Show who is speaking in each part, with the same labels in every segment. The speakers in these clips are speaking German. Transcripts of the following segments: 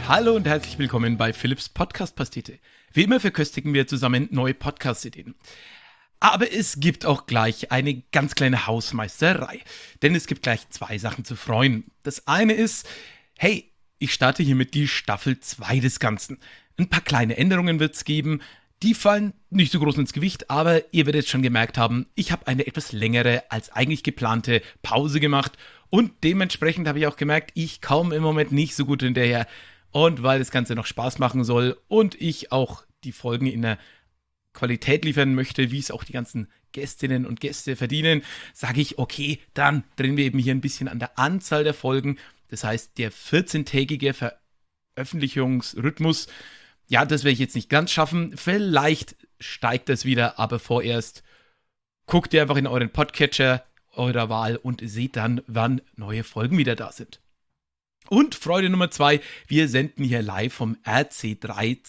Speaker 1: Hallo und herzlich willkommen bei Philipps Podcast-Pastete. Wie immer verköstigen wir zusammen neue Podcast-Ideen. Aber es gibt auch gleich eine ganz kleine Hausmeisterei. Denn es gibt gleich zwei Sachen zu freuen. Das eine ist, hey, ich starte hiermit die Staffel 2 des Ganzen. Ein paar kleine Änderungen wird es geben. Die fallen nicht so groß ins Gewicht, aber ihr werdet schon gemerkt haben, ich habe eine etwas längere als eigentlich geplante Pause gemacht. Und dementsprechend habe ich auch gemerkt, ich komme im Moment nicht so gut hinterher. Und weil das Ganze noch Spaß machen soll und ich auch die Folgen in der Qualität liefern möchte, wie es auch die ganzen Gästinnen und Gäste verdienen, sage ich, okay, dann drehen wir eben hier ein bisschen an der Anzahl der Folgen. Das heißt, der 14-tägige Veröffentlichungsrhythmus, ja, das werde ich jetzt nicht ganz schaffen. Vielleicht steigt das wieder, aber vorerst guckt ihr einfach in euren Podcatcher eurer Wahl und seht dann, wann neue Folgen wieder da sind. Und Freude Nummer 2, wir senden hier live vom RC3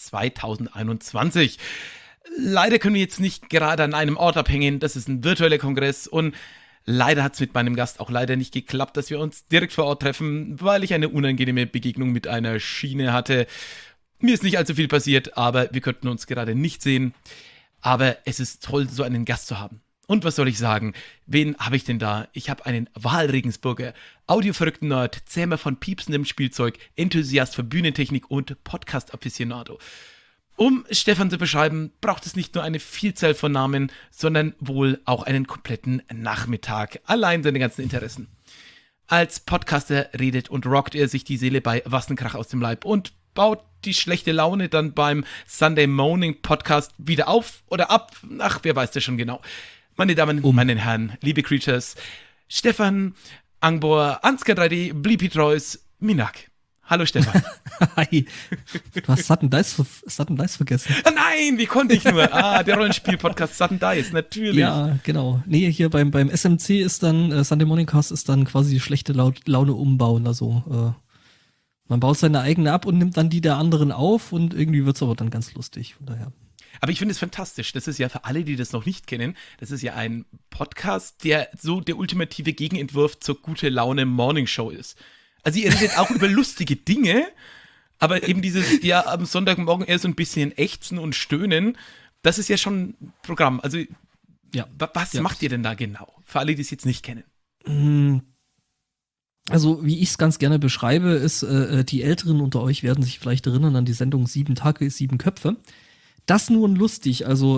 Speaker 1: 2021. Leider können wir jetzt nicht gerade an einem Ort abhängen, das ist ein virtueller Kongress und leider hat es mit meinem Gast auch leider nicht geklappt, dass wir uns direkt vor Ort treffen, weil ich eine unangenehme Begegnung mit einer Schiene hatte. Mir ist nicht allzu viel passiert, aber wir könnten uns gerade nicht sehen. Aber es ist toll, so einen Gast zu haben. Und was soll ich sagen? Wen habe ich denn da? Ich habe einen Wahlregensburger, audioverrückten Nerd, Zähmer von piepsendem Spielzeug, Enthusiast für Bühnentechnik und Podcast-Afficionado. Um Stefan zu beschreiben, braucht es nicht nur eine Vielzahl von Namen, sondern wohl auch einen kompletten Nachmittag. Allein seine ganzen Interessen. Als Podcaster redet und rockt er sich die Seele bei Wassenkrach aus dem Leib und baut die schlechte Laune dann beim Sunday Morning Podcast wieder auf oder ab. Ach, wer weiß das schon genau. Meine Damen, meine Herren, liebe Creatures, Stefan Angbor, Ansgar 3D, Blippi Treus, Minak. Hallo Stefan.
Speaker 2: Hi. Du hast Sudden Dice vergessen.
Speaker 1: Ah, nein, wie konnte ich nur? Der Rollenspiel-Podcast Sudden Dice, natürlich.
Speaker 2: Ja, genau. Nee, hier beim SMC ist dann, Sunday Morning Cast ist dann quasi schlechte Laune umbauen. Also, man baut seine eigene ab und nimmt dann die der anderen auf und irgendwie wird's aber dann ganz lustig. Von daher.
Speaker 1: Aber ich finde es fantastisch. Das ist ja für alle, die das noch nicht kennen, das ist ja ein Podcast, der so der ultimative Gegenentwurf zur gute Laune Morning Show ist. Also ihr redet auch über lustige Dinge, aber eben dieses, ja, am Sonntagmorgen eher so ein bisschen ächzen und stöhnen, das ist ja schon ein Programm. Also,
Speaker 2: ja,
Speaker 1: was macht ihr denn da genau? Für alle, die es jetzt nicht kennen.
Speaker 2: Also, wie ich es ganz gerne beschreibe, ist, die Älteren unter euch werden sich vielleicht erinnern an die Sendung 7 Tage, 7 Köpfe. Das nur lustig, also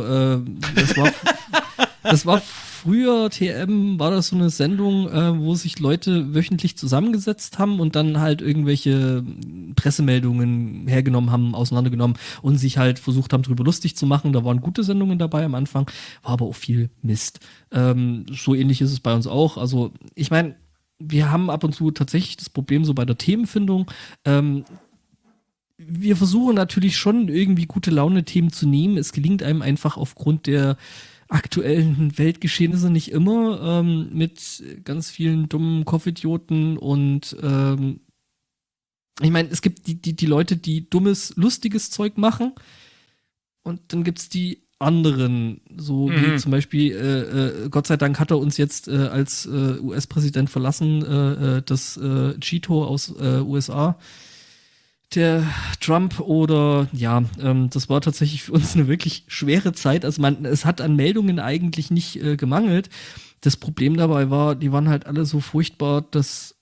Speaker 2: das war früher TM, war das so eine Sendung, wo sich Leute wöchentlich zusammengesetzt haben und dann halt irgendwelche Pressemeldungen hergenommen haben, auseinandergenommen und sich halt versucht haben, drüber lustig zu machen. Da waren gute Sendungen dabei am Anfang, war aber auch viel Mist. So ähnlich ist es bei uns auch. Also ich meine, wir haben ab und zu tatsächlich das Problem so bei der Themenfindung. Wir versuchen natürlich schon irgendwie gute Laune-Themen zu nehmen. Es gelingt einem einfach aufgrund der aktuellen Weltgeschehnisse nicht immer, mit ganz vielen dummen Kopfidioten und ich meine, es gibt die Leute, die dummes, lustiges Zeug machen und dann gibt's die anderen, so wie zum Beispiel, Gott sei Dank hat er uns jetzt als US-Präsident verlassen, das Cheeto aus USA, der Trump oder das war tatsächlich für uns eine wirklich schwere Zeit. Also es hat an Meldungen eigentlich nicht gemangelt. Das Problem dabei war, die waren halt alle so furchtbar, dass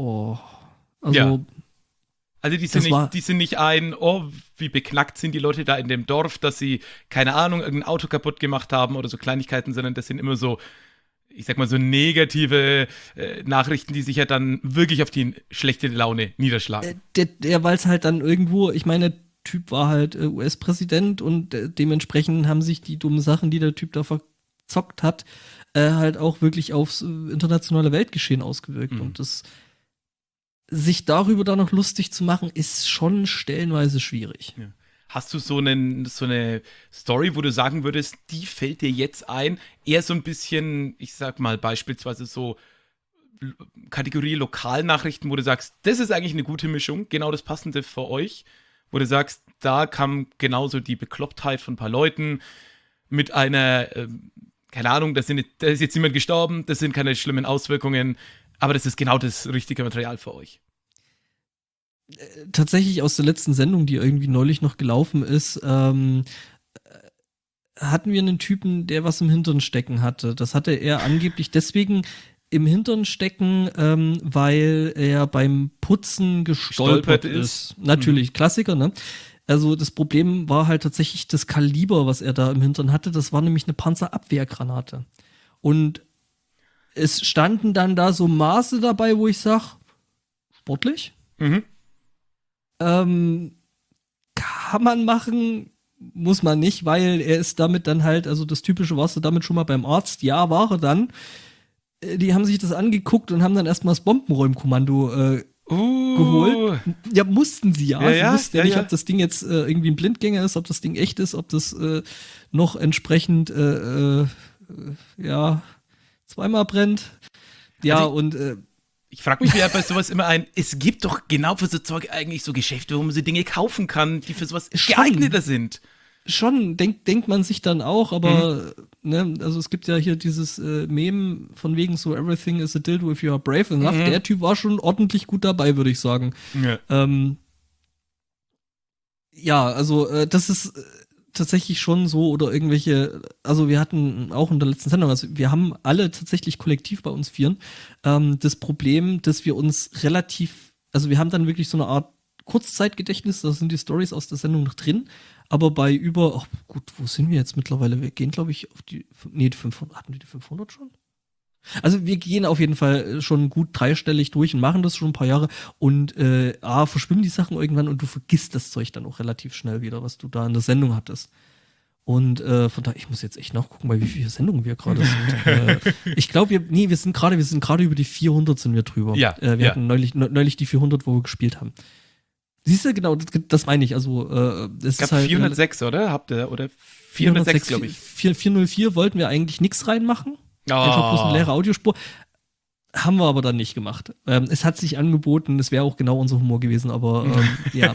Speaker 1: Also die sind nicht wie beknackt sind die Leute da in dem Dorf, dass sie, keine Ahnung, irgendein Auto kaputt gemacht haben oder so Kleinigkeiten, sondern das sind immer so, ich sag mal, so negative Nachrichten, die sich ja dann wirklich auf die schlechte Laune niederschlagen.
Speaker 2: Weil es halt dann irgendwo, ich meine, der Typ war halt US-Präsident und dementsprechend haben sich die dummen Sachen, die der Typ da verzockt hat, halt auch wirklich aufs internationale Weltgeschehen ausgewirkt. Und das sich darüber dann noch lustig zu machen, ist schon stellenweise schwierig.
Speaker 1: Ja. Hast du so eine Story, wo du sagen würdest, die fällt dir jetzt ein? Eher so ein bisschen, ich sag mal beispielsweise so Kategorie Lokalnachrichten, wo du sagst, das ist eigentlich eine gute Mischung, genau das Passende für euch, wo du sagst, da kam genauso die Beklopptheit von ein paar Leuten mit einer, keine Ahnung, da ist jetzt niemand gestorben, das sind keine schlimmen Auswirkungen, aber das ist genau das richtige Material für euch.
Speaker 2: tatsächlich aus der letzten Sendung, die irgendwie neulich noch gelaufen ist, hatten wir einen Typen, der was im Hintern stecken hatte. Das hatte er angeblich deswegen im Hintern stecken, weil er beim Putzen gestolpert ist. Natürlich, Klassiker, ne? Also das Problem war halt tatsächlich das Kaliber, was er da im Hintern hatte. Das war nämlich eine Panzerabwehrgranate. Und es standen dann da so Maße dabei, wo ich sag, sportlich? Kann man machen, muss man nicht, weil er ist damit dann halt, also das Typische, warst du damit schon mal beim Arzt? Ja, war er dann. Die haben sich das angeguckt und haben dann erstmal das Bombenräumkommando geholt. Ja, mussten sie ja. Sie wussten ja nicht, ob das Ding jetzt irgendwie ein Blindgänger ist, ob das Ding echt ist, ob das noch entsprechend zweimal brennt. Ja, also und
Speaker 1: ich frage mich ja bei sowas immer es gibt doch genau für so Zeug eigentlich so Geschäfte, wo man so Dinge kaufen kann, die für sowas geeigneter sind.
Speaker 2: Schon, denkt man sich dann auch, aber ne, also es gibt ja hier dieses Meme von wegen so everything is a dildo if you are brave enough. Der Typ war schon ordentlich gut dabei, würde ich sagen. Ja, also das ist tatsächlich schon so oder irgendwelche, also wir hatten auch in der letzten Sendung, also wir haben alle tatsächlich kollektiv bei uns Vieren das Problem, dass wir uns also wir haben dann wirklich so eine Art Kurzzeitgedächtnis, da sind die Stories aus der Sendung noch drin, aber bei wo sind wir jetzt mittlerweile? Wir gehen, glaube ich, auf die 500, hatten wir die 500 schon? Also wir gehen auf jeden Fall schon gut dreistellig durch und machen das schon ein paar Jahre und verschwimmen die Sachen irgendwann und du vergisst das Zeug dann auch relativ schnell wieder, was du da in der Sendung hattest. Und von daher, ich muss jetzt echt nachgucken, bei wie viele Sendungen wir gerade sind. Ich glaube, wir sind gerade über die 400 sind wir drüber.
Speaker 1: Ja,
Speaker 2: wir hatten neulich die 400, wo wir gespielt haben. Siehst du, genau, das meine ich. Also, es
Speaker 1: gab
Speaker 2: ist halt
Speaker 1: 406, oder? Oder 406, glaube ich.
Speaker 2: 404 wollten wir eigentlich nichts reinmachen. Einfach bloß eine leere Audiospur. Haben wir aber dann nicht gemacht. Es hat sich angeboten, es wäre auch genau unser Humor gewesen, aber ja.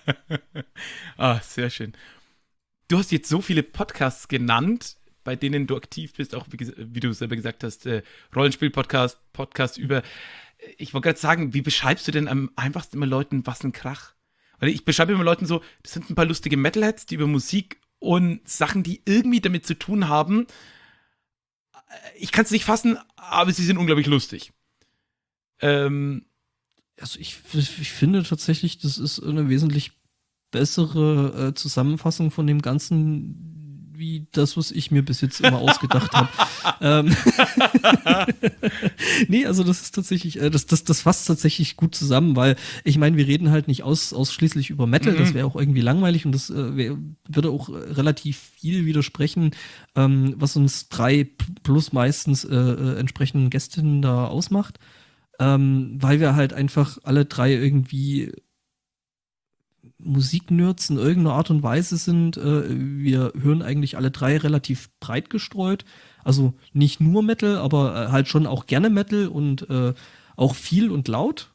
Speaker 1: Sehr schön. Du hast jetzt so viele Podcasts genannt, bei denen du aktiv bist, auch wie du selber gesagt hast, Rollenspiel-Podcast, Podcast über. Ich wollte gerade sagen, wie beschreibst du denn am einfachsten immer Leuten, was ein Krach? Weil ich beschreibe immer Leuten so, das sind ein paar lustige Metalheads, die über Musik und Sachen, die irgendwie damit zu tun haben. Ich kann es nicht fassen, aber sie sind unglaublich lustig.
Speaker 2: Also ich finde tatsächlich, das ist eine wesentlich bessere Zusammenfassung von dem Ganzen, wie das, was ich mir bis jetzt immer ausgedacht habe. Nee, also das ist tatsächlich, das fasst tatsächlich gut zusammen, weil ich meine, wir reden halt nicht ausschließlich über Metal, das wäre auch irgendwie langweilig und das würde auch relativ viel widersprechen, was uns 3 plus meistens entsprechenden Gästinnen da ausmacht, weil wir halt einfach alle 3 irgendwie Musiknerds in irgendeiner Art und Weise sind. Wir hören eigentlich alle 3 relativ breit gestreut. Also nicht nur Metal, aber halt schon auch gerne Metal und auch viel und laut.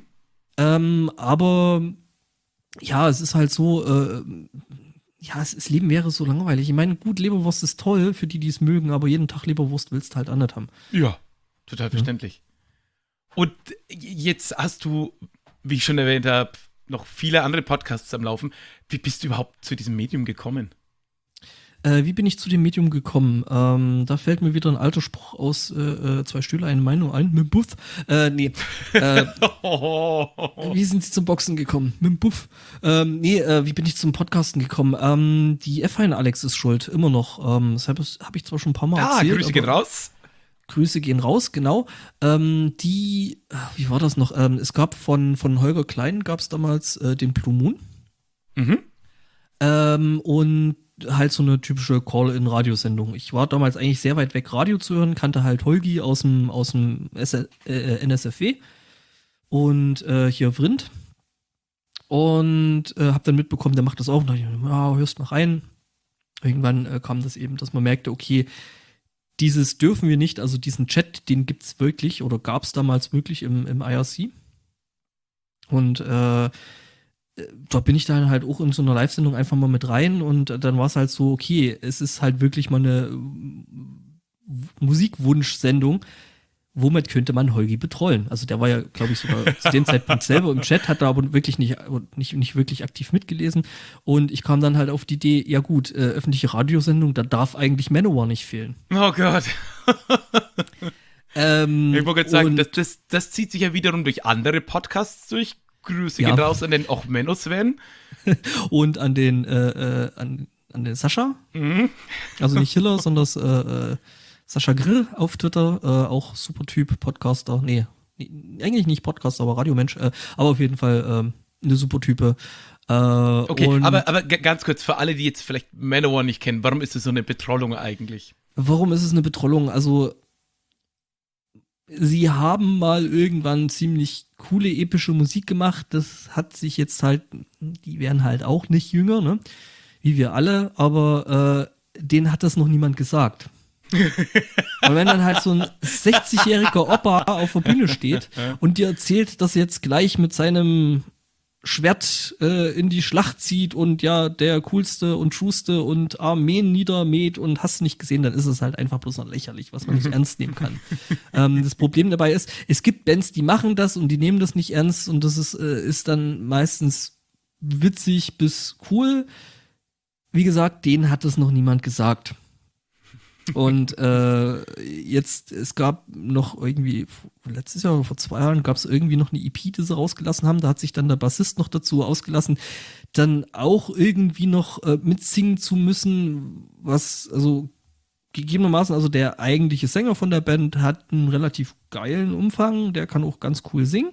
Speaker 2: Aber ja, es ist halt so, das Leben wäre so langweilig. Ich meine, gut, Leberwurst ist toll für die es mögen, aber jeden Tag Leberwurst willst du halt auch nicht haben.
Speaker 1: Ja, total verständlich. Und jetzt hast du, wie ich schon erwähnt habe, noch viele andere Podcasts am Laufen. Wie bist du überhaupt zu diesem Medium gekommen?
Speaker 2: Wie bin ich zu dem Medium gekommen? Da fällt mir wieder ein alter Spruch aus 2 Stühle, eine Meinung ein, mit dem Buff. Wie sind Sie zum Boxen gekommen? Mit dem Buff. Wie bin ich zum Podcasten gekommen? Die F1 Alex ist schuld, immer noch. Deshalb habe ich zwar schon ein paar Mal erzählt.
Speaker 1: Grüße gehen raus.
Speaker 2: Grüße gehen raus, genau. Wie war das noch? Es gab von Holger Klein gab es damals den Blue Moon. Und halt so eine typische Call-in-Radiosendung. Ich war damals eigentlich sehr weit weg, Radio zu hören, kannte halt Holgi aus dem NSFW und hier Vrind. Und hab dann mitbekommen, der macht das auch. Und dachte ich, hörst mal rein. Irgendwann kam das eben, dass man merkte, okay, dieses dürfen wir nicht, also diesen Chat, den gibt's wirklich oder gab's damals wirklich im IRC. Und da bin ich dann halt auch in so einer Live-Sendung einfach mal mit rein und dann war es halt so, okay, es ist halt wirklich mal eine Musikwunsch-Sendung, womit könnte man Holgi betrollen? Also der war ja, glaube ich, sogar zu dem Zeitpunkt selber im Chat, hat da aber wirklich nicht wirklich aktiv mitgelesen. Und ich kam dann halt auf die Idee, ja gut, öffentliche Radiosendung, da darf eigentlich Manowar nicht fehlen.
Speaker 1: Oh Gott. Ich wollte gerade sagen, das zieht sich ja wiederum durch andere Podcasts durch. Grüße gehen raus an den Ochmeno-Sven.
Speaker 2: Und an den Sascha. Mhm. Also nicht Hiller, sondern Sascha Grill auf Twitter, auch super Typ, Podcaster. Nee, eigentlich nicht Podcaster, aber Radiomensch. Aber auf jeden Fall eine super Type.
Speaker 1: Okay, aber ganz kurz, für alle, die jetzt vielleicht Manowar nicht kennen, warum ist das so eine Betrollung eigentlich?
Speaker 2: Warum ist es eine Betrollung? Also, sie haben mal irgendwann ziemlich coole, epische Musik gemacht. Das hat sich jetzt halt, die werden halt auch nicht jünger, ne? Wie wir alle, aber denen hat das noch niemand gesagt. Und wenn dann halt so ein 60-jähriger Opa auf der Bühne steht und dir erzählt, dass er jetzt gleich mit seinem Schwert in die Schlacht zieht und ja, der coolste und trueste und Armeen niedermäht und hast nicht gesehen, dann ist es halt einfach bloß noch lächerlich, was man nicht ernst nehmen kann. Das Problem dabei ist, es gibt Bands, die machen das und die nehmen das nicht ernst und das ist dann meistens witzig bis cool. Wie gesagt, denen hat es noch niemand gesagt. Und jetzt, es gab noch irgendwie, letztes Jahr oder vor 2 Jahren gab es irgendwie noch eine EP, die sie rausgelassen haben. Da hat sich dann der Bassist noch dazu ausgelassen, dann auch irgendwie noch mitsingen zu müssen, was, also gegebenermaßen, also der eigentliche Sänger von der Band hat einen relativ geilen Umfang, der kann auch ganz cool singen,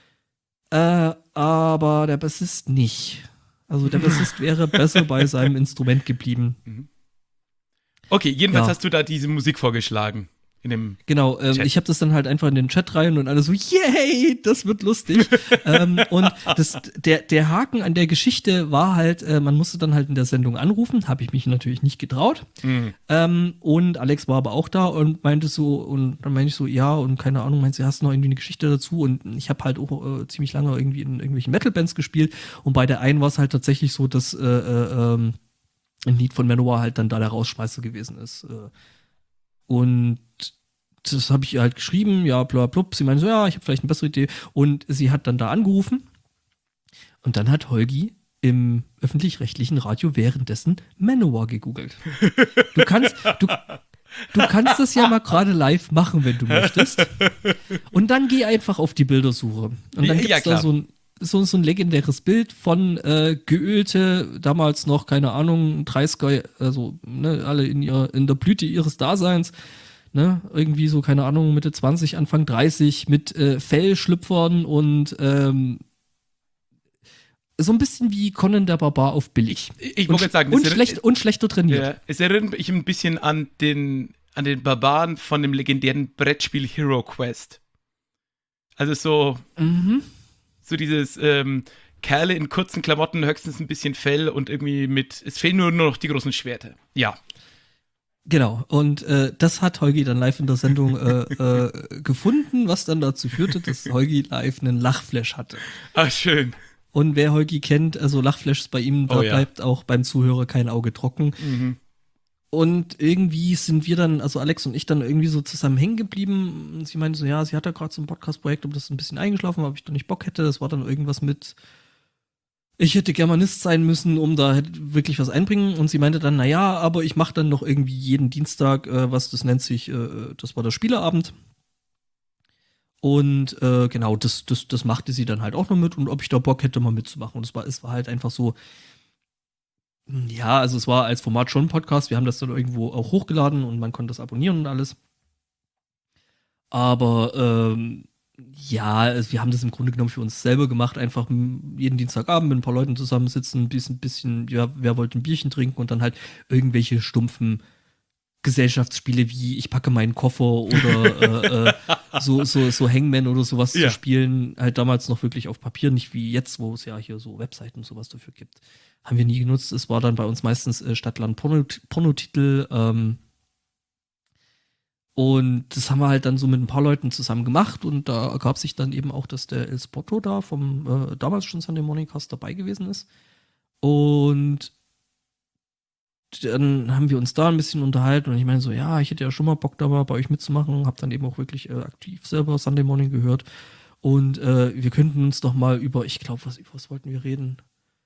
Speaker 2: aber der Bassist nicht. Also der Bassist wäre besser bei seinem Instrument geblieben.
Speaker 1: Okay, jedenfalls hast du da diese Musik vorgeschlagen. In dem
Speaker 2: genau, ich habe das dann halt einfach in den Chat rein und alle so, yay, das wird lustig. Und der Haken an der Geschichte war halt, man musste dann halt in der Sendung anrufen, habe ich mich natürlich nicht getraut. Und Alex war aber auch da und meinte so, und dann meinte ich so, ja, und keine Ahnung, meinst du, hast noch irgendwie eine Geschichte dazu? Und ich habe halt auch ziemlich lange irgendwie in irgendwelchen Metal-Bands gespielt und bei der einen war es halt tatsächlich so, dass ein Lied von Manowar halt dann da der Rausschmeißer gewesen ist. Und das habe ich ihr halt geschrieben, ja, blablabla. Sie meinte so, ja, ich habe vielleicht eine bessere Idee. Und sie hat dann da angerufen. Und dann hat Holgi im öffentlich-rechtlichen Radio währenddessen Manowar gegoogelt. Du kannst das ja mal gerade live machen, wenn du möchtest. Und dann geh einfach auf die Bildersuche. Und dann gibt's da so ein legendäres Bild von geölte, damals noch, keine Ahnung, 30er, also ne, alle in der Blüte ihres Daseins, ne, irgendwie so, keine Ahnung, Mitte 20, Anfang 30 mit Fellschlüpfern und so ein bisschen wie Conan der Barbar auf billig.
Speaker 1: Ich wollte sagen,
Speaker 2: und schlechter trainiert.
Speaker 1: Ja, es erinnert mich ein bisschen an den Barbaren von dem legendären Brettspiel Hero Quest. Also so so dieses Kerle in kurzen Klamotten, höchstens ein bisschen Fell und irgendwie es fehlen nur noch die großen Schwerter. Ja.
Speaker 2: Genau, und das hat Holgi dann live in der Sendung gefunden, was dann dazu führte, dass Holgi live einen Lachflash hatte.
Speaker 1: Ach, schön.
Speaker 2: Und wer Holgi kennt, also Lachflashs bei ihm, da bleibt auch beim Zuhörer kein Auge trocken. Mhm. Und irgendwie sind wir dann, also Alex und ich dann irgendwie so zusammen hängen geblieben. Und sie meinte so, ja, sie hat da gerade so ein Podcast-Projekt, aber das ist ein bisschen eingeschlafen, weil ich da nicht Bock hätte. Das war dann irgendwas mit, ich hätte Germanist sein müssen, um da wirklich was einbringen. Und sie meinte dann, naja, aber ich mache dann noch irgendwie jeden Dienstag, was das nennt sich, das war der Spieleabend. Und genau, das machte sie dann halt auch noch mit. Und ob ich da Bock hätte, mal mitzumachen. Und es war halt einfach so, ja, also es war als Format schon ein Podcast. Wir haben das dann irgendwo auch hochgeladen und man konnte das abonnieren und alles. Aber ja, also wir haben das im Grunde genommen für uns selber gemacht. Einfach jeden Dienstagabend mit ein paar Leuten zusammensitzen, ein bisschen, ja, wer wollte ein Bierchen trinken und dann halt irgendwelche stumpfen Gesellschaftsspiele wie ich packe meinen Koffer oder so Hangman oder sowas zu spielen. Halt damals noch wirklich auf Papier, nicht wie jetzt, wo es ja hier so Webseiten und sowas dafür gibt. Haben wir nie genutzt. Es war dann bei uns meistens Stadt-Land-Pornotitel. Und das haben wir halt dann so mit ein paar Leuten zusammen gemacht. Und da ergab sich dann eben auch, dass der El Spotto da vom damals schon Sunday Morning Cast dabei gewesen ist. Und dann haben wir uns da ein bisschen unterhalten und ich meine so, ja, ich hätte ja schon mal Bock da mal bei euch mitzumachen, habe dann eben auch wirklich aktiv selber Sunday Morning gehört und wir könnten uns doch mal über, ich glaube, über was wollten wir reden?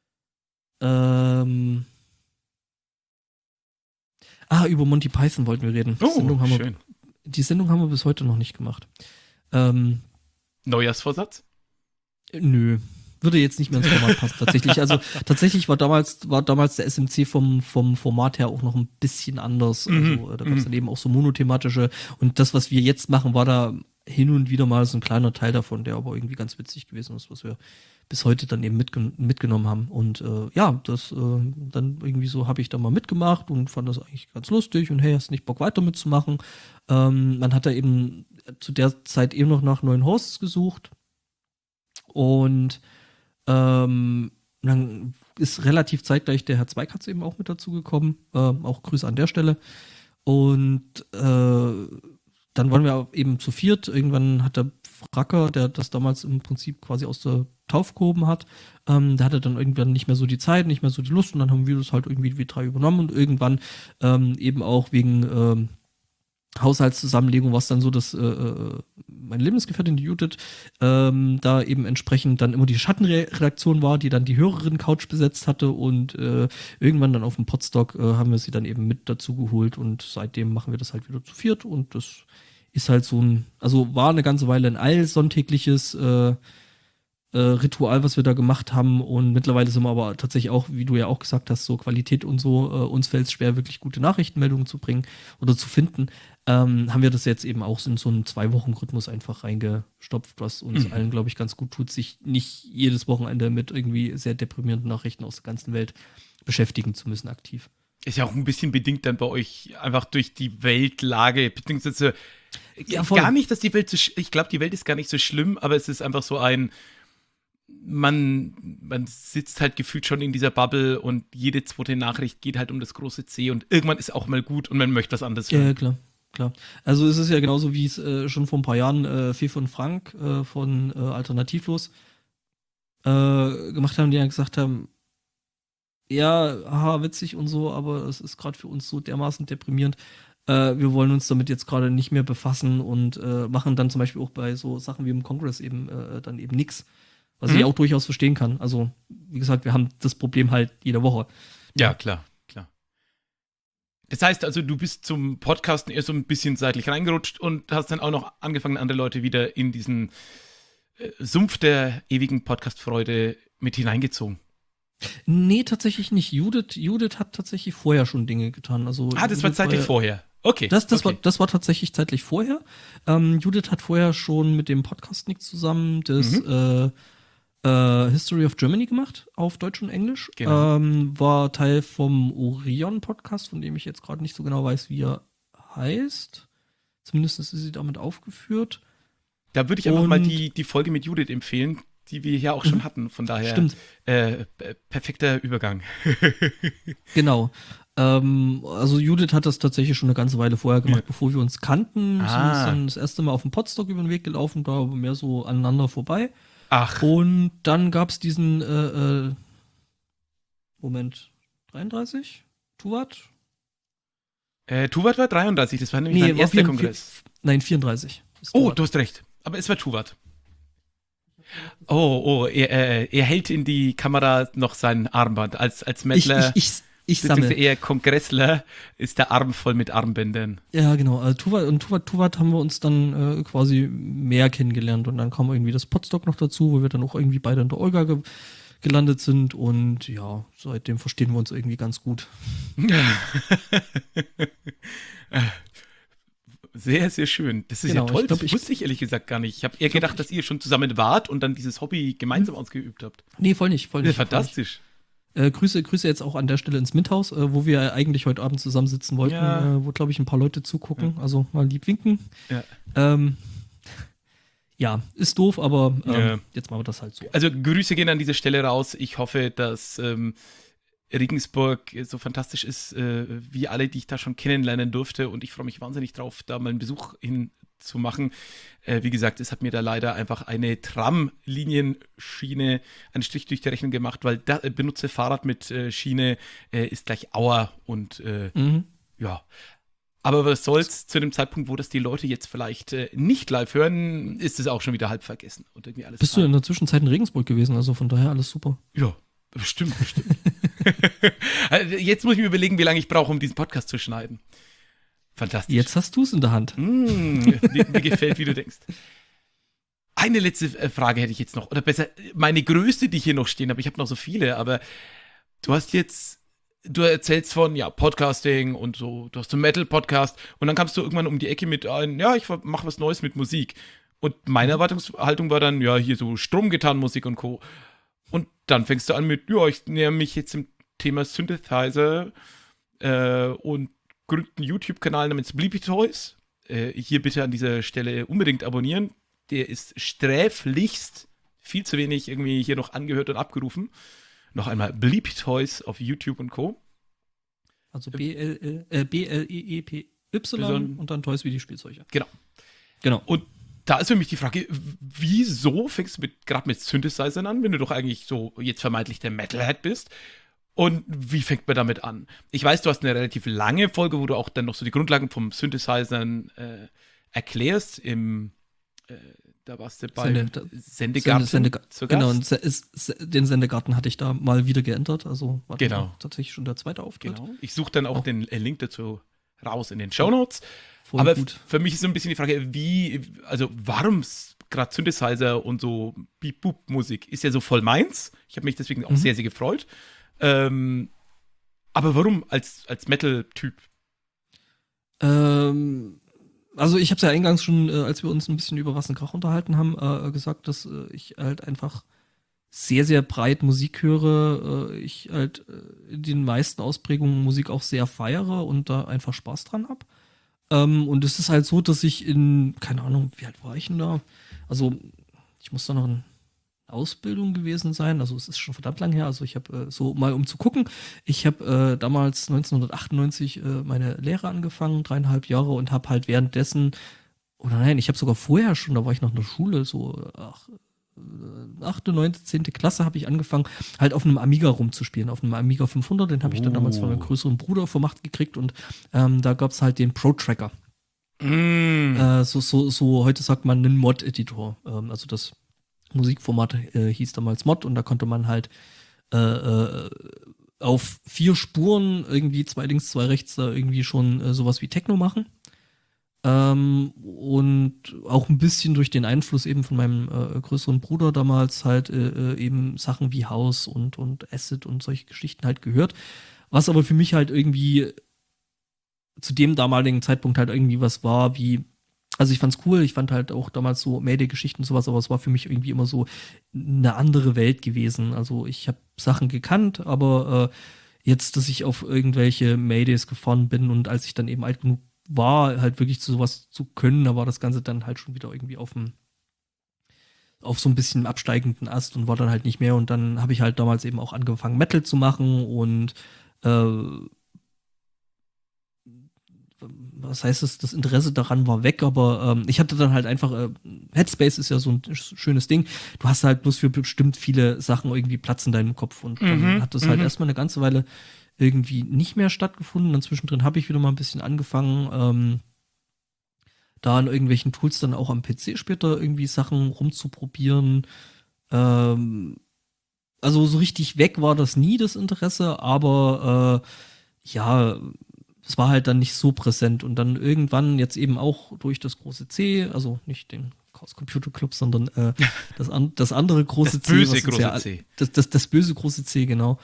Speaker 2: Über Monty Python wollten wir reden.
Speaker 1: Schön.
Speaker 2: Die Sendung haben wir bis heute noch nicht gemacht.
Speaker 1: Neujahrsvorsatz?
Speaker 2: Nö. Würde jetzt nicht mehr ins Format passen, tatsächlich. Also tatsächlich war damals der SMC vom Format her auch noch ein bisschen anders. Also da gab es dann eben auch so monothematische und das, was wir jetzt machen, war da hin und wieder mal so ein kleiner Teil davon, der aber irgendwie ganz witzig gewesen ist, was wir bis heute dann eben mitgenommen haben. Und das dann irgendwie so habe ich da mal mitgemacht und fand das eigentlich ganz lustig und hey, hast nicht Bock weiter mitzumachen? Man hat da eben zu der Zeit eben noch nach neuen Hosts gesucht und dann ist relativ zeitgleich der Herr Zweikatz eben auch mit dazu gekommen. Auch Grüße an der Stelle. Und dann waren wir eben zu viert. Irgendwann hat der Fracker, der das damals im Prinzip quasi aus der Taufe gehoben hat, der hatte dann irgendwann nicht mehr so die Zeit, nicht mehr so die Lust und dann haben wir das halt irgendwie wie 3 übernommen und irgendwann eben auch wegen Haushaltszusammenlegung war es dann so, dass meine Lebensgefährtin, die Judith, da eben entsprechend dann immer die Schattenredaktion war, die dann die Hörerin-Couch besetzt hatte und irgendwann dann auf dem Podstock haben wir sie dann eben mit dazu geholt und seitdem machen wir das halt wieder zu viert und das ist halt so war eine ganze Weile ein allsonntägliches Ritual, was wir da gemacht haben und mittlerweile sind wir aber tatsächlich auch, wie du ja auch gesagt hast, so Qualität und so, uns fällt es schwer, wirklich gute Nachrichtenmeldungen zu bringen oder zu finden, haben wir das jetzt eben auch in so einen 2-Wochen-Rhythmus einfach reingestopft, was uns allen, glaube ich, ganz gut tut, sich nicht jedes Wochenende mit irgendwie sehr deprimierenden Nachrichten aus der ganzen Welt beschäftigen zu müssen, aktiv.
Speaker 1: Ist ja auch ein bisschen bedingt dann bei euch einfach durch die Weltlage, beziehungsweise gar nicht, dass die Welt ich glaube, die Welt ist gar nicht so schlimm, aber es ist einfach so man sitzt halt gefühlt schon in dieser Bubble und jede zweite Nachricht geht halt um das große C und irgendwann ist auch mal gut und man möchte was anderes hören.
Speaker 2: Ja, klar. Also es ist ja genauso, wie es schon vor ein paar Jahren Fee und Frank von Alternativlos gemacht haben, die dann gesagt haben, ja, haha, witzig und so, aber es ist gerade für uns so dermaßen deprimierend. Wir wollen uns damit jetzt gerade nicht mehr befassen und machen dann zum Beispiel auch bei so Sachen wie im Kongress eben dann eben nichts. Was ich auch durchaus verstehen kann. Also, wie gesagt, wir haben das Problem halt jede Woche.
Speaker 1: Ja, klar. Das heißt also, du bist zum Podcasten eher so ein bisschen seitlich reingerutscht und hast dann auch noch angefangen, andere Leute wieder in diesen Sumpf der ewigen Podcast-Freude mit hineingezogen.
Speaker 2: Nee, tatsächlich nicht. Judith hat tatsächlich vorher schon Dinge getan. Also,
Speaker 1: das war zeitlich vorher. Okay.
Speaker 2: Das war tatsächlich zeitlich vorher. Judith hat vorher schon mit dem Podcast nichts zusammen das History of Germany gemacht, auf Deutsch und Englisch.
Speaker 1: Genau.
Speaker 2: War Teil vom Orion-Podcast, von dem ich jetzt gerade nicht so genau weiß, wie er heißt. Zumindest ist sie damit aufgeführt.
Speaker 1: Da würde ich einfach mal die Folge mit Judith empfehlen, die wir ja auch schon hatten. Von daher
Speaker 2: Stimmt.
Speaker 1: Perfekter Übergang.
Speaker 2: Genau. Also Judith hat das tatsächlich schon eine ganze Weile vorher gemacht, bevor wir uns kannten. Sind uns dann das erste Mal auf dem Podstock über den Weg gelaufen, da aber mehr so aneinander vorbei.
Speaker 1: Ach.
Speaker 2: Und dann gab es diesen Moment, 33? Tuvat?
Speaker 1: Tuvat war 33, das war nämlich mein erster Kongress.
Speaker 2: Nein, 34.
Speaker 1: Oh, du hast recht. Aber es war Tuvat. Er hält in die Kamera noch sein Armband. Als Mettler,
Speaker 2: ich sammle.
Speaker 1: eher Kongressler, ist der Arm voll mit Armbändern.
Speaker 2: Ja, genau. Also Tuvat haben wir uns dann quasi mehr kennengelernt. Und dann kam irgendwie das Podstock noch dazu, wo wir dann auch irgendwie beide in der Olga gelandet sind. Und ja, seitdem verstehen wir uns irgendwie ganz gut.
Speaker 1: Sehr, sehr schön. Das ist ja toll. Das wusste ich ehrlich gesagt gar nicht. Ich habe eher gedacht, dass ihr schon zusammen wart und dann dieses Hobby gemeinsam ausgeübt habt.
Speaker 2: Nee, voll nicht.
Speaker 1: Ja, fantastisch.
Speaker 2: Grüße jetzt auch an der Stelle ins MINT-Haus, wo wir eigentlich heute Abend zusammensitzen wollten, wo, glaube ich, ein paar Leute zugucken. Ja. Also mal lieb winken. Ja. Ist doof, aber jetzt machen wir das halt so.
Speaker 1: Also Grüße gehen an dieser Stelle raus. Ich hoffe, dass Regensburg so fantastisch ist, wie alle, die ich da schon kennenlernen durfte. Und ich freue mich wahnsinnig drauf, da mal einen Besuch hin zu machen. Wie gesagt, es hat mir da leider einfach eine Tramlinienschiene einen Strich durch die Rechnung gemacht, weil benutze Fahrrad mit Schiene ist gleich Aua und ja. Aber was soll's, zu dem Zeitpunkt, wo das die Leute jetzt vielleicht nicht live hören, ist es auch schon wieder halb vergessen. Und irgendwie alles
Speaker 2: Bist du in der Zwischenzeit in Regensburg gewesen, also von daher alles super.
Speaker 1: Ja, bestimmt. Jetzt muss ich mir überlegen, wie lange ich brauche, um diesen Podcast zu schneiden. Fantastisch.
Speaker 2: Jetzt hast du es in der Hand.
Speaker 1: Mir gefällt, wie du denkst. Eine letzte Frage hätte ich jetzt noch. Oder besser, meine größte, die ich hier noch stehen habe. Ich habe noch so viele, aber du erzählst von, ja, Podcasting und so, du hast so einen Metal-Podcast und dann kamst du irgendwann um die Ecke mit ja, ich mache was Neues mit Musik. Und meine Erwartungshaltung war dann, ja, hier so Stromgitarrenmusik und Co. Und dann fängst du an mit, ja, ich näher mich jetzt dem Thema Synthesizer und gründe einen YouTube-Kanal namens Bleepy Toys. Hier bitte an dieser Stelle unbedingt abonnieren. Der ist sträflichst viel zu wenig irgendwie hier noch angehört und abgerufen. Noch einmal Bleepy Toys auf YouTube und Co.
Speaker 2: Also BLEEPY und dann Toys wie die Spielzeuge.
Speaker 1: Genau. Und da ist für mich die Frage, wieso fängst du gerade mit Synthesizern an, wenn du doch eigentlich so jetzt vermeintlich der Metalhead bist? Und wie fängt man damit an? Ich weiß, du hast eine relativ lange Folge, wo du auch dann noch so die Grundlagen vom Synthesizern erklärst. Da warst du beim Sendegarten.
Speaker 2: Genau, und den Sendegarten hatte ich da mal wieder geändert. Also war tatsächlich schon der zweite Auftritt.
Speaker 1: Genau. Ich suche dann auch den Link dazu raus in den Shownotes.
Speaker 2: Voll
Speaker 1: Aber
Speaker 2: gut.
Speaker 1: für mich ist so ein bisschen die Frage, warum gerade Synthesizer und so Beep-Boop-Musik ist ja so voll meins. Ich habe mich deswegen auch sehr, sehr gefreut. Aber warum als Metal-Typ?
Speaker 2: Also ich habe es ja eingangs schon, als wir uns ein bisschen über Was ein Krach unterhalten haben, gesagt, dass ich halt einfach sehr, sehr breit Musik höre. Ich halt in den meisten Ausprägungen Musik auch sehr feiere und da einfach Spaß dran habe. Und es ist halt so, dass ich keine Ahnung, wie alt war ich denn da? Also ich muss da noch in Ausbildung gewesen sein, also es ist schon verdammt lang her, also ich habe so mal um zu gucken, ich habe damals 1998 meine Lehre angefangen, 3,5 Jahre und habe halt währenddessen, ich habe sogar vorher schon, da war ich noch in der Schule, so 8., 9., 10. Klasse habe ich angefangen, halt auf einem Amiga rumzuspielen, auf einem Amiga 500, den habe ich dann damals von meinem größeren Bruder vermacht gekriegt und da gab es halt den Pro-Tracker. So heute sagt man einen Mod-Editor, also das Musikformat hieß damals Mod und da konnte man halt auf 4 Spuren irgendwie 2 links, 2 rechts da irgendwie schon sowas wie Techno machen. Und auch ein bisschen durch den Einfluss eben von meinem größeren Bruder damals halt eben Sachen wie House und Acid und solche Geschichten halt gehört. Was aber für mich halt irgendwie zu dem damaligen Zeitpunkt halt irgendwie was war wie, also ich fand's cool, ich fand halt auch damals so Mayday-Geschichten und sowas, aber es war für mich irgendwie immer so eine andere Welt gewesen. Also ich habe Sachen gekannt, aber jetzt, dass ich auf irgendwelche Maydays gefahren bin und als ich dann eben alt genug war, halt wirklich zu sowas zu können, da war das Ganze dann halt schon wieder irgendwie auf so ein bisschen absteigenden Ast und war dann halt nicht mehr. Und dann habe ich halt damals eben auch angefangen, Metal zu machen und was heißt es, das Interesse daran war weg, aber ich hatte dann halt einfach, Headspace ist ja so ein schönes Ding, du hast halt bloß für bestimmt viele Sachen irgendwie Platz in deinem Kopf und dann hat das halt erstmal eine ganze Weile irgendwie nicht mehr stattgefunden, dann zwischendrin habe ich wieder mal ein bisschen angefangen, da an irgendwelchen Tools dann auch am PC später irgendwie Sachen rumzuprobieren, also so richtig weg war das nie, das Interesse, aber ja, es war halt dann nicht so präsent und dann irgendwann jetzt eben auch durch das große C, also nicht den Chaos Computer Club, sondern das andere große C.
Speaker 1: Das böse große C.
Speaker 2: Das böse große C, genau.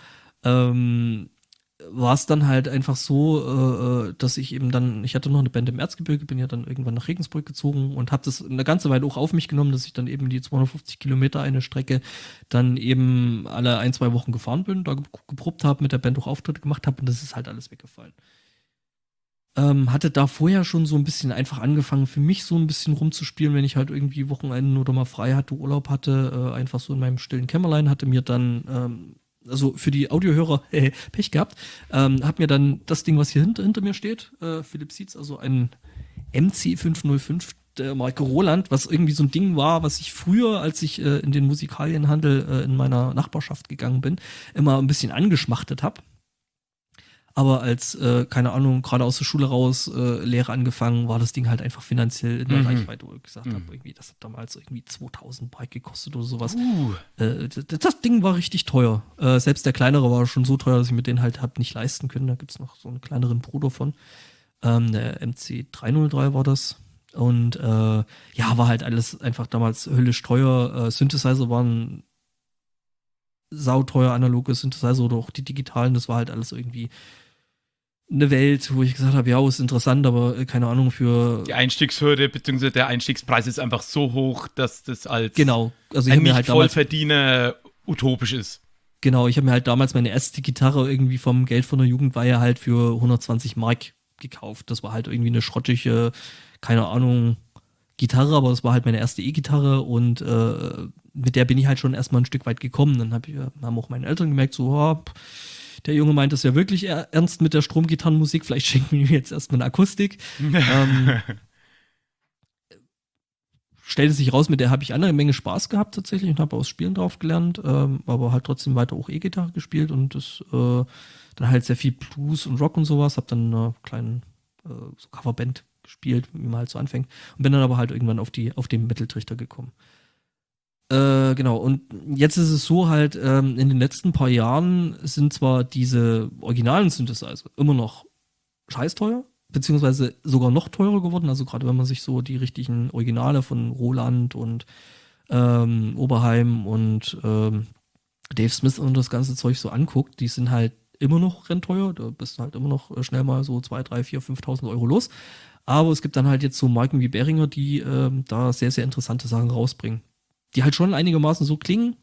Speaker 2: War es dann halt einfach so, dass ich eben dann, ich hatte noch eine Band im Erzgebirge, bin ja dann irgendwann nach Regensburg gezogen und habe das eine ganze Weile auch auf mich genommen, dass ich dann eben die 250 Kilometer eine Strecke dann eben alle 1-2 Wochen gefahren bin, da geprobt habe, mit der Band auch Auftritte gemacht habe und das ist halt alles weggefallen. Hatte da vorher schon so ein bisschen einfach angefangen, für mich so ein bisschen rumzuspielen, wenn ich halt irgendwie Wochenenden oder mal frei hatte, Urlaub hatte, einfach so in meinem stillen Kämmerlein, hatte mir dann, also für die Audiohörer, Pech gehabt, hab mir dann das Ding, was hier hinter mir steht, Philips Seeds, also ein MC505 der Marke Roland, was irgendwie so ein Ding war, was ich früher, als ich in den Musikalienhandel in meiner Nachbarschaft gegangen bin, immer ein bisschen angeschmachtet habe. Aber als, keine Ahnung, gerade aus der Schule raus, Lehre angefangen, war das Ding halt einfach finanziell in der Reichweite, wo ich gesagt habe, irgendwie, das hat damals irgendwie 2000 Mark gekostet oder sowas. Das Ding war richtig teuer. Selbst der kleinere war schon so teuer, dass ich mir den halt hab nicht leisten können. Da gibt's noch so einen kleineren Bruder von. Der MC 303 war das. Und ja, war halt alles einfach damals höllisch teuer. Synthesizer waren sauteuer, analoge Synthesizer oder auch die digitalen, das war halt alles irgendwie eine Welt, wo ich gesagt habe, ja, ist interessant, aber keine Ahnung für...
Speaker 1: Die Einstiegshürde bzw. der Einstiegspreis ist einfach so hoch, dass das als
Speaker 2: genau, also ich
Speaker 1: ein
Speaker 2: mir halt damals,
Speaker 1: Nicht-Vollverdiener utopisch ist.
Speaker 2: Genau, ich habe mir halt damals meine erste Gitarre irgendwie vom Geld von der Jugendweihe halt für 120 Mark gekauft. Das war halt irgendwie eine schrottige, keine Ahnung, Gitarre, aber das war halt meine erste E-Gitarre und mit der bin ich halt schon erstmal ein Stück weit gekommen. Dann haben auch meine Eltern gemerkt, so, der Junge meint das ja wirklich ernst mit der Stromgitarrenmusik, vielleicht schenken wir ihm jetzt erstmal eine Akustik. Stellte sich raus, mit der habe ich eine Menge Spaß gehabt tatsächlich und habe aus Spielen drauf gelernt, aber halt trotzdem weiter auch E-Gitarre gespielt und das dann halt sehr viel Blues und Rock und sowas, habe dann eine kleine so Coverband gespielt, wie man halt so anfängt und bin dann aber halt irgendwann auf den Metal-Trichter gekommen. Genau, und jetzt ist es so halt, in den letzten paar Jahren sind zwar diese originalen Synthesizer immer noch scheißteuer, beziehungsweise sogar noch teurer geworden, also gerade wenn man sich so die richtigen Originale von Roland und Oberheim und Dave Smith und das ganze Zeug so anguckt, die sind halt immer noch rennteuer, da bist du halt immer noch schnell mal so 2, 3, 4, 5.000 Euro los, aber es gibt dann halt jetzt so Marken wie Behringer, die da sehr, sehr interessante Sachen rausbringen, die halt schon einigermaßen so klingen,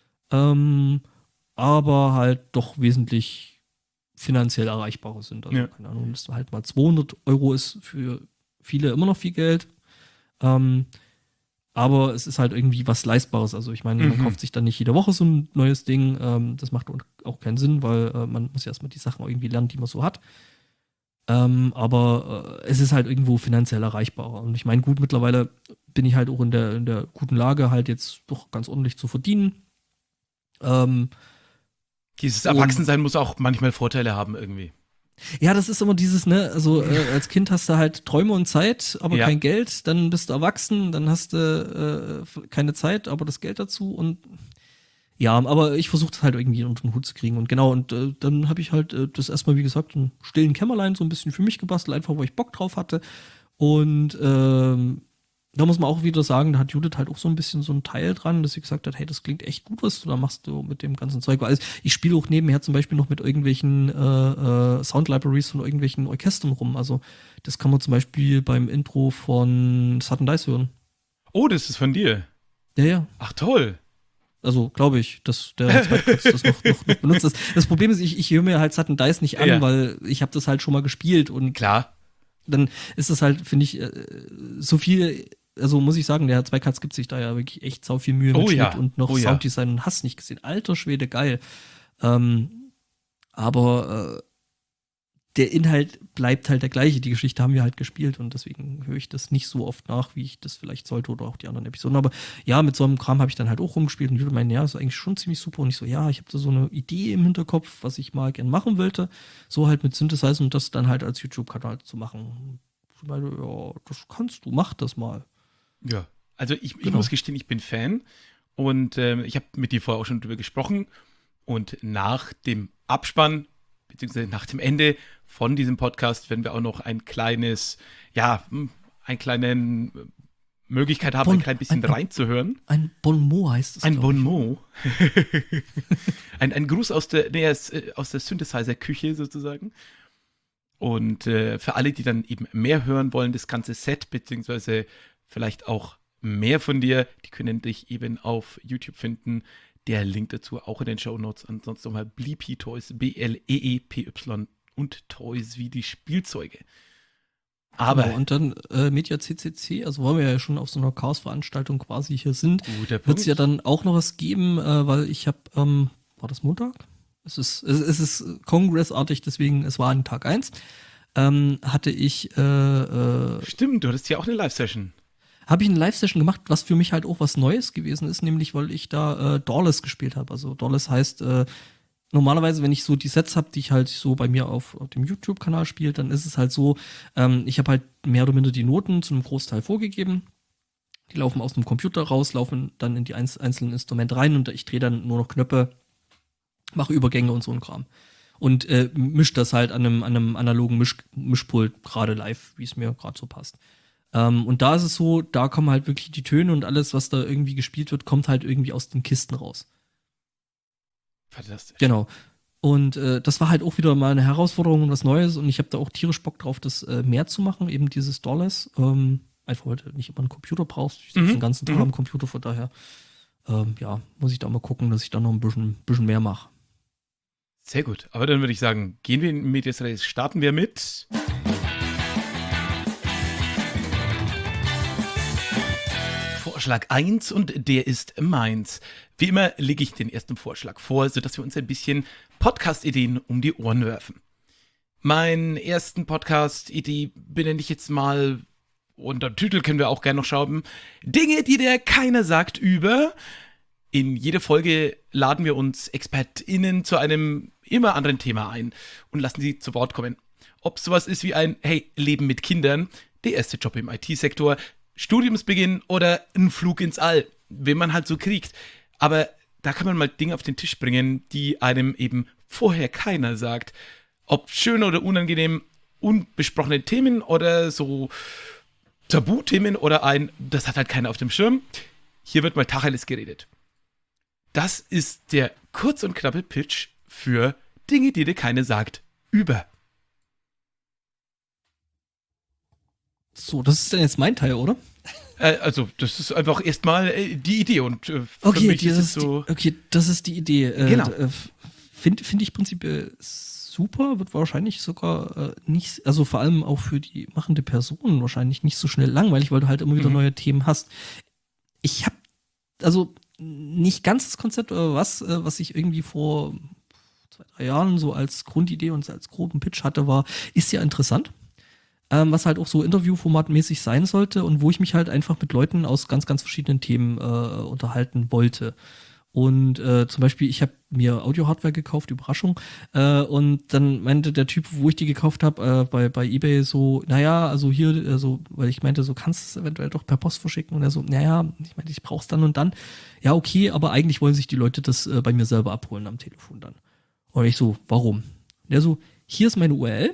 Speaker 2: aber halt doch wesentlich finanziell erreichbarer sind. Also, keine Ahnung, dass halt mal 200 Euro ist für viele immer noch viel Geld. Aber es ist halt irgendwie was Leistbares. Also, ich meine, man kauft sich dann nicht jede Woche so ein neues Ding. Das macht auch keinen Sinn, weil man muss ja erstmal die Sachen irgendwie lernen, die man so hat. Aber es ist halt irgendwo finanziell erreichbarer. Und ich meine, gut, mittlerweile bin ich halt auch in der guten Lage, halt jetzt doch ganz ordentlich zu verdienen.
Speaker 1: Dieses Erwachsensein muss auch manchmal Vorteile haben irgendwie.
Speaker 2: Ja, das ist immer dieses, ne, also als Kind hast du halt Träume und Zeit, aber kein Geld, dann bist du erwachsen, dann hast du keine Zeit, aber das Geld dazu und ja, aber ich versuche das halt irgendwie unter den Hut zu kriegen und genau, und dann habe ich halt das erstmal, wie gesagt, im stillen Kämmerlein so ein bisschen für mich gebastelt, einfach weil ich Bock drauf hatte und da muss man auch wieder sagen, da hat Judith halt auch so ein bisschen so ein Teil dran, dass sie gesagt hat, hey, das klingt echt gut, was du da machst du mit dem ganzen Zeug. Also ich spiele auch nebenher zum Beispiel noch mit irgendwelchen Sound-Libraries von irgendwelchen Orchestern rum. Also das kann man zum Beispiel beim Intro von Sudden Dice hören.
Speaker 1: Oh, das ist von dir?
Speaker 2: Ja.
Speaker 1: Ach, toll.
Speaker 2: Also glaube ich, dass der Zweitkurs das noch benutzt. Das Problem ist, ich höre mir halt Sudden Dice nicht an, weil ich habe das halt schon mal gespielt und
Speaker 1: klar.
Speaker 2: Dann ist das halt, finde ich, so viel. Also muss ich sagen, der Zweikatz gibt sich da ja wirklich echt sau viel Mühe mit Schnitt und noch Sounddesign und hast nicht gesehen. Alter Schwede, geil. Aber der Inhalt bleibt halt der gleiche. Die Geschichte haben wir halt gespielt und deswegen höre ich das nicht so oft nach, wie ich das vielleicht sollte oder auch die anderen Episoden. Aber ja, mit so einem Kram habe ich dann halt auch rumgespielt und Jude meinte, ja, das ist eigentlich schon ziemlich super. Und ich so, ja, ich habe da so eine Idee im Hinterkopf, was ich mal gern machen wollte. So halt mit Synthesizer und das dann halt als YouTube-Kanal zu machen. Ich meine, ja, das kannst du, mach das mal.
Speaker 1: Ja, also ich muss gestehen, ich bin Fan und ich habe mit dir vorher auch schon drüber gesprochen und nach dem Abspann beziehungsweise nach dem Ende von diesem Podcast werden wir auch noch ein kleines, Möglichkeit haben, ein klein bisschen reinzuhören.
Speaker 2: Ein Bonmot heißt es.
Speaker 1: Ein Bonmot. ein Gruß aus der Synthesizer-Küche sozusagen. Und für alle, die dann eben mehr hören wollen, das ganze Set, beziehungsweise vielleicht auch mehr von dir, die können dich eben auf YouTube finden. Der Link dazu auch in den Shownotes. Ansonsten nochmal Bleepy Toys, BLEEPY und Toys wie die Spielzeuge. Aber
Speaker 2: genau, und dann Media CCC, also weil wir ja schon auf so einer Chaos-Veranstaltung quasi hier sind, wird es ja dann auch noch was geben, weil ich habe, war das Montag? Es ist Congress-artig, deswegen, es war an Tag 1, hatte ich
Speaker 1: stimmt, du hattest ja auch eine Live-Session.
Speaker 2: habe ich eine Live-Session gemacht, was für mich halt auch was Neues gewesen ist, nämlich weil ich da Doorless gespielt habe. Also Doorless heißt, normalerweise, wenn ich so die Sets habe, die ich halt so bei mir auf dem YouTube-Kanal spiele, dann ist es halt so, ich habe halt mehr oder minder die Noten zu einem Großteil vorgegeben. Die laufen aus dem Computer raus, laufen dann in die einzelnen Instrumente rein und ich drehe dann nur noch Knöpfe, mache Übergänge und so ein Kram. Und mische das halt an einem analogen Mischpult gerade live, wie es mir gerade so passt. Und da ist es so, da kommen halt wirklich die Töne und alles, was da irgendwie gespielt wird, kommt halt irgendwie aus den Kisten raus.
Speaker 1: Fantastisch.
Speaker 2: Genau. Und das war halt auch wieder mal eine Herausforderung und was Neues und ich habe da auch tierisch Bock drauf, das mehr zu machen, eben dieses Doorless. Einfach weil du nicht immer einen Computer brauchst. Ich sitze den ganzen Tag am Computer, von daher muss ich da mal gucken, dass ich da noch ein bisschen mehr mache.
Speaker 1: Sehr gut. Aber dann würde ich sagen, gehen wir in Medias Res. Starten wir mit Vorschlag 1 und der ist meins. Wie immer lege ich den ersten Vorschlag vor, sodass wir uns ein bisschen Podcast-Ideen um die Ohren werfen. Meinen ersten Podcast-Idee benenne ich jetzt mal, unter Titel können wir auch gerne noch schauen, Dinge, die dir keiner sagt über. In jede Folge laden wir uns ExpertInnen zu einem immer anderen Thema ein und lassen sie zu Wort kommen. Ob sowas ist wie ein, hey, Leben mit Kindern, der erste Job im IT-Sektor, Studiumsbeginn oder ein Flug ins All, wenn man halt so kriegt. Aber da kann man mal Dinge auf den Tisch bringen, die einem eben vorher keiner sagt. Ob schön oder unangenehm, unbesprochene Themen oder so Tabuthemen oder das hat halt keiner auf dem Schirm. Hier wird mal Tacheles geredet. Das ist der kurz und knappe Pitch für Dinge, die dir keiner sagt, über.
Speaker 2: So, das ist dann jetzt mein Teil, oder?
Speaker 1: Also, das ist einfach erstmal die Idee und für
Speaker 2: okay,
Speaker 1: mich ist es so.
Speaker 2: Das ist die Idee.
Speaker 1: Genau.
Speaker 2: Finde ich prinzipiell super, wird wahrscheinlich sogar nicht, also vor allem auch für die machende Person wahrscheinlich nicht so schnell langweilig, weil du halt immer wieder neue Themen hast. Ich habe also nicht ganz das Konzept oder was ich irgendwie vor 2-3 Jahren so als Grundidee und als groben Pitch hatte, ist ja interessant. Was halt auch so interviewformatmäßig sein sollte und wo ich mich halt einfach mit Leuten aus ganz, ganz verschiedenen Themen unterhalten wollte. Und zum Beispiel, ich habe mir Audio-Hardware gekauft, Überraschung, und dann meinte der Typ, wo ich die gekauft habe, bei eBay so, naja, also hier, weil ich meinte, so kannst du es eventuell doch per Post verschicken und er so, naja, ich meinte, ich brauch's dann und dann. Ja, okay, aber eigentlich wollen sich die Leute das bei mir selber abholen am Telefon dann. Und ich so, warum? Der so, hier ist meine URL.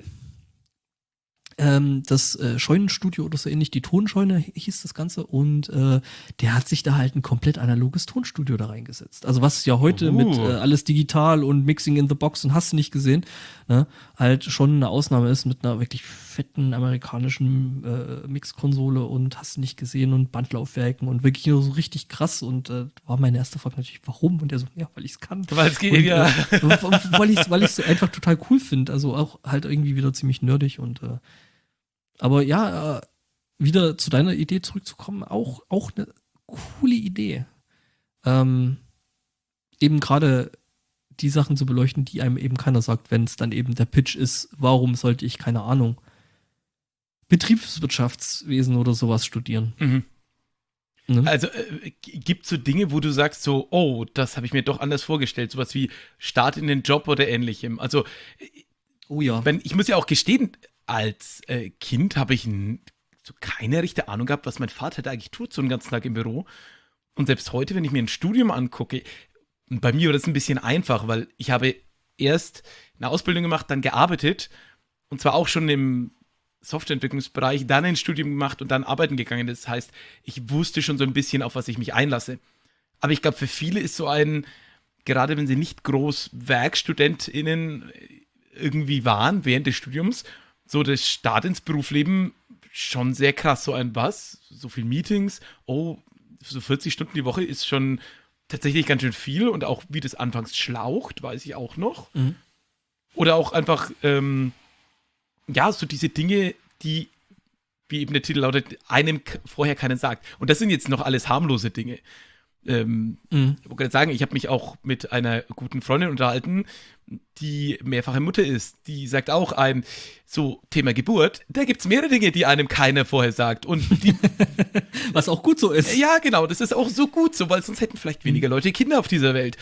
Speaker 2: Das Scheunenstudio oder so ähnlich, die Tonscheune hieß das Ganze und der hat sich da halt ein komplett analoges Tonstudio da reingesetzt. Also was ja heute mit alles digital und Mixing in the Box und hast du nicht gesehen, ne, halt schon eine Ausnahme ist mit einer wirklich fetten amerikanischen Mixkonsole und hast du nicht gesehen und Bandlaufwerken und wirklich nur so richtig krass und war meine erste Frage natürlich, warum? Und der so, ja, weil ich es kann.
Speaker 1: Weil es geht, und, ja.
Speaker 2: Weil ich es einfach total cool finde, also auch halt irgendwie wieder ziemlich nerdig und aber ja, wieder zu deiner Idee zurückzukommen, auch eine coole Idee. Eben gerade die Sachen zu beleuchten, die einem eben keiner sagt, wenn es dann eben der Pitch ist, warum sollte ich, keine Ahnung, Betriebswirtschaftswesen oder sowas studieren.
Speaker 1: Mhm. Ne? Also gibt es so Dinge, wo du sagst so, oh, das habe ich mir doch anders vorgestellt, sowas wie Start in den Job oder ähnlichem. Also,
Speaker 2: oh ja.
Speaker 1: Ich muss ja auch gestehen, als Kind habe ich so keine richtige Ahnung gehabt, was mein Vater da eigentlich tut, so einen ganzen Tag im Büro. Und selbst heute, wenn ich mir ein Studium angucke, und bei mir war das ein bisschen einfach, weil ich habe erst eine Ausbildung gemacht, dann gearbeitet und zwar auch schon im Softwareentwicklungsbereich, dann ein Studium gemacht und dann arbeiten gegangen. Das heißt, ich wusste schon so ein bisschen, auf was ich mich einlasse. Aber ich glaube, für viele ist so gerade wenn sie nicht groß WerkstudentInnen irgendwie waren während des Studiums, so das Start ins Berufsleben schon sehr krass. So so viel Meetings, so 40 Stunden die Woche ist schon tatsächlich ganz schön viel und auch wie das anfangs schlaucht, weiß ich auch noch. Mhm. Oder auch einfach, so diese Dinge, die, wie eben der Titel lautet, einem vorher keiner sagt. Und das sind jetzt noch alles harmlose Dinge. Ich wollte gerade sagen, ich habe mich auch mit einer guten Freundin unterhalten, die mehrfache Mutter ist. Die sagt auch so Thema Geburt, da gibt es mehrere Dinge, die einem keiner vorher sagt. Und die,
Speaker 2: Was auch gut so ist.
Speaker 1: ja, genau, das ist auch so gut so, weil sonst hätten vielleicht weniger Leute Kinder auf dieser Welt.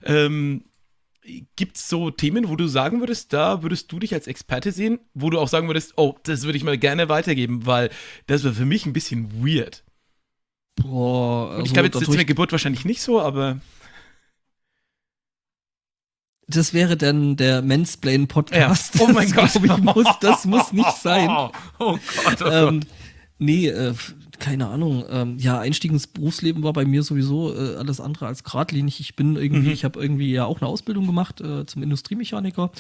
Speaker 1: Gibt es so Themen, wo du sagen würdest, da würdest du dich als Experte sehen, wo du auch sagen würdest, oh, das würde ich mal gerne weitergeben, weil das wäre für mich ein bisschen weird.
Speaker 2: Boah,
Speaker 1: Und ich glaube, jetzt mit Geburt wahrscheinlich nicht so, aber
Speaker 2: das wäre dann der Mansplain-Podcast.
Speaker 1: Ja. Oh mein Gott.
Speaker 2: Das muss nicht sein.
Speaker 1: Oh Gott.
Speaker 2: Nee, keine Ahnung. Ja, Einstieg ins Berufsleben war bei mir sowieso alles andere als geradlinig. Ich habe irgendwie ja auch eine Ausbildung gemacht zum Industriemechaniker.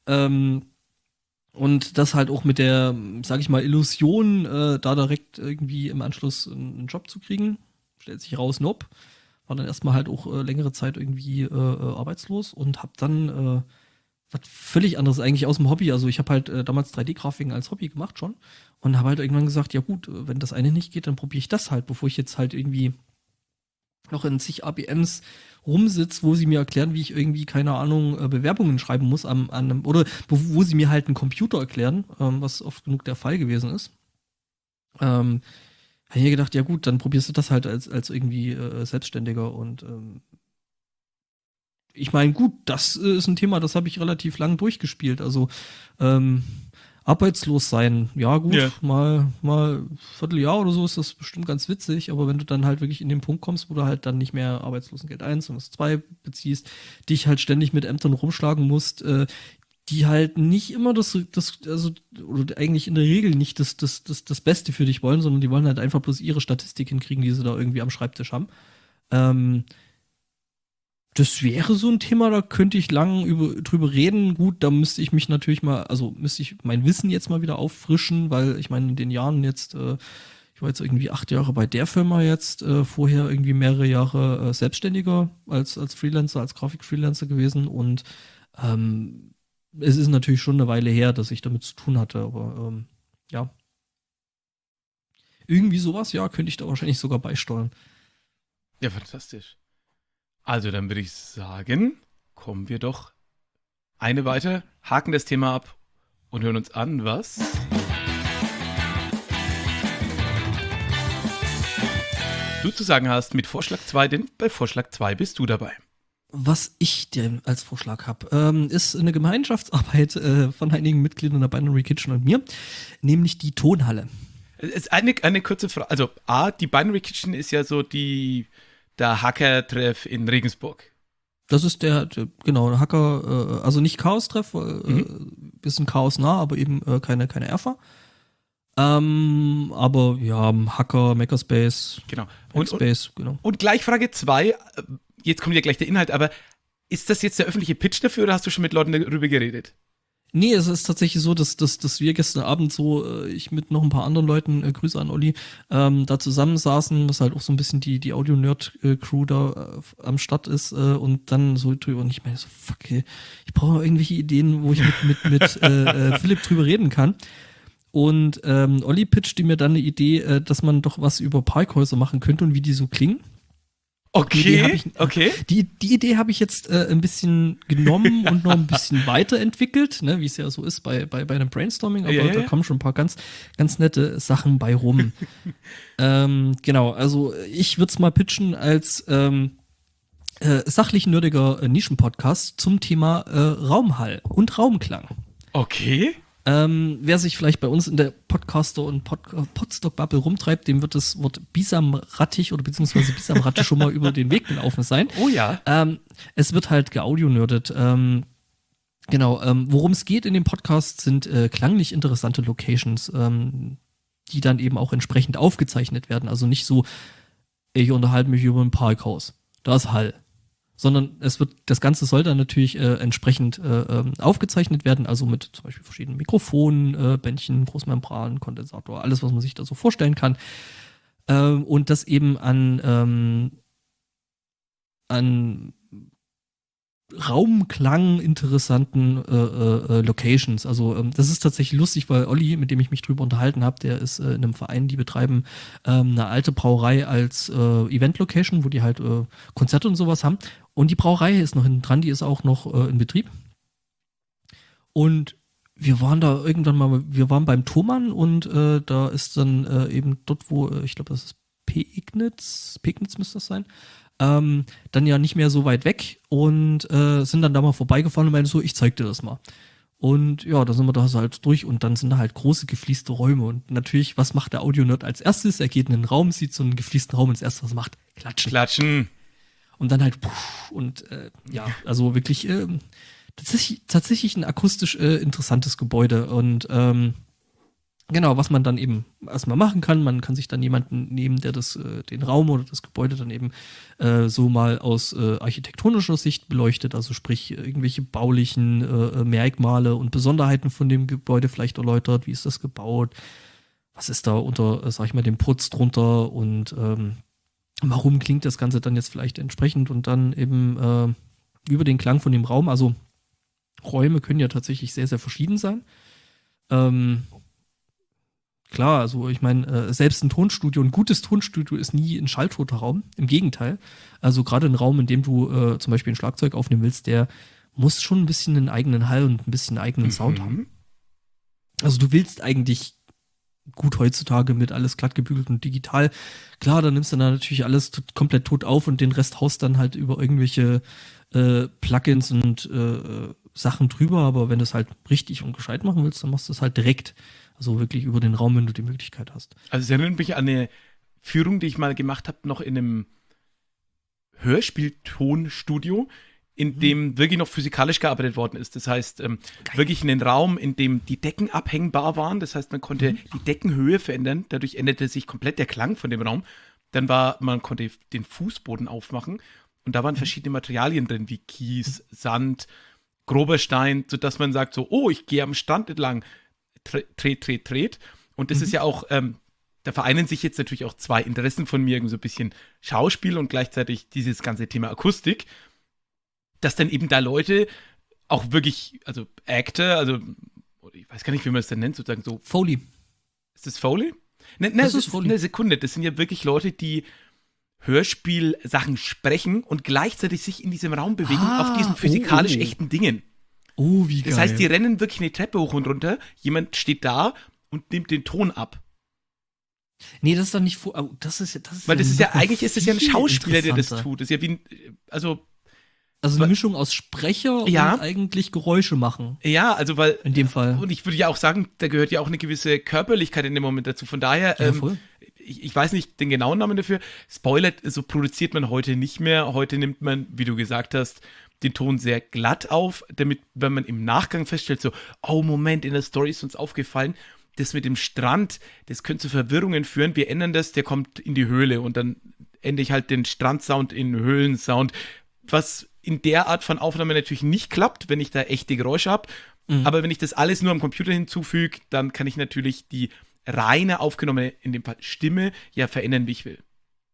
Speaker 2: Und das halt auch mit der, sag ich mal, Illusion, da direkt irgendwie im Anschluss einen Job zu kriegen. Stellt sich raus, nope. War dann erstmal halt auch längere Zeit irgendwie arbeitslos und hab dann was völlig anderes eigentlich aus dem Hobby. Also ich habe halt damals 3D-Grafiken als Hobby gemacht schon und habe halt irgendwann gesagt, ja gut, wenn das eine nicht geht, dann probiere ich das halt, bevor ich jetzt halt irgendwie noch in zig ABMs rumsitze, wo sie mir erklären, wie ich irgendwie, keine Ahnung, Bewerbungen schreiben muss oder wo sie mir halt einen Computer erklären, was oft genug der Fall gewesen ist. Habe ich mir gedacht, ja gut, dann probierst du das halt als irgendwie Selbstständiger und ich meine, gut, das ist ein Thema, das habe ich relativ lang durchgespielt. Also arbeitslos sein, ja gut,
Speaker 1: Ja.
Speaker 2: mal Vierteljahr oder so ist das bestimmt ganz witzig, aber wenn du dann halt wirklich in den Punkt kommst, wo du halt dann nicht mehr Arbeitslosengeld 1 sondern 2 beziehst, dich halt ständig mit Ämtern rumschlagen musst, die halt nicht immer oder eigentlich in der Regel nicht das Beste für dich wollen, sondern die wollen halt einfach bloß ihre Statistik hinkriegen, die sie da irgendwie am Schreibtisch haben. Das wäre so ein Thema, da könnte ich lang drüber reden. Gut, da müsste ich mich natürlich müsste ich mein Wissen jetzt mal wieder auffrischen, weil ich meine, in den Jahren jetzt, ich war jetzt irgendwie 8 Jahre bei der Firma jetzt, vorher irgendwie mehrere Jahre Selbstständiger als Freelancer, als Grafikfreelancer gewesen und es ist natürlich schon eine Weile her, dass ich damit zu tun hatte, aber ja. Irgendwie sowas, ja, könnte ich da wahrscheinlich sogar beisteuern.
Speaker 1: Ja, fantastisch. Also, dann würde ich sagen, kommen wir doch eine weiter, haken das Thema ab und hören uns an, was du zu sagen hast mit Vorschlag 2, denn bei Vorschlag 2 bist du dabei.
Speaker 2: Was ich dir als Vorschlag habe, ist eine Gemeinschaftsarbeit von einigen Mitgliedern der Binary Kitchen und mir, nämlich die Tonhalle.
Speaker 1: Es ist eine kurze Frage. Also, die Binary Kitchen ist ja so der Hacker-Treff in Regensburg.
Speaker 2: Das ist der Hacker, also nicht Chaos-Treff, bisschen Chaos nah, aber eben keine Erfa. Aber ja, Hacker, Makerspace,
Speaker 1: Genau.
Speaker 2: Hackspace, genau.
Speaker 1: Und gleich Frage 2, jetzt kommt ja gleich der Inhalt, aber ist das jetzt der öffentliche Pitch dafür oder hast du schon mit Leuten darüber geredet?
Speaker 2: Nee, es ist tatsächlich so, dass wir gestern Abend so, ich mit noch ein paar anderen Leuten, Grüße an Olli, da zusammensaßen, was halt auch so ein bisschen die Audio-Nerd-Crew da am Start ist und dann so drüber und ich meine so, fuck, ey, ich brauche irgendwelche Ideen, wo ich mit Philipp drüber reden kann. Und Olli pitchte mir dann eine Idee, dass man doch was über Parkhäuser machen könnte und wie die so klingen.
Speaker 1: Okay.
Speaker 2: Die Idee habe ich jetzt ein bisschen genommen und noch ein bisschen weiterentwickelt, ne, wie es ja so ist bei einem Brainstorming, aber da kommen schon ein paar ganz, ganz nette Sachen bei rum. Genau, also ich würde es mal pitchen als sachlich nerdiger Nischenpodcast zum Thema Raumhall und Raumklang.
Speaker 1: Okay.
Speaker 2: Wer sich vielleicht bei uns in der Podcaster- und Podstock-Bubble rumtreibt, dem wird das Wort Bisamrattich oder beziehungsweise Bisamratte schon mal über den Weg gelaufen sein.
Speaker 1: Oh ja.
Speaker 2: Es wird halt geaudio-nerdet. Genau, worum es geht in dem Podcast sind klanglich interessante Locations, die dann eben auch entsprechend aufgezeichnet werden. Also nicht so, ich unterhalte mich über ein Parkhaus. Da ist Hall. Sondern das Ganze soll dann natürlich entsprechend aufgezeichnet werden, also mit zum Beispiel verschiedenen Mikrofonen, Bändchen, Großmembran, Kondensator, alles, was man sich da so vorstellen kann. Und das eben an Raumklang interessanten Locations. Also das ist tatsächlich lustig, weil Olli, mit dem ich mich drüber unterhalten habe, der ist in einem Verein, die betreiben eine alte Brauerei als Event-Location, wo die halt Konzerte und sowas haben. Und die Brauerei ist noch hinten dran, die ist auch noch in Betrieb. Und wir waren da irgendwann mal, wir waren beim Thomann und da ist dann eben dort, wo, ich glaube, das ist Pegnitz müsste das sein, dann ja nicht mehr so weit weg und sind dann da mal vorbeigefahren und meinen so, ich zeig dir das mal. Und ja, da sind wir da halt durch und dann sind da halt große gefließte Räume und natürlich, was macht der Audio-Nerd als erstes? Er geht in den Raum, sieht so einen gefließten Raum und das erste, was er macht, klatschen.
Speaker 1: Klatschen.
Speaker 2: Und dann halt und ja, also wirklich tatsächlich ein akustisch interessantes Gebäude und genau, was man dann eben erstmal machen kann, man kann sich dann jemanden nehmen, der den Raum oder das Gebäude dann eben so mal aus architektonischer Sicht beleuchtet, also sprich irgendwelche baulichen Merkmale und Besonderheiten von dem Gebäude vielleicht erläutert, wie ist das gebaut, was ist da unter, sag ich mal, dem Putz drunter und warum klingt das Ganze dann jetzt vielleicht entsprechend und dann eben über den Klang von dem Raum, also Räume können ja tatsächlich sehr, sehr verschieden sein. Klar, also ich meine, selbst ein Tonstudio, ein gutes Tonstudio ist nie ein schalltoter Raum. Im Gegenteil. Also gerade ein Raum, in dem du zum Beispiel ein Schlagzeug aufnehmen willst, der muss schon ein bisschen einen eigenen Hall und ein bisschen einen eigenen Sound haben. Also du willst eigentlich gut heutzutage mit alles glatt gebügelt und digital. Klar, dann nimmst du dann natürlich alles komplett tot auf und den Rest haust dann halt über irgendwelche Plugins und Sachen drüber, aber wenn du es halt richtig und gescheit machen willst, dann machst du es halt direkt. Also wirklich über den Raum, wenn du die Möglichkeit hast.
Speaker 1: Also es erinnert mich an eine Führung, die ich mal gemacht habe, noch in einem Hörspieltonstudio, in dem wirklich noch physikalisch gearbeitet worden ist. Das heißt, wirklich einen Raum, in dem die Decken abhängbar waren. Das heißt, man konnte die Deckenhöhe verändern. Dadurch änderte sich komplett der Klang von dem Raum. Dann man konnte den Fußboden aufmachen. Und da waren verschiedene Materialien drin, wie Kies, Sand, grober Stein, sodass man sagt so, oh, ich gehe am Strand entlang, dreht. Und das ist ja auch, da vereinen sich jetzt natürlich auch zwei Interessen von mir, so ein bisschen Schauspiel und gleichzeitig dieses ganze Thema Akustik, dass dann eben da Leute auch wirklich, also Actor, also ich weiß gar nicht, wie man es denn nennt, sozusagen so.
Speaker 2: Foley.
Speaker 1: Ist das Foley?
Speaker 2: Das ist Foley.
Speaker 1: Eine Sekunde, das sind ja wirklich Leute, die Hörspielsachen sprechen und gleichzeitig sich in diesem Raum bewegen auf diesen physikalisch echten Dingen.
Speaker 2: Oh, wie geil.
Speaker 1: Das heißt, die rennen wirklich eine Treppe hoch und runter, jemand steht da und nimmt den Ton ab.
Speaker 2: Nee, das ist dann nicht, das ist
Speaker 1: weil das ist ja, eigentlich ist es ja ein Schauspieler, der das tut. Das ist ja wie
Speaker 2: also eine Mischung aus Sprecher und eigentlich Geräusche machen.
Speaker 1: Ja, also weil
Speaker 2: in dem Fall.
Speaker 1: Und ich würde ja auch sagen, da gehört ja auch eine gewisse Körperlichkeit in dem Moment dazu. Von daher, ich weiß nicht den genauen Namen dafür. Spoiler, so produziert man heute nicht mehr. Heute nimmt man, wie du gesagt hast, den Ton sehr glatt auf, damit, wenn man im Nachgang feststellt, so, oh Moment, in der Story ist uns aufgefallen, das mit dem Strand, das könnte zu Verwirrungen führen. Wir ändern das, der kommt in die Höhle und dann ändere ich halt den Strandsound in Höhlensound, was in der Art von Aufnahme natürlich nicht klappt, wenn ich da echte Geräusche habe. Aber wenn ich das alles nur am Computer hinzufüge, dann kann ich natürlich die reine aufgenommene, in dem Fall Stimme, ja verändern, wie ich will.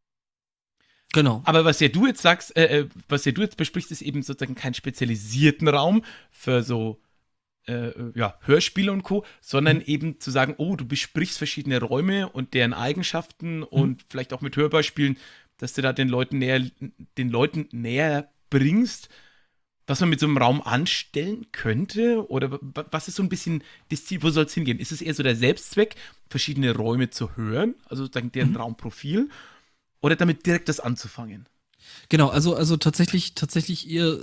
Speaker 2: Genau.
Speaker 1: Aber was ja du jetzt sagst, was ja du jetzt besprichst, ist eben sozusagen keinen spezialisierten Raum für so Hörspiele und Co., sondern eben zu sagen, oh, du besprichst verschiedene Räume und deren Eigenschaften und vielleicht auch mit Hörbeispielen, dass du da den Leuten näher bringst, was man mit so einem Raum anstellen könnte? Oder was ist so ein bisschen das Ziel, wo soll es hingehen? Ist es eher so der Selbstzweck, verschiedene Räume zu hören, also sozusagen deren Raumprofil, oder damit direkt das anzufangen?
Speaker 2: Genau, also tatsächlich eher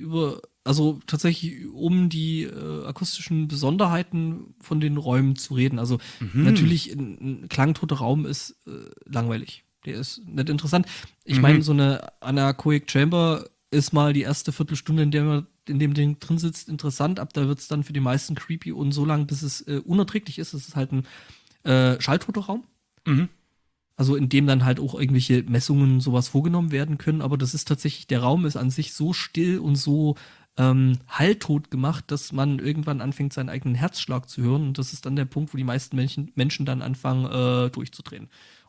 Speaker 2: tatsächlich um die akustischen Besonderheiten von den Räumen zu reden. Also natürlich, ein klangtoter Raum ist langweilig. Der ist nicht interessant. Ich meine, so eine Anechoic Chamber ist mal die erste Viertelstunde, in dem Ding drin sitzt, interessant. Ab da wird es dann für die meisten creepy und so lang, bis es unerträglich ist. Es ist halt ein schalltoter Raum. Also in dem dann halt auch irgendwelche Messungen sowas vorgenommen werden können. Aber das ist tatsächlich, der Raum ist an sich so still und so halltot gemacht, dass man irgendwann anfängt, seinen eigenen Herzschlag zu hören. Und das ist dann der Punkt, wo die meisten Menschen dann anfangen, durchzudrehen.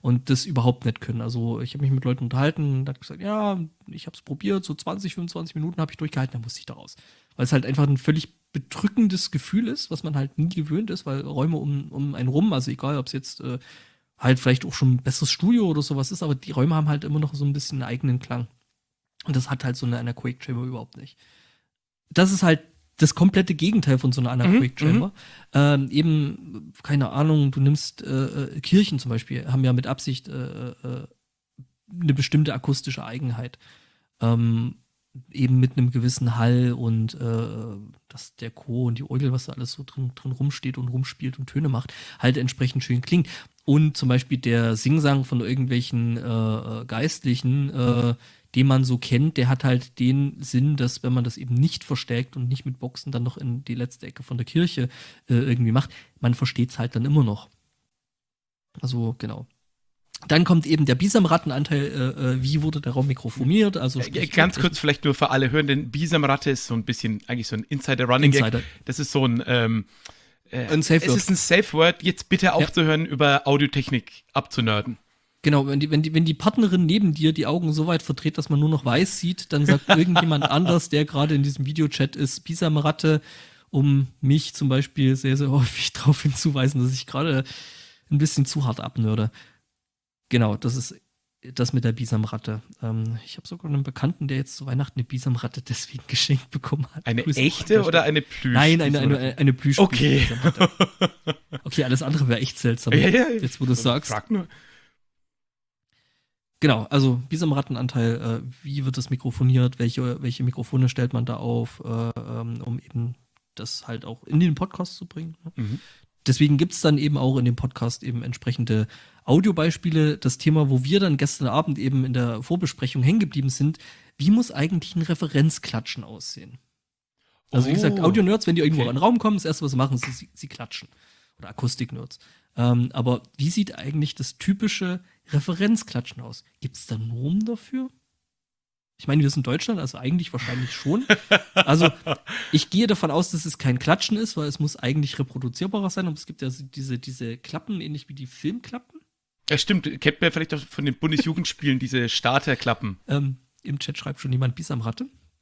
Speaker 2: und das überhaupt nicht können. Also ich habe mich mit Leuten unterhalten und hat gesagt, ja, ich habe es probiert, so 20, 25 Minuten habe ich durchgehalten, dann musste ich da raus. Weil es halt einfach ein völlig bedrückendes Gefühl ist, was man halt nie gewöhnt ist, weil Räume um einen rum, also egal, ob es jetzt halt vielleicht auch schon ein besseres Studio oder sowas ist, aber die Räume haben halt immer noch so ein bisschen einen eigenen Klang. Und das hat halt so eine Quake Chamber überhaupt nicht. Das ist halt das komplette Gegenteil von so einer Quake Chamber. Eben, keine Ahnung, du nimmst Kirchen zum Beispiel, haben ja mit Absicht eine bestimmte akustische Eigenheit. Eben mit einem gewissen Hall und dass der Chor und die Orgel, was da alles so drin rumsteht und rumspielt und Töne macht, halt entsprechend schön klingt. Und zum Beispiel der Singsang von irgendwelchen Geistlichen, den man so kennt, der hat halt den Sinn, dass wenn man das eben nicht verstärkt und nicht mit Boxen dann noch in die letzte Ecke von der Kirche irgendwie macht, man versteht es halt dann immer noch. Also, genau. Dann kommt eben der Bisamrattenanteil, wie wurde der Raum mikrofoniert, also
Speaker 1: ganz kurz vielleicht nur für alle Hörenden, Bisamratte ist so ein bisschen, eigentlich so ein Insider-Running-Gag. Das ist so ein Safe-Word. Es ist ein Safe-Word, jetzt bitte aufzuhören, über Audiotechnik abzunörden.
Speaker 2: Genau, wenn die Partnerin neben dir die Augen so weit verdreht, dass man nur noch weiß sieht, dann sagt irgendjemand anders, der gerade in diesem Videochat ist, Bisamratte, um mich zum Beispiel sehr, sehr häufig darauf hinzuweisen, dass ich gerade ein bisschen zu hart abnörde. Genau, das ist das mit der Bisamratte. Ich habe sogar einen Bekannten, der jetzt zu Weihnachten eine Bisamratte deswegen geschenkt bekommen hat.
Speaker 1: Eine echte oder eine Plüsch?
Speaker 2: Nein, eine Plüsch.
Speaker 1: Okay.
Speaker 2: Okay, alles andere wäre echt seltsam.
Speaker 1: Ja.
Speaker 2: Jetzt, wo du es sagst.
Speaker 1: Frag nur.
Speaker 2: Genau, also Bisamrattenanteil, wie wird das mikrofoniert, welche Mikrofone stellt man da auf, um eben das halt auch in den Podcast zu bringen. Ne? Deswegen gibt es dann eben auch in dem Podcast eben entsprechende Audiobeispiele. Das Thema, wo wir dann gestern Abend eben in der Vorbesprechung hängen geblieben sind, wie muss eigentlich ein Referenzklatschen aussehen? Also wie gesagt, Audio-Nerds, wenn die irgendwo in den Raum kommen, das erste, was sie machen, ist, sie klatschen. Oder Akustik-Nerds. Aber wie sieht eigentlich das typische Referenzklatschen aus? Gibt es da Normen dafür? Ich meine, wir sind in Deutschland, also eigentlich wahrscheinlich schon. Also ich gehe davon aus, dass es kein Klatschen ist, weil es muss eigentlich reproduzierbarer sein. Und es gibt ja diese Klappen, ähnlich wie die Filmklappen.
Speaker 1: Ja, stimmt. Kennt man vielleicht auch von den Bundesjugendspielen, diese Starterklappen.
Speaker 2: Im Chat schreibt schon jemand Bisamratte.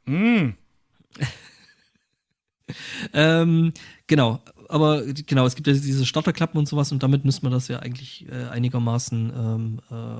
Speaker 2: Genau, aber genau, es gibt ja diese Starterklappen und sowas und damit müsste man das ja eigentlich einigermaßen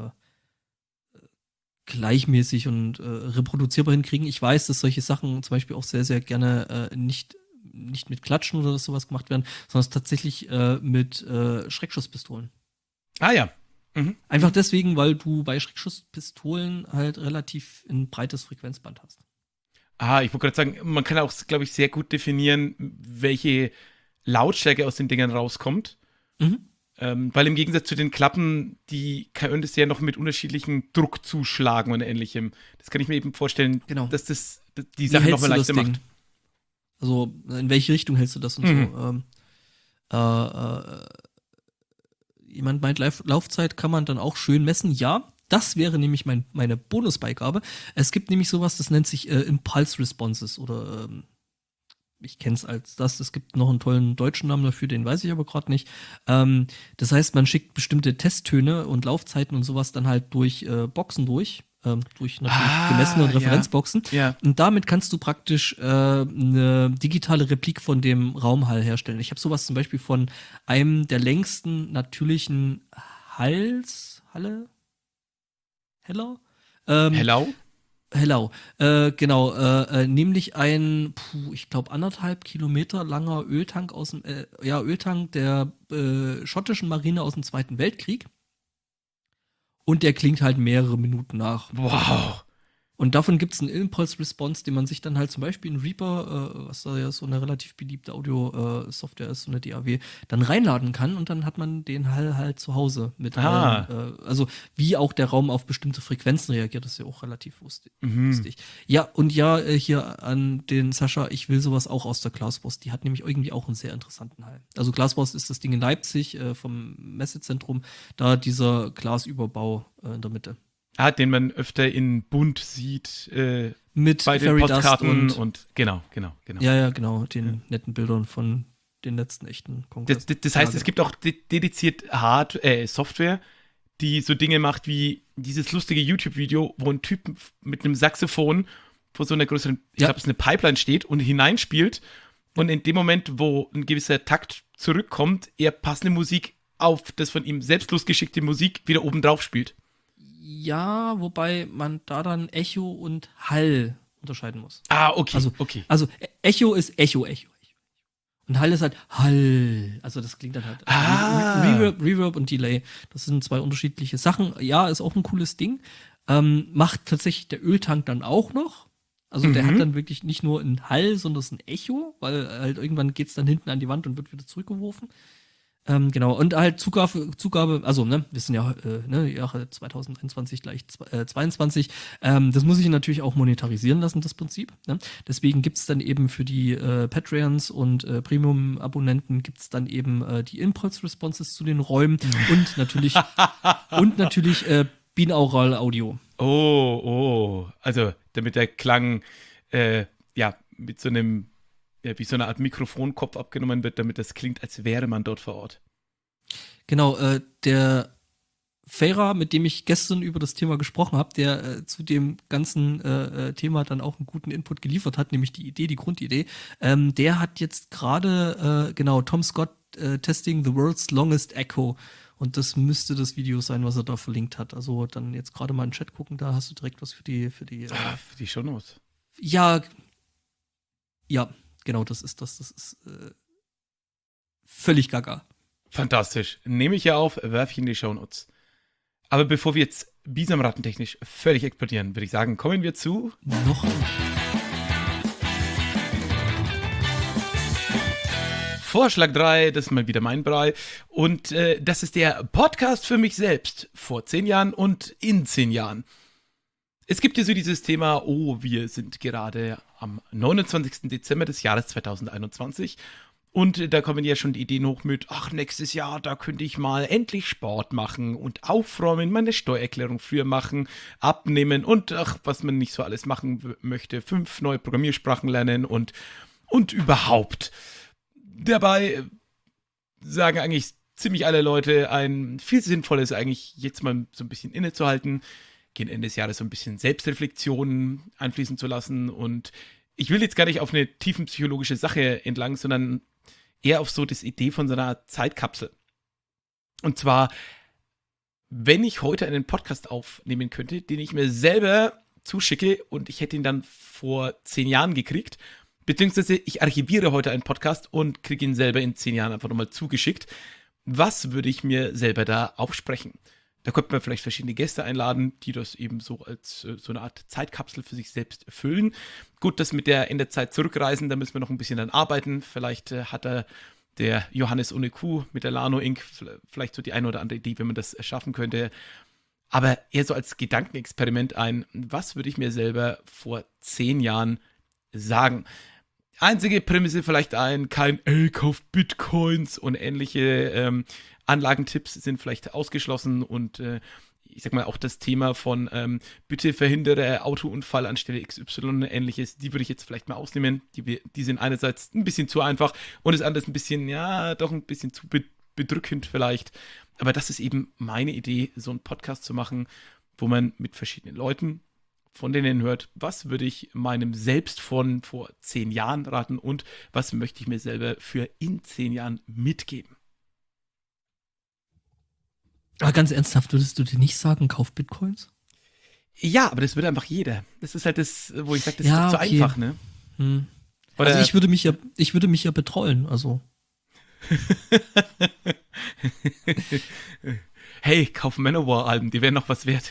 Speaker 2: gleichmäßig und reproduzierbar hinkriegen. Ich weiß, dass solche Sachen zum Beispiel auch sehr, sehr gerne nicht mit Klatschen oder sowas gemacht werden, sondern tatsächlich mit Schreckschusspistolen.
Speaker 1: Ah ja.
Speaker 2: Einfach deswegen, weil du bei Schreckschusspistolen halt relativ ein breites Frequenzband hast.
Speaker 1: Ich wollte gerade sagen, man kann auch, glaube ich, sehr gut definieren, welche Lautstärke aus den Dingern rauskommt. Weil im Gegensatz zu den Klappen, die können das ja noch mit unterschiedlichen Druck zuschlagen und ähnlichem. Das kann ich mir eben vorstellen, dass das die Sache noch mal leichter macht.
Speaker 2: Also, in welche Richtung hältst du das und so? Jemand meint, Laufzeit kann man dann auch schön messen. Ja, das wäre nämlich meine Bonusbeigabe. Es gibt nämlich sowas, das nennt sich Impulse Responses oder ich kenne es als das. Es gibt noch einen tollen deutschen Namen dafür, den weiß ich aber gerade nicht. Das heißt, man schickt bestimmte Testtöne und Laufzeiten und sowas dann halt durch Boxen durch natürlich gemessene Referenzboxen. Ja. Und damit kannst du praktisch eine digitale Replik von dem Raumhall herstellen. Ich habe sowas zum Beispiel von einem der längsten natürlichen Heller? Hellau. Genau, nämlich ein, ich glaube, 1,5 Kilometer langer Öltank aus dem, Öltank der schottischen Marine aus dem Zweiten Weltkrieg. Und der klingt halt mehrere Minuten nach.
Speaker 1: Wow.
Speaker 2: Und davon gibt es einen Impulse-Response, den man sich dann halt zum Beispiel in Reaper, was da ja so eine relativ beliebte Audio-Software ist, so eine DAW, dann reinladen kann und dann hat man den Hall halt zu Hause mit allen, also wie auch der Raum auf bestimmte Frequenzen reagiert, das ist ja auch relativ lustig. Ja, und hier an den Sascha, ich will sowas auch aus der Glasfaust, die hat nämlich irgendwie auch einen sehr interessanten Hall. Also Glasfaust ist das Ding in Leipzig vom Messezentrum, da dieser Glasüberbau in der Mitte.
Speaker 1: Den man öfter in bunt sieht,
Speaker 2: mit
Speaker 1: bei den Postkarten und genau.
Speaker 2: Ja, genau, den netten Bildern von den letzten echten
Speaker 1: Kongress. Das heißt, es gibt auch dediziert Software, die so Dinge macht wie dieses lustige YouTube-Video, wo ein Typ mit einem Saxophon vor so einer größeren, ich glaube, es ist eine Pipeline steht und hineinspielt und in dem Moment, wo ein gewisser Takt zurückkommt, er passende Musik auf das von ihm selbst losgeschickte Musik wieder oben drauf spielt.
Speaker 2: Ja, wobei man da dann Echo und Hall unterscheiden muss.
Speaker 1: Ah, okay,
Speaker 2: okay. Also Echo ist Echo. Und Hall ist halt Hall. Also das klingt dann halt. Reverb und Delay. Das sind zwei unterschiedliche Sachen. Ja, ist auch ein cooles Ding. Macht tatsächlich der Öltank dann auch noch. Also der hat dann wirklich nicht nur ein Hall, sondern es ist ein Echo, weil halt irgendwann geht's dann hinten an die Wand und wird wieder zurückgeworfen. Genau, und halt Zugabe, also, ne, wir sind ja, Jahre 2021 gleich 22, das muss ich natürlich auch monetarisieren lassen, das Prinzip, ne? Deswegen gibt's dann eben für die Patreons und Premium-Abonnenten gibt's dann eben die Impulse-Responses zu den Räumen und natürlich binaural Audio.
Speaker 1: Oh, also damit der Klang, mit so einem wie so eine Art Mikrofonkopf abgenommen wird, damit das klingt, als wäre man dort vor Ort.
Speaker 2: Genau, der Feyrer, mit dem ich gestern über das Thema gesprochen habe, der zu dem ganzen Thema dann auch einen guten Input geliefert hat, nämlich die Grundidee, der hat jetzt gerade, Tom Scott Testing the World's Longest Echo. Und das müsste das Video sein, was er da verlinkt hat. Also dann jetzt gerade mal in den Chat gucken, da hast du direkt was für die
Speaker 1: Shownotes.
Speaker 2: Ja, genau, das ist völlig gaga.
Speaker 1: Fantastisch. Nehme ich ja auf, werfe ich in die Shownotes. Aber bevor wir jetzt bisamrattentechnisch völlig explodieren, würde ich sagen, kommen wir zu
Speaker 2: noch
Speaker 1: Vorschlag 3, das ist mal wieder mein Brei. Und das ist der Podcast für mich selbst vor 10 Jahren und in 10 Jahren. Es gibt ja so dieses Thema, wir sind gerade am 29. Dezember des Jahres 2021 und da kommen ja schon die Ideen hoch mit, nächstes Jahr, da könnte ich mal endlich Sport machen und aufräumen, meine Steuererklärung früher machen, abnehmen und was man nicht so alles machen möchte, 5 neue Programmiersprachen lernen und überhaupt. Dabei sagen eigentlich ziemlich alle Leute, ein viel Sinnvolles eigentlich jetzt mal so ein bisschen innezuhalten, gegen Ende des Jahres so ein bisschen Selbstreflexion einfließen zu lassen. Und ich will jetzt gar nicht auf eine tiefenpsychologische Sache entlang, sondern eher auf so das Idee von so einer Zeitkapsel. Und zwar, wenn ich heute einen Podcast aufnehmen könnte, den ich mir selber zuschicke und ich hätte ihn dann vor 10 Jahren gekriegt, beziehungsweise ich archiviere heute einen Podcast und kriege ihn selber in 10 Jahren einfach nochmal zugeschickt, was würde ich mir selber da aufsprechen? Da könnte man vielleicht verschiedene Gäste einladen, die das eben so als so eine Art Zeitkapsel für sich selbst füllen. Gut, das mit der Endzeit zurückreisen, da müssen wir noch ein bisschen dann arbeiten. Vielleicht hat der Johannes ohne Q mit der Lano Inc. vielleicht so die eine oder andere Idee, wenn man das schaffen könnte. Aber eher so als Gedankenexperiment was würde ich mir selber vor 10 Jahren sagen? Einzige Prämisse vielleicht kein kauft Bitcoins und ähnliche Anlagentipps sind vielleicht ausgeschlossen und ich sag mal auch das Thema von bitte verhindere Autounfall anstelle XY und ähnliches, die würde ich jetzt vielleicht mal ausnehmen. Die sind einerseits ein bisschen zu einfach und das andere ist ein bisschen, doch ein bisschen zu bedrückend vielleicht. Aber das ist eben meine Idee, so einen Podcast zu machen, wo man mit verschiedenen Leuten von denen hört, was würde ich meinem Selbst von vor 10 Jahren raten und was möchte ich mir selber für in 10 Jahren mitgeben.
Speaker 2: Aber ganz ernsthaft, würdest du dir nicht sagen, kauf Bitcoins?
Speaker 1: Ja, aber das würde einfach jeder. Das ist halt das, wo ich sage, das ist doch zu einfach, ne?
Speaker 2: Oder also ich würde mich ja betrollen, also.
Speaker 1: Hey, kauf Manowar-Alben, die wären noch was wert.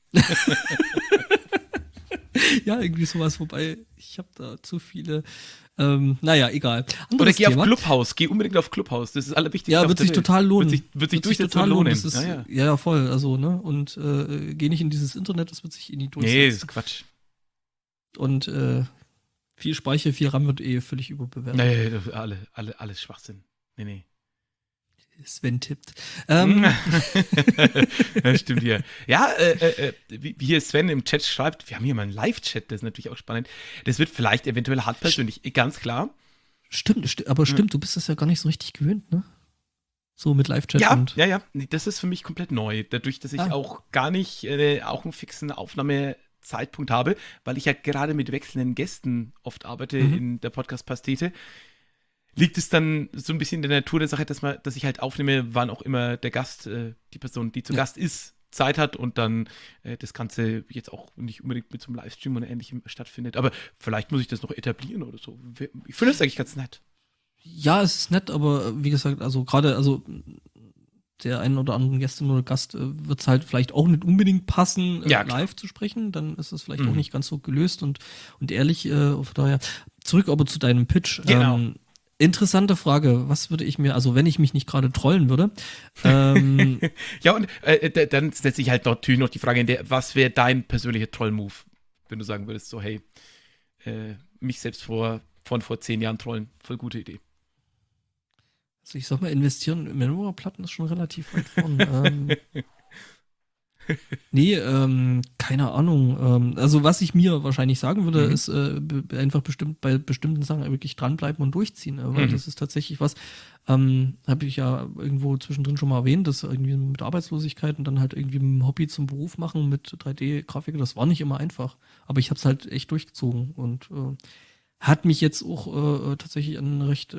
Speaker 2: Ja, irgendwie sowas, wobei ich habe da zu viele, egal.
Speaker 1: Oder geh auf Clubhouse, geh unbedingt auf Clubhouse, das ist das Allerwichtigste.
Speaker 2: Ja, wird sich total lohnen.
Speaker 1: Wird sich total lohnen. Das
Speaker 2: ist, ja, voll, also, ne, und geh nicht in dieses Internet, das wird sich nie durchsetzen.
Speaker 1: Nee, das ist Quatsch.
Speaker 2: Und viel Speicher, viel RAM wird völlig überbewertet.
Speaker 1: Nee, alles Schwachsinn. Nee.
Speaker 2: Sven tippt.
Speaker 1: Das stimmt hier. Ja, wie hier Sven im Chat schreibt, wir haben hier mal einen Live-Chat, das ist natürlich auch spannend. Das wird vielleicht eventuell hart persönlich, ganz klar.
Speaker 2: Stimmt, du bist das ja gar nicht so richtig gewöhnt, ne? So mit Live-Chat
Speaker 1: Ja,
Speaker 2: und.
Speaker 1: ja, ja. Nee, das ist für mich komplett neu. Dadurch, dass ich auch gar nicht auch einen fixen Aufnahmezeitpunkt habe, weil ich ja gerade mit wechselnden Gästen oft arbeite in der Podcast-Pastete, liegt es dann so ein bisschen in der Natur der Sache, dass ich halt aufnehme, wann auch immer der Gast, die Person, die zu Gast ist, Zeit hat und dann das Ganze jetzt auch nicht unbedingt mit so einem Livestream oder Ähnlichem stattfindet. Aber vielleicht muss ich das noch etablieren oder so. Ich finde das eigentlich ganz nett.
Speaker 2: Ja, es ist nett, aber wie gesagt, also gerade, also der einen oder anderen Gästin oder Gast wird es halt vielleicht auch nicht unbedingt passen, live zu sprechen. Dann ist es vielleicht auch nicht ganz so gelöst und ehrlich. Von daher zurück aber zu deinem Pitch.
Speaker 1: Genau.
Speaker 2: Interessante Frage. Was würde ich mir, also wenn ich mich nicht gerade trollen würde?
Speaker 1: Ja, und dann setze ich halt natürlich noch die Frage in der, was wäre dein persönlicher Troll-Move, wenn du sagen würdest, so, hey, mich selbst von vor 10 Jahren trollen, voll gute Idee.
Speaker 2: Also ich sag mal, investieren in Menora-Platten ist schon relativ weit vorne. Nee, keine Ahnung. Also was ich mir wahrscheinlich sagen würde, ist einfach bei bestimmten Sachen wirklich dranbleiben und durchziehen. Weil das ist tatsächlich was, habe ich ja irgendwo zwischendrin schon mal erwähnt, dass irgendwie mit Arbeitslosigkeit und dann halt irgendwie ein Hobby zum Beruf machen mit 3D-Grafik, das war nicht immer einfach. Aber ich habe es halt echt durchgezogen und hat mich jetzt auch tatsächlich an einen recht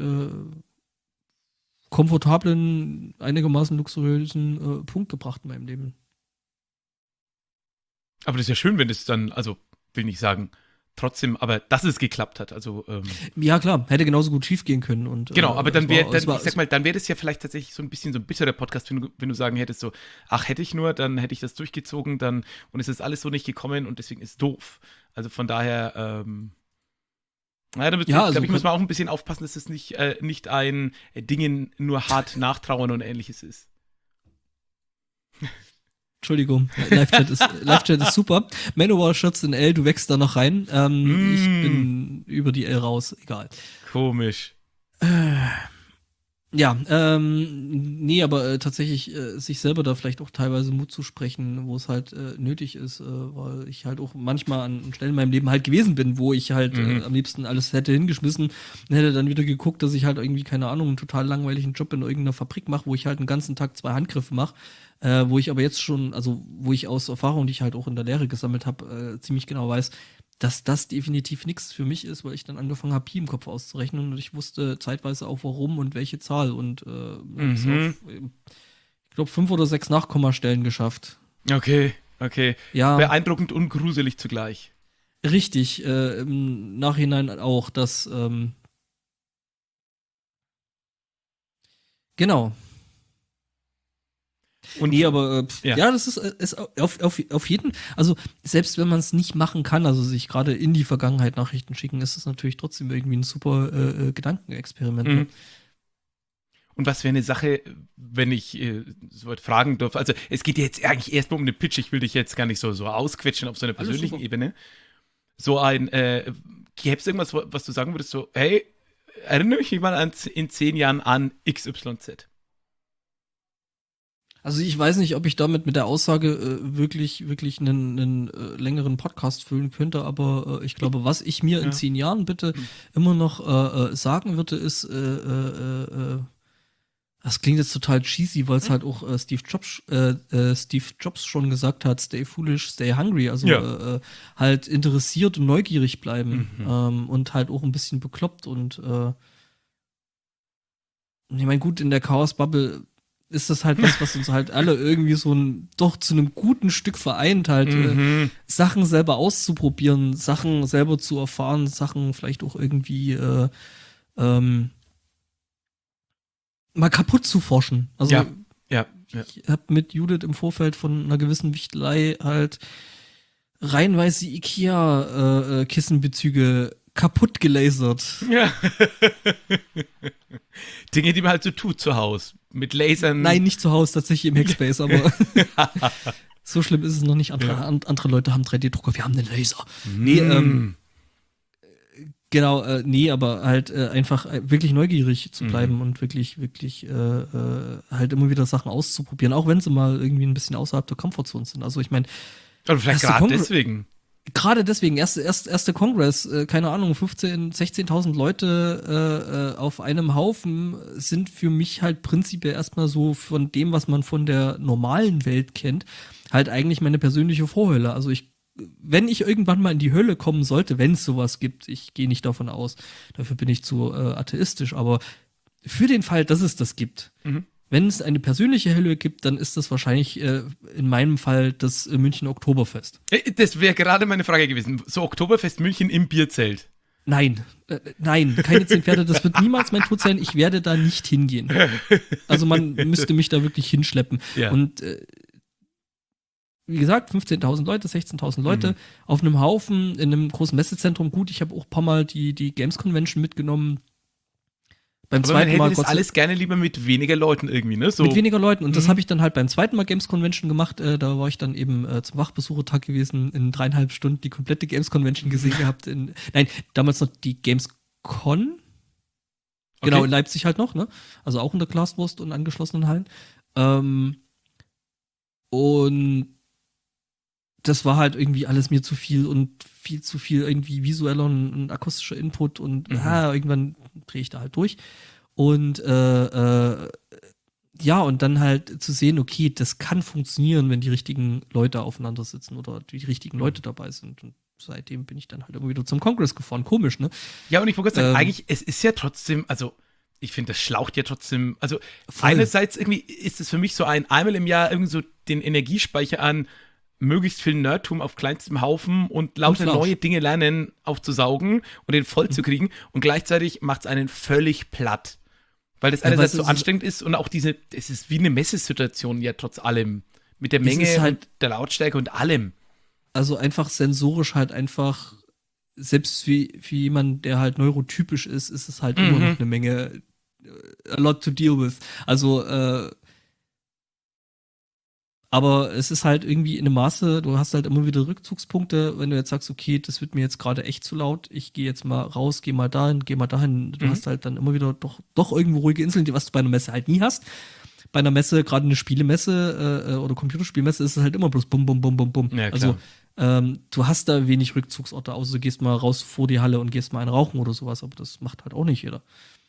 Speaker 2: komfortablen, einigermaßen luxuriösen Punkt gebracht in meinem Leben.
Speaker 1: Aber das ist ja schön, wenn es dann, also will nicht sagen, trotzdem, aber dass es geklappt hat. Also,
Speaker 2: ja, klar, hätte genauso gut schief gehen können. Und,
Speaker 1: genau, aber dann wäre, ich sag mal, dann wäre das ja vielleicht tatsächlich so ein bisschen so ein bitterer Podcast, wenn du sagen hättest, so, ach, hätte ich nur, dann hätte ich das durchgezogen, dann, und es ist alles so nicht gekommen und deswegen ist es doof. Also von daher, glaube ich, muss man auch ein bisschen aufpassen, dass es nicht ein Dingen nur hart nachtrauern und Ähnliches ist.
Speaker 2: Entschuldigung, Live-Chat ist super. Manowar-Shirts in L, du wächst da noch rein. Ich bin über die L raus, egal.
Speaker 1: Komisch.
Speaker 2: Ja, nee, aber tatsächlich sich selber da vielleicht auch teilweise Mut zu sprechen, wo es halt nötig ist, weil ich halt auch manchmal an Stellen in meinem Leben halt gewesen bin, wo ich halt am liebsten alles hätte hingeschmissen und hätte dann wieder geguckt, dass ich halt irgendwie, keine Ahnung, einen total langweiligen Job in irgendeiner Fabrik mache, wo ich halt den ganzen Tag 2 Handgriffe mache, wo ich aber jetzt schon, also wo ich aus Erfahrung, die ich halt auch in der Lehre gesammelt habe, ziemlich genau weiß, dass das definitiv nichts für mich ist, weil ich dann angefangen habe, Pi im Kopf auszurechnen und ich wusste zeitweise auch warum und welche Zahl und ich glaube 5 oder 6 Nachkommastellen geschafft.
Speaker 1: Okay.
Speaker 2: Ja.
Speaker 1: Beeindruckend und gruselig zugleich.
Speaker 2: Richtig, im Nachhinein auch, dass genau. Und nee, aber ja, das ist auf jeden, also selbst wenn man es nicht machen kann, also sich gerade in die Vergangenheit Nachrichten schicken, ist es natürlich trotzdem irgendwie ein super Gedankenexperiment. Ne?
Speaker 1: Und was wäre eine Sache, wenn ich so weit fragen darf, also es geht jetzt eigentlich erstmal um den Pitch, ich will dich jetzt gar nicht so ausquetschen auf so einer persönlichen Ebene. So gäbe es irgendwas, was du sagen würdest, so, hey, erinnere mich mal in 10 Jahren an XYZ.
Speaker 2: Also ich weiß nicht, ob ich damit mit der Aussage wirklich einen längeren Podcast füllen könnte, aber ich glaube, was ich mir in 10 Jahren bitte immer noch sagen würde, ist, das klingt jetzt total cheesy, weil es halt auch Steve Jobs schon gesagt hat, stay foolish, stay hungry, also halt interessiert und neugierig bleiben und halt auch ein bisschen bekloppt und ich meine, gut, in der Chaos-Bubble ist das halt was uns halt alle irgendwie doch zu einem guten Stück vereint, halt Sachen selber auszuprobieren, Sachen selber zu erfahren, Sachen vielleicht auch irgendwie mal kaputt zu forschen. Also
Speaker 1: ja.
Speaker 2: Ich habe mit Judith im Vorfeld von einer gewissen Wichtelei halt reihenweise Ikea-Kissenbezüge kaputt gelasert.
Speaker 1: Ja. Dinge, die man halt so tut zu Hause. Mit Lasern.
Speaker 2: Nein, nicht zu Hause, tatsächlich im Hackspace, aber so schlimm ist es noch nicht. Andere Leute haben 3D-Drucker, wir haben einen Laser. Nee, genau, nee, aber halt einfach wirklich neugierig zu bleiben und wirklich halt immer wieder Sachen auszuprobieren, auch wenn sie mal irgendwie ein bisschen außerhalb der Komfortzone sind. Also ich meine,
Speaker 1: oder vielleicht gerade deswegen.
Speaker 2: Gerade deswegen, erste Kongress, keine Ahnung, 16.000 Leute auf einem Haufen sind für mich halt prinzipiell erstmal so von dem, was man von der normalen Welt kennt, halt eigentlich meine persönliche Vorhölle. Also wenn ich irgendwann mal in die Hölle kommen sollte, wenn es sowas gibt, ich gehe nicht davon aus, dafür bin ich zu atheistisch, aber für den Fall, dass es das gibt, wenn es eine persönliche Hölle gibt, dann ist das wahrscheinlich in meinem Fall das München Oktoberfest.
Speaker 1: Das wäre gerade meine Frage gewesen. So Oktoberfest München im Bierzelt.
Speaker 2: Nein, keine 10 Pferde, das wird niemals mein Tod sein. Ich werde da nicht hingehen. Also man müsste mich da wirklich hinschleppen.
Speaker 1: Ja.
Speaker 2: Und wie gesagt, 15.000 Leute, 16.000 Leute auf einem Haufen in einem großen Messezentrum. Gut, ich habe auch ein paar Mal die Games Convention mitgenommen. Beim
Speaker 1: Aber
Speaker 2: zweiten
Speaker 1: man
Speaker 2: Mal
Speaker 1: hätte das alles gerne lieber mit weniger Leuten irgendwie, ne? So.
Speaker 2: mit weniger Leuten. Und das habe ich dann halt beim zweiten Mal Games Convention gemacht. Da war ich dann eben zum Wachbesuchertag gewesen, in 3,5 Stunden die komplette Games Convention gesehen gehabt. Nein, damals noch die Gamescom. Genau, in Leipzig halt noch, ne? Also auch unter Glaswurst und angeschlossenen Hallen. Und das war halt irgendwie alles mir zu viel und viel zu viel irgendwie visueller und akustischer Input und irgendwann drehe ich da halt durch. Und ja, und dann halt zu sehen, okay, das kann funktionieren, wenn die richtigen Leute aufeinander sitzen oder die richtigen Leute dabei sind. Und seitdem bin ich dann halt immer wieder zum Kongress gefahren. Komisch, ne?
Speaker 1: Ja, und ich wollte sagen, eigentlich, es ist ja trotzdem, also ich finde, das schlaucht ja trotzdem, also
Speaker 2: Voll.
Speaker 1: einerseits irgendwie ist es für mich so einmal im Jahr irgendwie so den Energiespeicher an möglichst viel Nerdtum auf kleinstem Haufen und lauter
Speaker 2: Flausch.
Speaker 1: neue Dinge lernen aufzusaugen und den voll zu kriegen und gleichzeitig macht es einen völlig platt. Weil das einerseits so anstrengend ist und auch es ist wie eine Messesituation ja trotz allem. Mit der Menge
Speaker 2: ist halt-
Speaker 1: und der Lautstärke und allem.
Speaker 2: Also einfach sensorisch halt einfach, selbst für jemanden, der halt neurotypisch ist es halt immer noch eine Menge, a lot to deal with. Also, aber es ist halt irgendwie in einem Maße, du hast halt immer wieder Rückzugspunkte, wenn du jetzt sagst, okay, das wird mir jetzt gerade echt zu laut, ich gehe jetzt mal raus, geh mal dahin. Du hast halt dann immer wieder doch irgendwo ruhige Inseln, was du bei einer Messe halt nie hast. Bei einer Messe, gerade eine Spielemesse oder Computerspielmesse, ist es halt immer bloß bum, bum, bum, bum, bum.
Speaker 1: Ja,
Speaker 2: also du hast da wenig Rückzugsorte, außer du gehst mal raus vor die Halle und gehst mal einen rauchen oder sowas, aber das macht halt auch nicht jeder.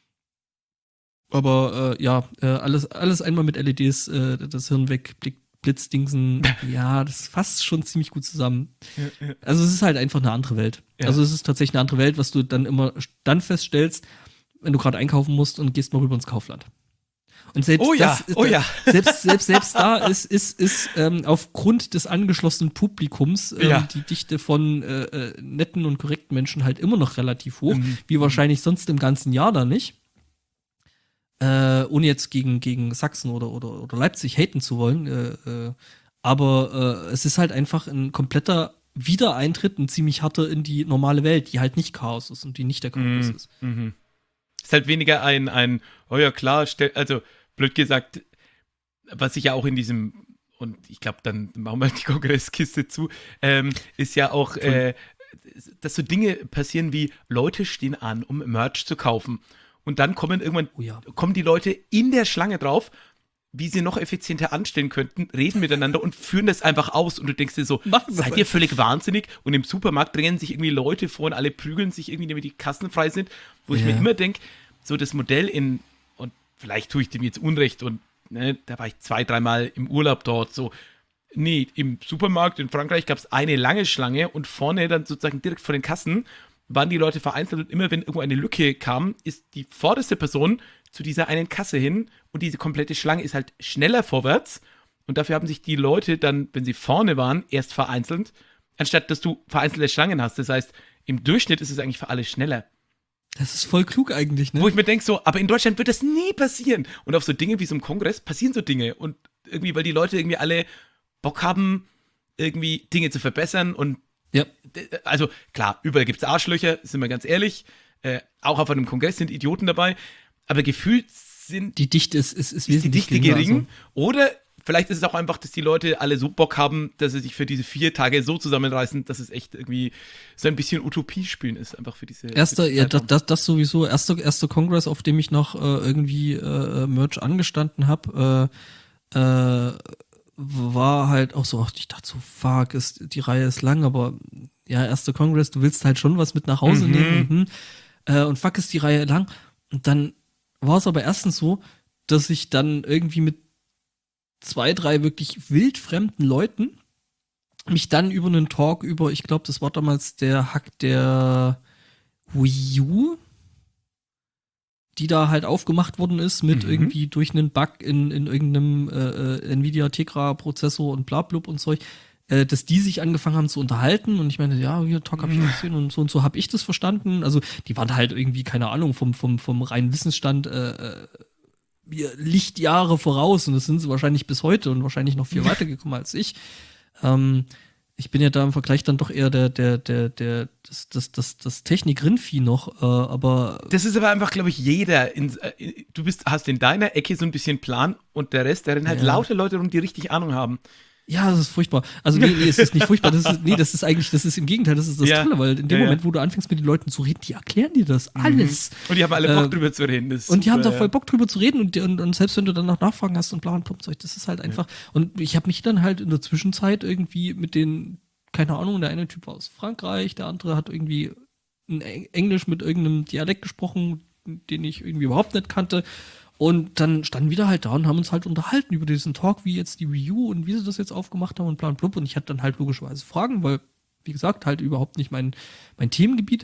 Speaker 2: Aber alles einmal mit LEDs, das Hirn weg, Blitzdingsen, ja, das fasst schon ziemlich gut zusammen. Also es ist halt einfach eine andere Welt.
Speaker 1: Ja.
Speaker 2: Also es ist tatsächlich eine andere Welt, was du dann immer dann feststellst, wenn du gerade einkaufen musst und gehst mal rüber ins Kaufland. Und selbst selbst da ist aufgrund des angeschlossenen Publikums die Dichte von netten und korrekten Menschen halt immer noch relativ hoch, wie wahrscheinlich sonst im ganzen Jahr da nicht. Ohne jetzt gegen Sachsen oder Leipzig haten zu wollen. Aber es ist halt einfach ein kompletter Wiedereintritt, ein ziemlich harter in die normale Welt, die halt nicht Chaos ist und die nicht der Kongress ist.
Speaker 1: Ist halt weniger oh ja klar, also blöd gesagt, was ich ja auch in diesem, und ich glaube, dann machen wir die Kongresskiste zu, ist ja auch, dass so Dinge passieren wie Leute stehen an, um Merch zu kaufen. Und dann kommen die Leute in der Schlange drauf, wie sie noch effizienter anstellen könnten, reden miteinander und führen das einfach aus. Und du denkst dir so, seid ihr völlig wahnsinnig? Und im Supermarkt drängen sich irgendwie Leute vor und alle prügeln sich irgendwie, damit die Kassen frei sind. Wo ich mir immer denke, so das Modell und vielleicht tue ich dem jetzt Unrecht und da war ich 2-3 Mal im Urlaub dort, so. Nee, im Supermarkt in Frankreich gab es eine lange Schlange und vorne dann sozusagen direkt vor den Kassen waren die Leute vereinzelt und immer wenn irgendwo eine Lücke kam, ist die vorderste Person zu dieser einen Kasse hin und diese komplette Schlange ist halt schneller vorwärts und dafür haben sich die Leute dann, wenn sie vorne waren, erst vereinzelt, anstatt dass du vereinzelte Schlangen hast. Das heißt, im Durchschnitt ist es eigentlich für alle schneller.
Speaker 2: Das ist voll klug eigentlich, ne?
Speaker 1: Wo ich mir denke so, aber in Deutschland wird das nie passieren. Und auf so Dinge wie so einem Kongress passieren so Dinge und irgendwie, weil die Leute irgendwie alle Bock haben, irgendwie Dinge zu verbessern und
Speaker 2: ja.
Speaker 1: Also klar, überall gibt es Arschlöcher, sind wir ganz ehrlich. Auch auf einem Kongress sind Idioten dabei. Aber gefühlt sind
Speaker 2: die Dichte ist
Speaker 1: die Dichte gering. Also. Oder vielleicht ist es auch einfach, dass die Leute alle so Bock haben, dass sie sich für diese 4 Tage so zusammenreißen, dass es echt irgendwie so ein bisschen Utopie spielen ist. Einfach für diese
Speaker 2: das sowieso. Erster Kongress, auf dem ich noch irgendwie Merch angestanden habe, war halt auch so, ich dachte so, fuck, die Reihe ist lang, aber ja, erster Congress, du willst halt schon was mit nach Hause nehmen und fuck, ist die Reihe lang. Und dann war es aber erstens so, dass ich dann irgendwie mit 2, 3 wirklich wildfremden Leuten mich dann über einen Talk ich glaube, das war damals der Hack der Wii U, die da halt aufgemacht worden ist mit irgendwie durch einen Bug in irgendeinem Nvidia Tegra-Prozessor und blablub und Zeug, dass die sich angefangen haben zu unterhalten und ich meine, ja, hier Talk hab ich gesehen und so habe ich das verstanden. Also die waren halt irgendwie, keine Ahnung, vom reinen Wissensstand Lichtjahre voraus und das sind sie wahrscheinlich bis heute und wahrscheinlich noch viel weiter gekommen als ich. Ich bin ja da im Vergleich dann doch eher das Technik-Rindvieh noch, aber.
Speaker 1: Das ist aber einfach, glaube ich, jeder. Hast in deiner Ecke so ein bisschen Plan und der Rest, da rennen halt lauter Leute rum, die richtig Ahnung haben.
Speaker 2: Ja, das ist furchtbar. Also, nee, es ist nicht furchtbar. Das ist im Gegenteil, das ist das Tolle, weil in dem Moment, wo du anfängst mit den Leuten zu reden, die erklären dir das alles.
Speaker 1: Und die haben alle Bock drüber zu reden.
Speaker 2: Und die haben da voll Bock drüber zu reden und selbst wenn du dann noch Nachfragen hast und bla und Pumpzeug, das ist halt einfach. Und ich habe mich dann halt in der Zwischenzeit irgendwie mit den, keine Ahnung, der eine Typ war aus Frankreich, der andere hat irgendwie ein Englisch mit irgendeinem Dialekt gesprochen, den ich irgendwie überhaupt nicht kannte. Und dann standen wir da halt da und haben uns halt unterhalten über diesen Talk, wie jetzt die Wii U und wie sie das jetzt aufgemacht haben und bla und blub. Und ich hatte dann halt logischerweise Fragen, weil, wie gesagt, halt überhaupt nicht mein Themengebiet.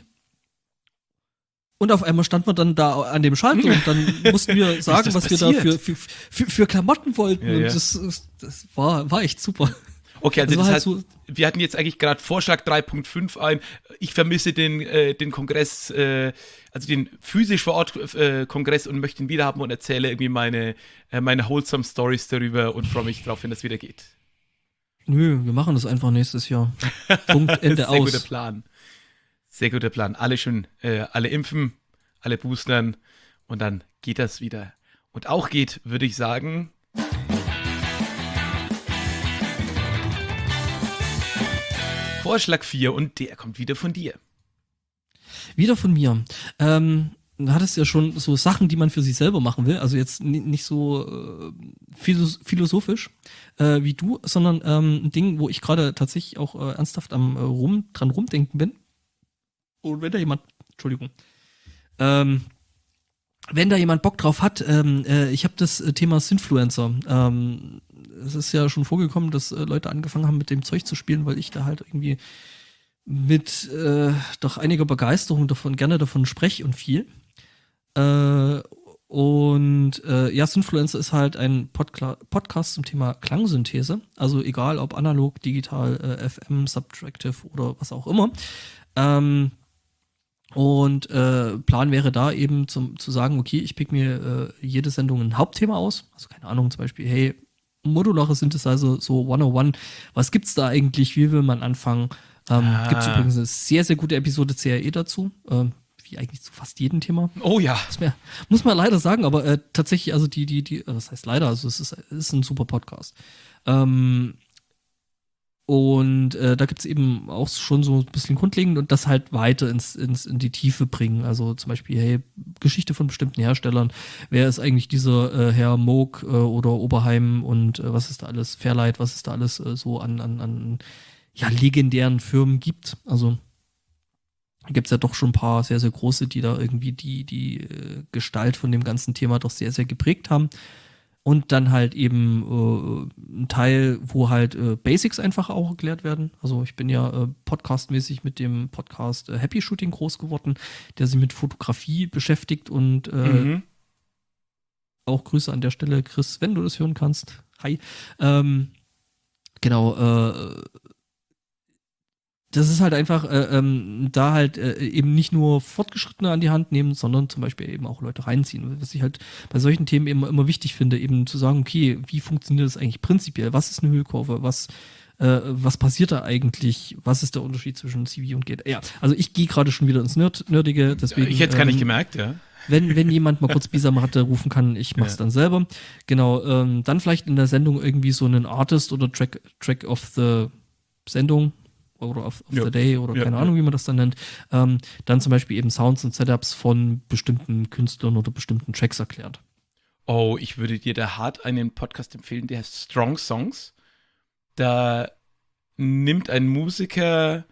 Speaker 2: Und auf einmal standen wir dann da an dem Schalter und dann mussten wir sagen, was passiert? Wir da für Klamotten wollten. Ja, und das war echt super.
Speaker 1: Okay, also das heißt, wir hatten jetzt eigentlich gerade Vorschlag 3.5 ein. Ich vermisse den Kongress, also den physisch vor Ort Kongress und möchte ihn wieder haben und erzähle irgendwie meine wholesome Stories darüber und freue mich drauf, wenn das wieder geht.
Speaker 2: Nö, wir machen das einfach nächstes Jahr. Punkt, Ende aus.
Speaker 1: Sehr guter Plan. Sehr guter Plan. Alle impfen, alle boostern und dann geht das wieder. Und auch geht, würde ich sagen, Vorschlag 4 und der kommt wieder von dir.
Speaker 2: Wieder von mir. Du hattest ja schon so Sachen, die man für sich selber machen will. Also jetzt nicht so philosophisch wie du, sondern ein Ding, wo ich gerade tatsächlich auch ernsthaft dran rumdenken bin. Und wenn da jemand, wenn da jemand Bock drauf hat, ich habe das Thema Sinfluencer. Es ist ja schon vorgekommen, dass Leute angefangen haben, mit dem Zeug zu spielen, weil ich da halt irgendwie mit doch einiger Begeisterung gerne davon spreche und viel. Sinfluencer ist halt ein Podcast zum Thema Klangsynthese. Also egal, ob analog, digital, FM, Subtractive oder was auch immer. Plan wäre da eben zu sagen, okay, ich pick mir jede Sendung ein Hauptthema aus. Also keine Ahnung, zum Beispiel, hey, modulare Synthesizer, so 101. Was gibt's da eigentlich? Wie will man anfangen? Gibt's übrigens eine sehr, sehr gute Episode CRE dazu. Wie eigentlich zu fast jedem Thema.
Speaker 1: Oh ja.
Speaker 2: Muss man leider sagen, aber tatsächlich, also das heißt leider, also es ist ein super Podcast. Da gibt's eben auch schon so ein bisschen grundlegend und das halt weiter in die Tiefe bringen. Also zum Beispiel, hey, Geschichte von bestimmten Herstellern. Wer ist eigentlich dieser Herr Moog oder Oberheim und was ist da alles, Fairlight, was ist da alles so an legendären Firmen gibt. Also gibt's ja doch schon ein paar sehr, sehr große, die da irgendwie die Gestalt von dem ganzen Thema doch sehr, sehr geprägt haben. Und dann halt eben ein Teil, wo halt Basics einfach auch erklärt werden. Also ich bin ja podcastmäßig mit dem Podcast Happy Shooting groß geworden, der sich mit Fotografie beschäftigt und auch Grüße an der Stelle, Chris, wenn du das hören kannst. Hi. Das ist halt einfach da halt eben nicht nur Fortgeschrittene an die Hand nehmen, sondern zum Beispiel eben auch Leute reinziehen. Was ich halt bei solchen Themen immer wichtig finde, eben zu sagen, okay, wie funktioniert das eigentlich prinzipiell? Was ist eine Hüllkurve? Was passiert da eigentlich? Was ist der Unterschied zwischen CV und GT? Ja, also ich gehe gerade schon wieder ins Nerdige, deswegen.
Speaker 1: Ich hätte es gar nicht gemerkt, ja.
Speaker 2: Wenn jemand mal kurz Bisamatte rufen kann, ich mach's dann selber. Genau, dann vielleicht in der Sendung irgendwie so einen Artist oder Track of the Sendung oder of the Day oder keine Ahnung, wie man das dann nennt, dann zum Beispiel eben Sounds und Setups von bestimmten Künstlern oder bestimmten Tracks erklärt.
Speaker 1: Oh, ich würde dir da hart einen Podcast empfehlen, der heißt Strong Songs. da nimmt ein Musiker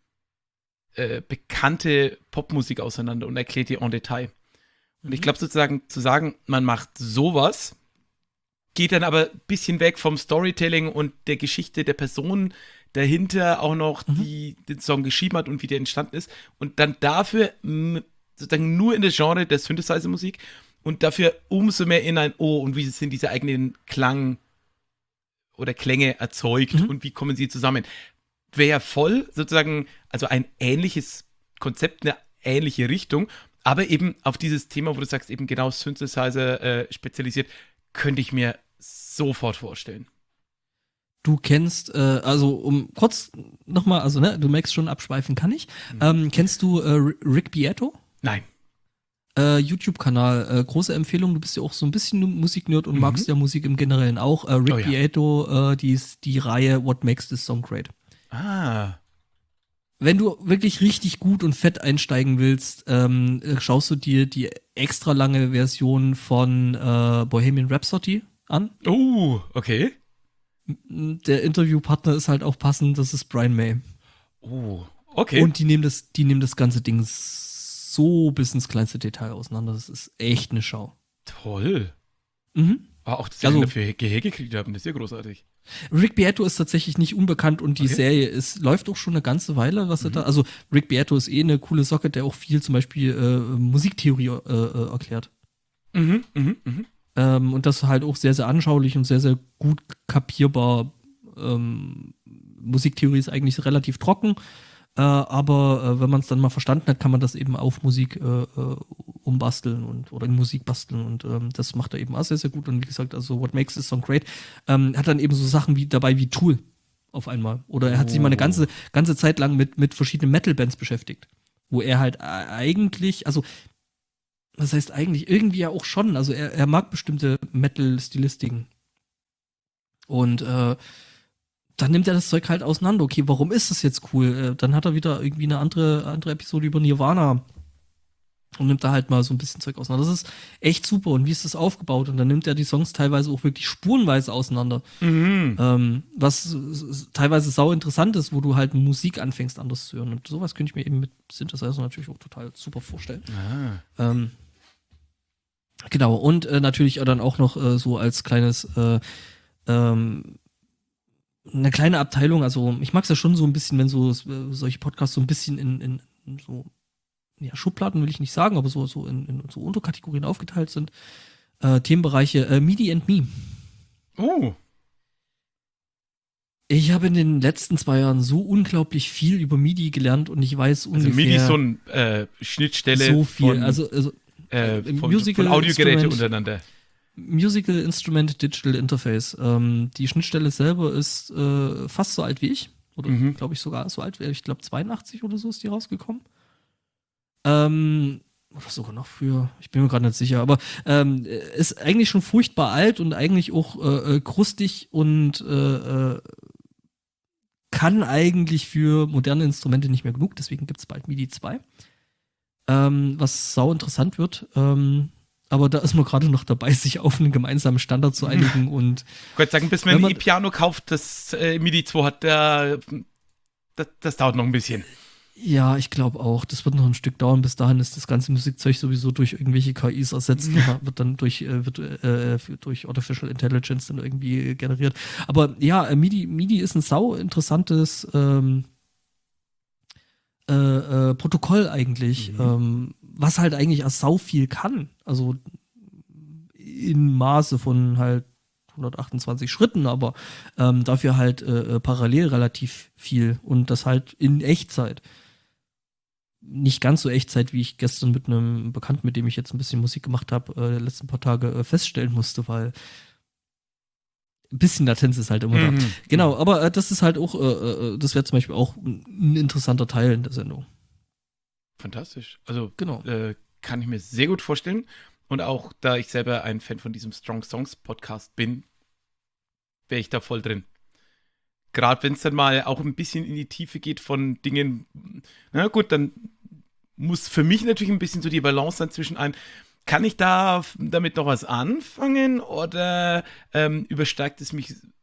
Speaker 1: bekannte Popmusik auseinander und erklärt die en Detail. Und ich glaube sozusagen, zu sagen, man macht sowas, geht dann aber ein bisschen weg vom Storytelling und der Geschichte der Person dahinter auch noch, die den Song geschrieben hat und wie der entstanden ist. Und dann dafür sozusagen nur in das Genre der Synthesizer-Musik und dafür umso mehr in ein und wie sind diese eigenen Klang oder Klänge erzeugt und wie kommen sie zusammen. Wäre voll sozusagen, also ein ähnliches Konzept, eine ähnliche Richtung, aber eben auf dieses Thema, wo du sagst, eben genau Synthesizer spezialisiert, könnte ich mir sofort vorstellen.
Speaker 2: Du kennst, also um kurz nochmal, also ne, du merkst schon, abschweifen kann ich. Kennst du Rick Beato?
Speaker 1: Nein.
Speaker 2: YouTube-Kanal, große Empfehlung, du bist ja auch so ein bisschen Musiknerd und magst ja Musik im Generellen auch. Rick Beato, die Reihe What Makes This Song Great.
Speaker 1: Ah.
Speaker 2: Wenn du wirklich richtig gut und fett einsteigen willst, schaust du dir die extra lange Version von Bohemian Rhapsody an.
Speaker 1: Oh, okay.
Speaker 2: Der Interviewpartner ist halt auch passend, das ist Brian May.
Speaker 1: Oh, okay.
Speaker 2: Und die nehmen das ganze Ding so bis ins kleinste Detail auseinander. Das ist echt eine Schau.
Speaker 1: Toll.
Speaker 2: Mhm.
Speaker 1: Aber auch, dass sie dafür Gehör gekriegt haben, das ist ja großartig.
Speaker 2: Rick Beato ist tatsächlich nicht unbekannt und die Serie läuft auch schon eine ganze Weile, was er da. Also Rick Beato ist eine coole Socke, der auch viel zum Beispiel Musiktheorie erklärt. Und das halt auch sehr, sehr anschaulich und sehr, sehr gut kapierbar. Musiktheorie ist eigentlich relativ trocken, aber wenn man es dann mal verstanden hat, kann man das eben auf Musik umbasteln oder in Musik basteln und das macht er eben auch sehr, sehr gut. Und wie gesagt, also What Makes This Song Great hat dann eben so Sachen dabei wie Tool auf einmal. Oder er hat sich mal eine ganze Zeit lang mit verschiedenen Metal-Bands beschäftigt, wo er halt eigentlich, also was heißt eigentlich? Irgendwie ja auch schon. Also er mag bestimmte Metal-Stilistiken. Und dann nimmt er das Zeug halt auseinander. Okay, warum ist das jetzt cool? Dann hat er wieder irgendwie eine andere Episode über Nirvana und nimmt da halt mal so ein bisschen Zeug auseinander. Das ist echt super. Und wie ist das aufgebaut? Und dann nimmt er die Songs teilweise auch wirklich spurenweise auseinander. Was teilweise sau interessant ist, wo du halt Musik anfängst anders zu hören. Und sowas könnte ich mir eben mit Synthesizer natürlich auch total super vorstellen. Genau. Und natürlich dann auch noch so als kleines eine kleine Abteilung, also ich mag es ja schon so ein bisschen, wenn so solche Podcasts so ein bisschen in so Schubladen will ich nicht sagen, aber so in so Unterkategorien aufgeteilt sind. Themenbereiche MIDI and Me.
Speaker 1: Oh.
Speaker 2: Ich habe in den letzten 2 Jahren so unglaublich viel über MIDI gelernt und ich weiß ungefähr.
Speaker 1: Also MIDI ist so eine Schnittstelle
Speaker 2: so viel,
Speaker 1: von Audiogeräte untereinander.
Speaker 2: Musical Instrument Digital Interface. Die Schnittstelle selber ist fast so alt wie ich. Oder glaube ich sogar so alt wie ich. glaube 82 oder so ist die rausgekommen. Oder sogar noch früher. Ich bin mir gerade nicht sicher. Aber ist eigentlich schon furchtbar alt und eigentlich auch krustig und kann eigentlich für moderne Instrumente nicht mehr genug. Deswegen gibt es bald MIDI 2. Was sau interessant wird. Aber da ist man gerade noch dabei, sich auf einen gemeinsamen Standard zu einigen. Und
Speaker 1: ich wollte sagen, bis man ein E-Piano kauft, das MIDI 2 hat, das dauert noch ein bisschen.
Speaker 2: Ja, ich glaube auch. Das wird noch ein Stück dauern. Bis dahin ist das ganze Musikzeug sowieso durch irgendwelche KIs ersetzt. Wird dann durch Artificial Intelligence dann irgendwie generiert. Aber ja, MIDI ist ein sau interessantes Protokoll eigentlich, was halt eigentlich erst sau viel kann. Also in Maße von halt 128 Schritten, aber dafür halt parallel relativ viel und das halt in Echtzeit. Nicht ganz so Echtzeit, wie ich gestern mit einem Bekannten, mit dem ich jetzt ein bisschen Musik gemacht habe, die letzten paar Tage feststellen musste, weil ein bisschen Latenz ist halt immer da. Genau, aber das ist halt auch, das wäre zum Beispiel auch ein interessanter Teil in der Sendung.
Speaker 1: Fantastisch. Also
Speaker 2: genau.
Speaker 1: Kann ich mir sehr gut vorstellen. Und auch da ich selber ein Fan von diesem Strong Songs Podcast bin, wäre ich da voll drin. Gerade wenn es dann mal auch ein bisschen in die Tiefe geht von Dingen, na gut, dann muss für mich natürlich ein bisschen so die Balance sein zwischen einem, kann ich damit noch was anfangen oder übersteigt es mich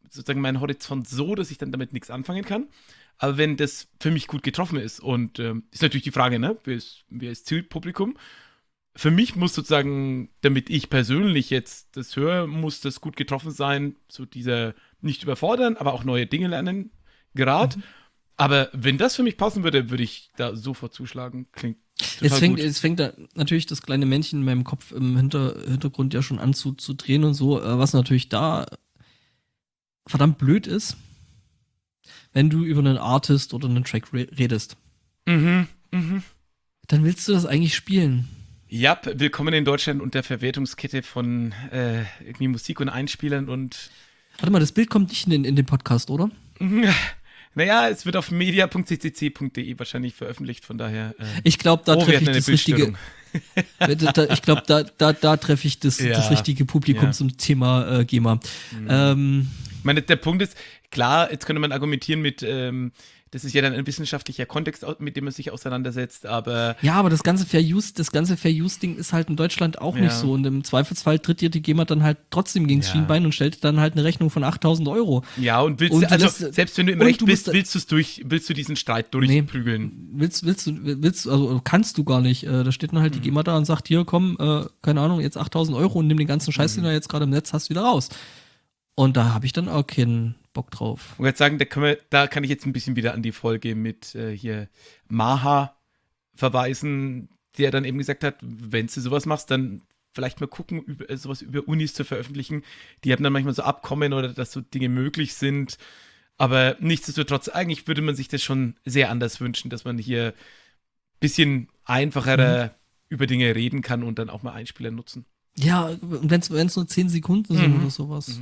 Speaker 1: sozusagen meinen Horizont so, dass ich dann damit nichts anfangen kann. Aber wenn das für mich gut getroffen ist und ist natürlich die Frage, ne, wer ist Zielpublikum? Für mich muss sozusagen, damit ich persönlich jetzt das höre, muss das gut getroffen sein, so dieser nicht überfordern, aber auch neue Dinge lernen, gerade. Aber wenn das für mich passen würde, würde ich da sofort zuschlagen. Klingt total gut.
Speaker 2: Es fängt da natürlich das kleine Männchen in meinem Kopf im Hintergrund ja schon an zu drehen und so, was natürlich da verdammt blöd ist, wenn du über einen Artist oder einen Track redest. Dann willst du das eigentlich spielen.
Speaker 1: Ja, willkommen in Deutschland und der Verwertungskette von irgendwie Musik und Einspielern und.
Speaker 2: Warte mal, das Bild kommt nicht in den Podcast, oder?
Speaker 1: Naja, es wird auf media.ccc.de wahrscheinlich veröffentlicht, von daher.
Speaker 2: Ich glaube, da treffe ich das richtige. Ich glaube, da treffe ich das richtige Publikum zum Thema GEMA.
Speaker 1: Ich meine, der Punkt ist, klar, jetzt könnte man argumentieren mit, das ist ja dann ein wissenschaftlicher Kontext, mit dem man sich auseinandersetzt, aber.
Speaker 2: Ja, aber das ganze Fair Use-Ding ist halt in Deutschland auch nicht so. Und im Zweifelsfall tritt dir die GEMA dann halt trotzdem gegen das Schienbein und stellt dann halt eine Rechnung von 8.000 Euro.
Speaker 1: Ja, und selbst wenn du im Recht bist, willst du diesen Streit durchprügeln?
Speaker 2: Also kannst du gar nicht. Da steht dann halt die GEMA da und sagt, hier, komm, keine Ahnung, jetzt 8.000 Euro und nimm den ganzen Scheiß, den du jetzt gerade im Netz hast, wieder raus. Und da habe ich dann auch keinen Bock drauf.
Speaker 1: Ich würde sagen, da kann ich jetzt ein bisschen wieder an die Folge mit hier Maha verweisen, der dann eben gesagt hat, wenn du sowas machst, dann vielleicht mal gucken, sowas über Unis zu veröffentlichen. Die haben dann manchmal so Abkommen oder dass so Dinge möglich sind. Aber nichtsdestotrotz, eigentlich würde man sich das schon sehr anders wünschen, dass man hier ein bisschen einfacher über Dinge reden kann und dann auch mal Einspieler nutzen.
Speaker 2: Ja, wenn es nur 10 Sekunden sind oder sowas.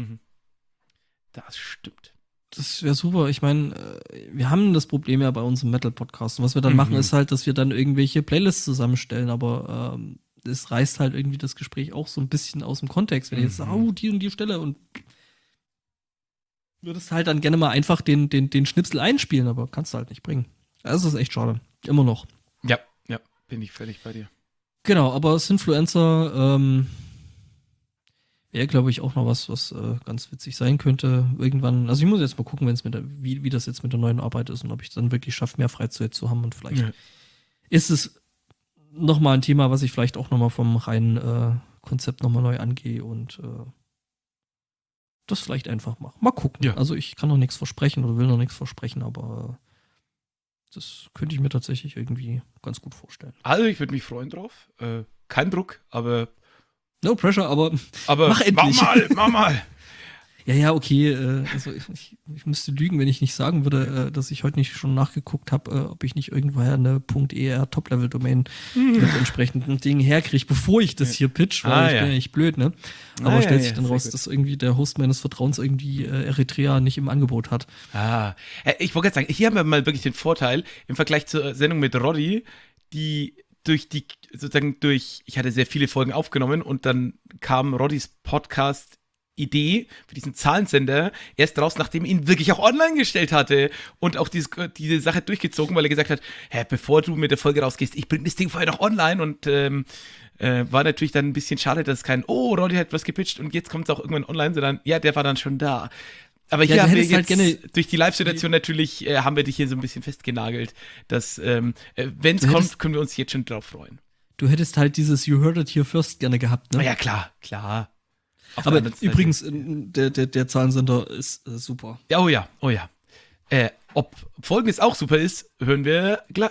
Speaker 1: Das stimmt.
Speaker 2: Das wäre super. Ich meine, wir haben das Problem ja bei uns im Metal-Podcast. Und was wir dann machen, ist halt, dass wir dann irgendwelche Playlists zusammenstellen. Aber es reißt halt irgendwie das Gespräch auch so ein bisschen aus dem Kontext. Wenn ich jetzt sage, die und die Stelle und würdest halt dann gerne mal einfach den Schnipsel einspielen, aber kannst du halt nicht bringen. Also das ist echt schade. Immer noch.
Speaker 1: Ja, bin ich völlig bei dir.
Speaker 2: Genau, aber Sinfluencer, wäre, glaube ich, auch noch was ganz witzig sein könnte. Irgendwann, also ich muss jetzt mal gucken, wie das jetzt mit der neuen Arbeit ist und ob ich es dann wirklich schaffe, mehr Freizeit zu haben und vielleicht ist es nochmal ein Thema, was ich vielleicht auch nochmal vom reinen Konzept nochmal neu angehe und das vielleicht einfach mache. Mal gucken. Ja. Also ich kann noch nichts versprechen oder will noch nichts versprechen, aber das könnte ich mir tatsächlich irgendwie ganz gut vorstellen.
Speaker 1: Also ich würde mich freuen drauf. Kein Druck, aber
Speaker 2: no pressure, aber mach endlich.
Speaker 1: Mach mal.
Speaker 2: Ja, okay. Also ich müsste lügen, wenn ich nicht sagen würde, dass ich heute nicht schon nachgeguckt habe, ob ich nicht irgendwoher eine .er Top-Level-Domain mit entsprechenden Dingen herkriege, bevor ich das hier pitch, weil ich bin ja nicht blöd, ne? Aber stellt sich dann raus, dass irgendwie der Host meines Vertrauens irgendwie Eritrea nicht im Angebot hat.
Speaker 1: Ich wollte gerade sagen, hier haben wir mal wirklich den Vorteil im Vergleich zur Sendung mit Roddy, die ich hatte sehr viele Folgen aufgenommen und dann kam Roddys Podcast-Idee für diesen Zahlensender erst raus, nachdem ich ihn wirklich auch online gestellt hatte und auch diese Sache durchgezogen, weil er gesagt hat, bevor du mit der Folge rausgehst, ich bring das Ding vorher noch online und war natürlich dann ein bisschen schade, dass kein, Roddy hat was gepitcht und jetzt kommt es auch irgendwann online, sondern der war dann schon da. Aber hier haben wir jetzt halt durch die Live-Situation natürlich, haben wir dich hier so ein bisschen festgenagelt, dass, wenn es kommt, können wir uns jetzt schon drauf freuen.
Speaker 2: Du hättest halt dieses You Heard It Here First gerne gehabt, ne?
Speaker 1: Ja, klar.
Speaker 2: Aber übrigens, der Zahlensender ist super.
Speaker 1: Ja, oh ja. Ob Folgendes auch super ist, hören wir gleich.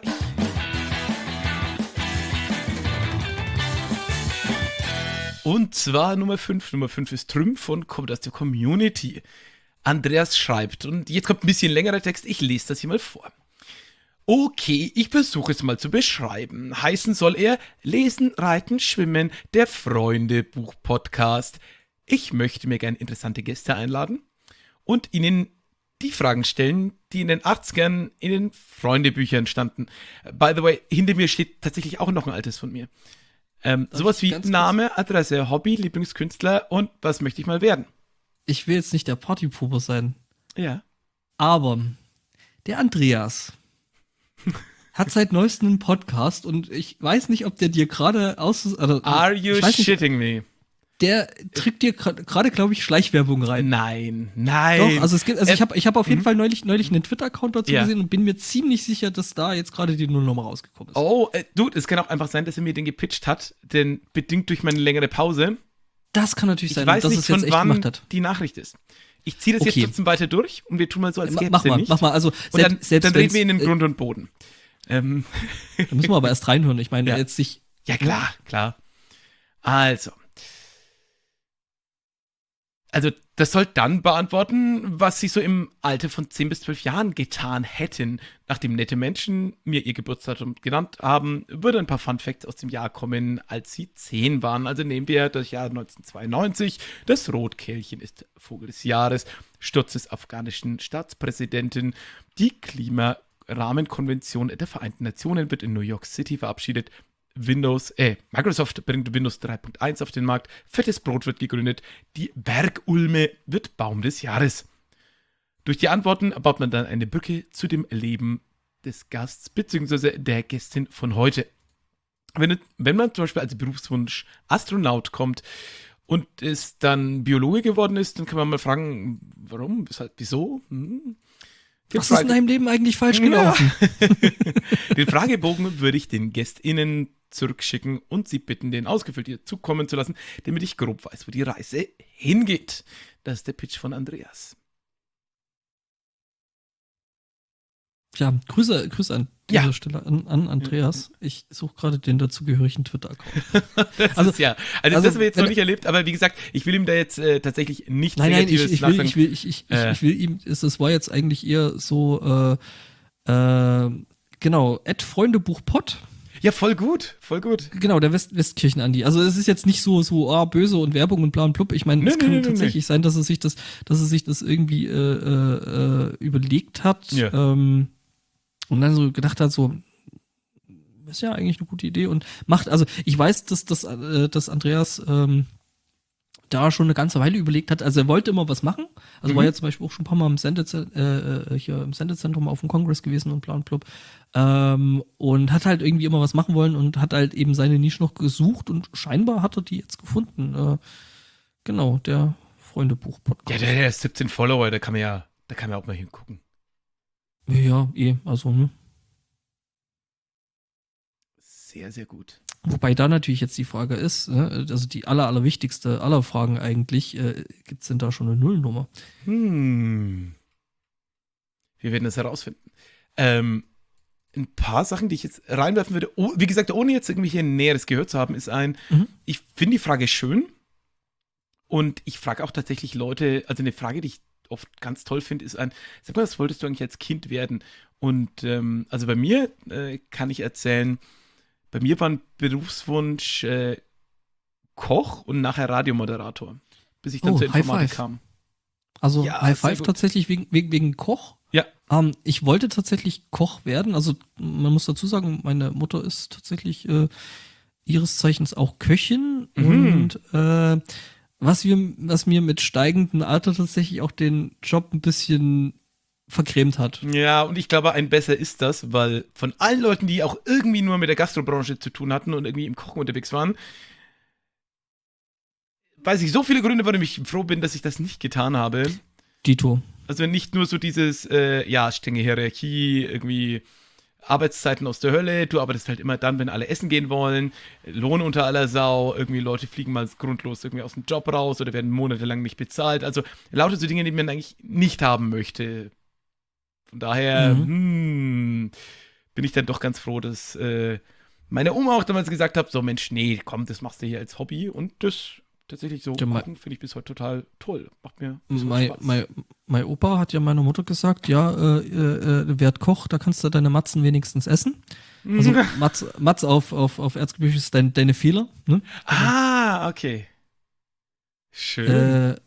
Speaker 1: Und zwar Nummer 5. Nummer 5 ist Trümpf und kommt aus der Community. Andreas schreibt, und jetzt kommt ein bisschen längerer Text, ich lese das hier mal vor. Okay, ich versuche es mal zu beschreiben. Heißen soll er Lesen, Reiten, Schwimmen, der Freunde-Buch-Podcast. Ich möchte mir gerne interessante Gäste einladen und ihnen die Fragen stellen, die in den 80ern in den Freundebüchern standen. By the way, hinter mir steht tatsächlich auch noch ein altes von mir. Sowas wie Name, Adresse, Hobby, Lieblingskünstler und was möchte ich mal werden.
Speaker 2: Ich will jetzt nicht der Partypooper sein.
Speaker 1: Ja.
Speaker 2: Aber der Andreas hat seit neuestem einen Podcast und ich weiß nicht, ob der dir gerade
Speaker 1: Are you shitting me?
Speaker 2: der drückt dir gerade, glaube ich, Schleichwerbung rein.
Speaker 1: Nein.
Speaker 2: Doch, also ich hab auf jeden Fall neulich einen Twitter-Account dazu
Speaker 1: Ja.
Speaker 2: gesehen und bin mir ziemlich sicher, dass da jetzt gerade die Nullnummer rausgekommen ist.
Speaker 1: Oh, Dude, es kann auch einfach sein, dass er mir den gepitcht hat, denn bedingt durch meine längere Pause.
Speaker 2: Das kann natürlich
Speaker 1: Ich
Speaker 2: sein,
Speaker 1: weiß
Speaker 2: dass
Speaker 1: nicht,
Speaker 2: es jetzt
Speaker 1: von
Speaker 2: echt
Speaker 1: wann
Speaker 2: gemacht hat.
Speaker 1: die Nachricht ist. Ich ziehe das
Speaker 2: Okay.
Speaker 1: jetzt trotzdem weiter durch und wir tun mal so, als gäbe
Speaker 2: Mach
Speaker 1: es den
Speaker 2: mal,
Speaker 1: nicht.
Speaker 2: mach mal. Also
Speaker 1: Und dann,
Speaker 2: selbst
Speaker 1: dann reden wir in
Speaker 2: wenn's,
Speaker 1: den Grund und Boden.
Speaker 2: Da müssen wir aber erst reinhören. Ich meine,
Speaker 1: Ja.
Speaker 2: jetzt sich.
Speaker 1: Ja, klar. Also, das soll dann beantworten, was sie so im Alter von 10 bis 12 Jahren getan hätten. Nachdem nette Menschen mir ihr Geburtsdatum genannt haben, würde ein paar Funfacts aus dem Jahr kommen, als sie 10 waren. Also nehmen wir das Jahr 1992. Das Rotkehlchen ist Vogel des Jahres. Sturz des afghanischen Staatspräsidenten. Die Klimarahmenkonvention der Vereinten Nationen wird in New York City verabschiedet. Microsoft bringt Windows 3.1 auf den Markt, fettes Brot wird gegründet, die Bergulme wird Baum des Jahres. Durch die Antworten baut man dann eine Brücke zu dem Leben des Gasts bzw. der Gästin von heute. Wenn man zum Beispiel als Berufswunsch Astronaut kommt und es dann Biologe geworden ist, dann kann man mal fragen, warum, weshalb, wieso?
Speaker 2: Was ist in deinem Leben eigentlich falsch gelaufen?
Speaker 1: Ja. Den Fragebogen würde ich den GästInnen zurückschicken und sie bitten, den ausgefüllt hier zukommen zu lassen, damit ich grob weiß, wo die Reise hingeht. Das ist der Pitch von Andreas.
Speaker 2: Ja, Grüße an
Speaker 1: Ja.
Speaker 2: dieser Stelle an Andreas. Ich suche gerade den dazugehörigen Twitter-Account.
Speaker 1: Das
Speaker 2: Also-
Speaker 1: ist ja. Also,
Speaker 2: also,
Speaker 1: das haben wir jetzt noch
Speaker 2: wenn-
Speaker 1: nicht erlebt, aber wie gesagt, ich will ihm da jetzt tatsächlich nichts
Speaker 2: Nein,
Speaker 1: Negatives
Speaker 2: ich
Speaker 1: nachsagen.
Speaker 2: will ihm, es war jetzt eigentlich eher so, genau, @Freundebuchpod.
Speaker 1: Ja, voll gut.
Speaker 2: Genau, der Westkirchen-Andi. Also es ist jetzt nicht so böse und Werbung und bla und blub. Ich meine, es kann tatsächlich sein, dass er sich das irgendwie überlegt hat,
Speaker 1: Ja.
Speaker 2: und dann so gedacht hat, so ist ja eigentlich eine gute Idee und macht, also ich weiß, dass Andreas da schon eine ganze Weile überlegt hat, also er wollte immer was machen, also war ja zum Beispiel auch schon ein paar Mal hier im Sendezentrum auf dem Kongress gewesen und bla und blub, und hat halt irgendwie immer was machen wollen und hat halt eben seine Nische noch gesucht und scheinbar hat er die jetzt gefunden. Genau, der Freundebuch-Podcast.
Speaker 1: Ja, der ist 17 Follower, da kann man ja auch mal hingucken.
Speaker 2: Ja, also, ne?
Speaker 1: Sehr, sehr gut.
Speaker 2: Wobei da natürlich jetzt die Frage ist, ne, also die allerwichtigste aller Fragen eigentlich, gibt es denn da schon eine Nullnummer?
Speaker 1: Wir werden das herausfinden. Ein paar Sachen, die ich jetzt reinwerfen würde, wie gesagt, ohne jetzt irgendwie Näheres gehört zu haben, ist ich finde die Frage schön und ich frage auch tatsächlich Leute, also eine Frage, die ich oft ganz toll finde, ist sag mal, was wolltest du eigentlich als Kind werden? Und also bei mir kann ich erzählen, bei mir war ein Berufswunsch Koch und nachher Radiomoderator, bis ich dann zur
Speaker 2: High
Speaker 1: Informatik
Speaker 2: Five.
Speaker 1: kam.
Speaker 2: Also
Speaker 1: Ja,
Speaker 2: High
Speaker 1: sehr
Speaker 2: Five
Speaker 1: gut.
Speaker 2: tatsächlich wegen Koch.
Speaker 1: Ja.
Speaker 2: Ich wollte tatsächlich Koch werden. Also man muss dazu sagen, meine Mutter ist tatsächlich ihres Zeichens auch Köchin. Und was mir mit steigendem Alter tatsächlich auch den Job ein bisschen vergrämt hat.
Speaker 1: Ja, und ich glaube, ein besser ist das, weil von allen Leuten, die auch irgendwie nur mit der Gastrobranche zu tun hatten und irgendwie im Kochen unterwegs waren, weiß ich so viele Gründe, warum ich froh bin, dass ich das nicht getan habe.
Speaker 2: Dito.
Speaker 1: Also nicht nur so dieses, strenge Hierarchie, irgendwie Arbeitszeiten aus der Hölle, du arbeitest halt immer dann, wenn alle essen gehen wollen, Lohn unter aller Sau, irgendwie Leute fliegen mal grundlos irgendwie aus dem Job raus oder werden monatelang nicht bezahlt. Also lauter so Dinge, die man eigentlich nicht haben möchte. Von daher bin ich dann doch ganz froh, dass meine Oma auch damals gesagt hat, so Mensch, nee, komm, das machst du hier als Hobby und das tatsächlich so kochen finde ich bis heute total toll. Macht mir Spaß.
Speaker 2: Mein Opa hat ja meiner Mutter gesagt, ja, werd Koch, da kannst du deine Matzen wenigstens essen. Also Matz auf Erzgebirge ist deine Fehler. Ne?
Speaker 1: Ah, okay. Schön.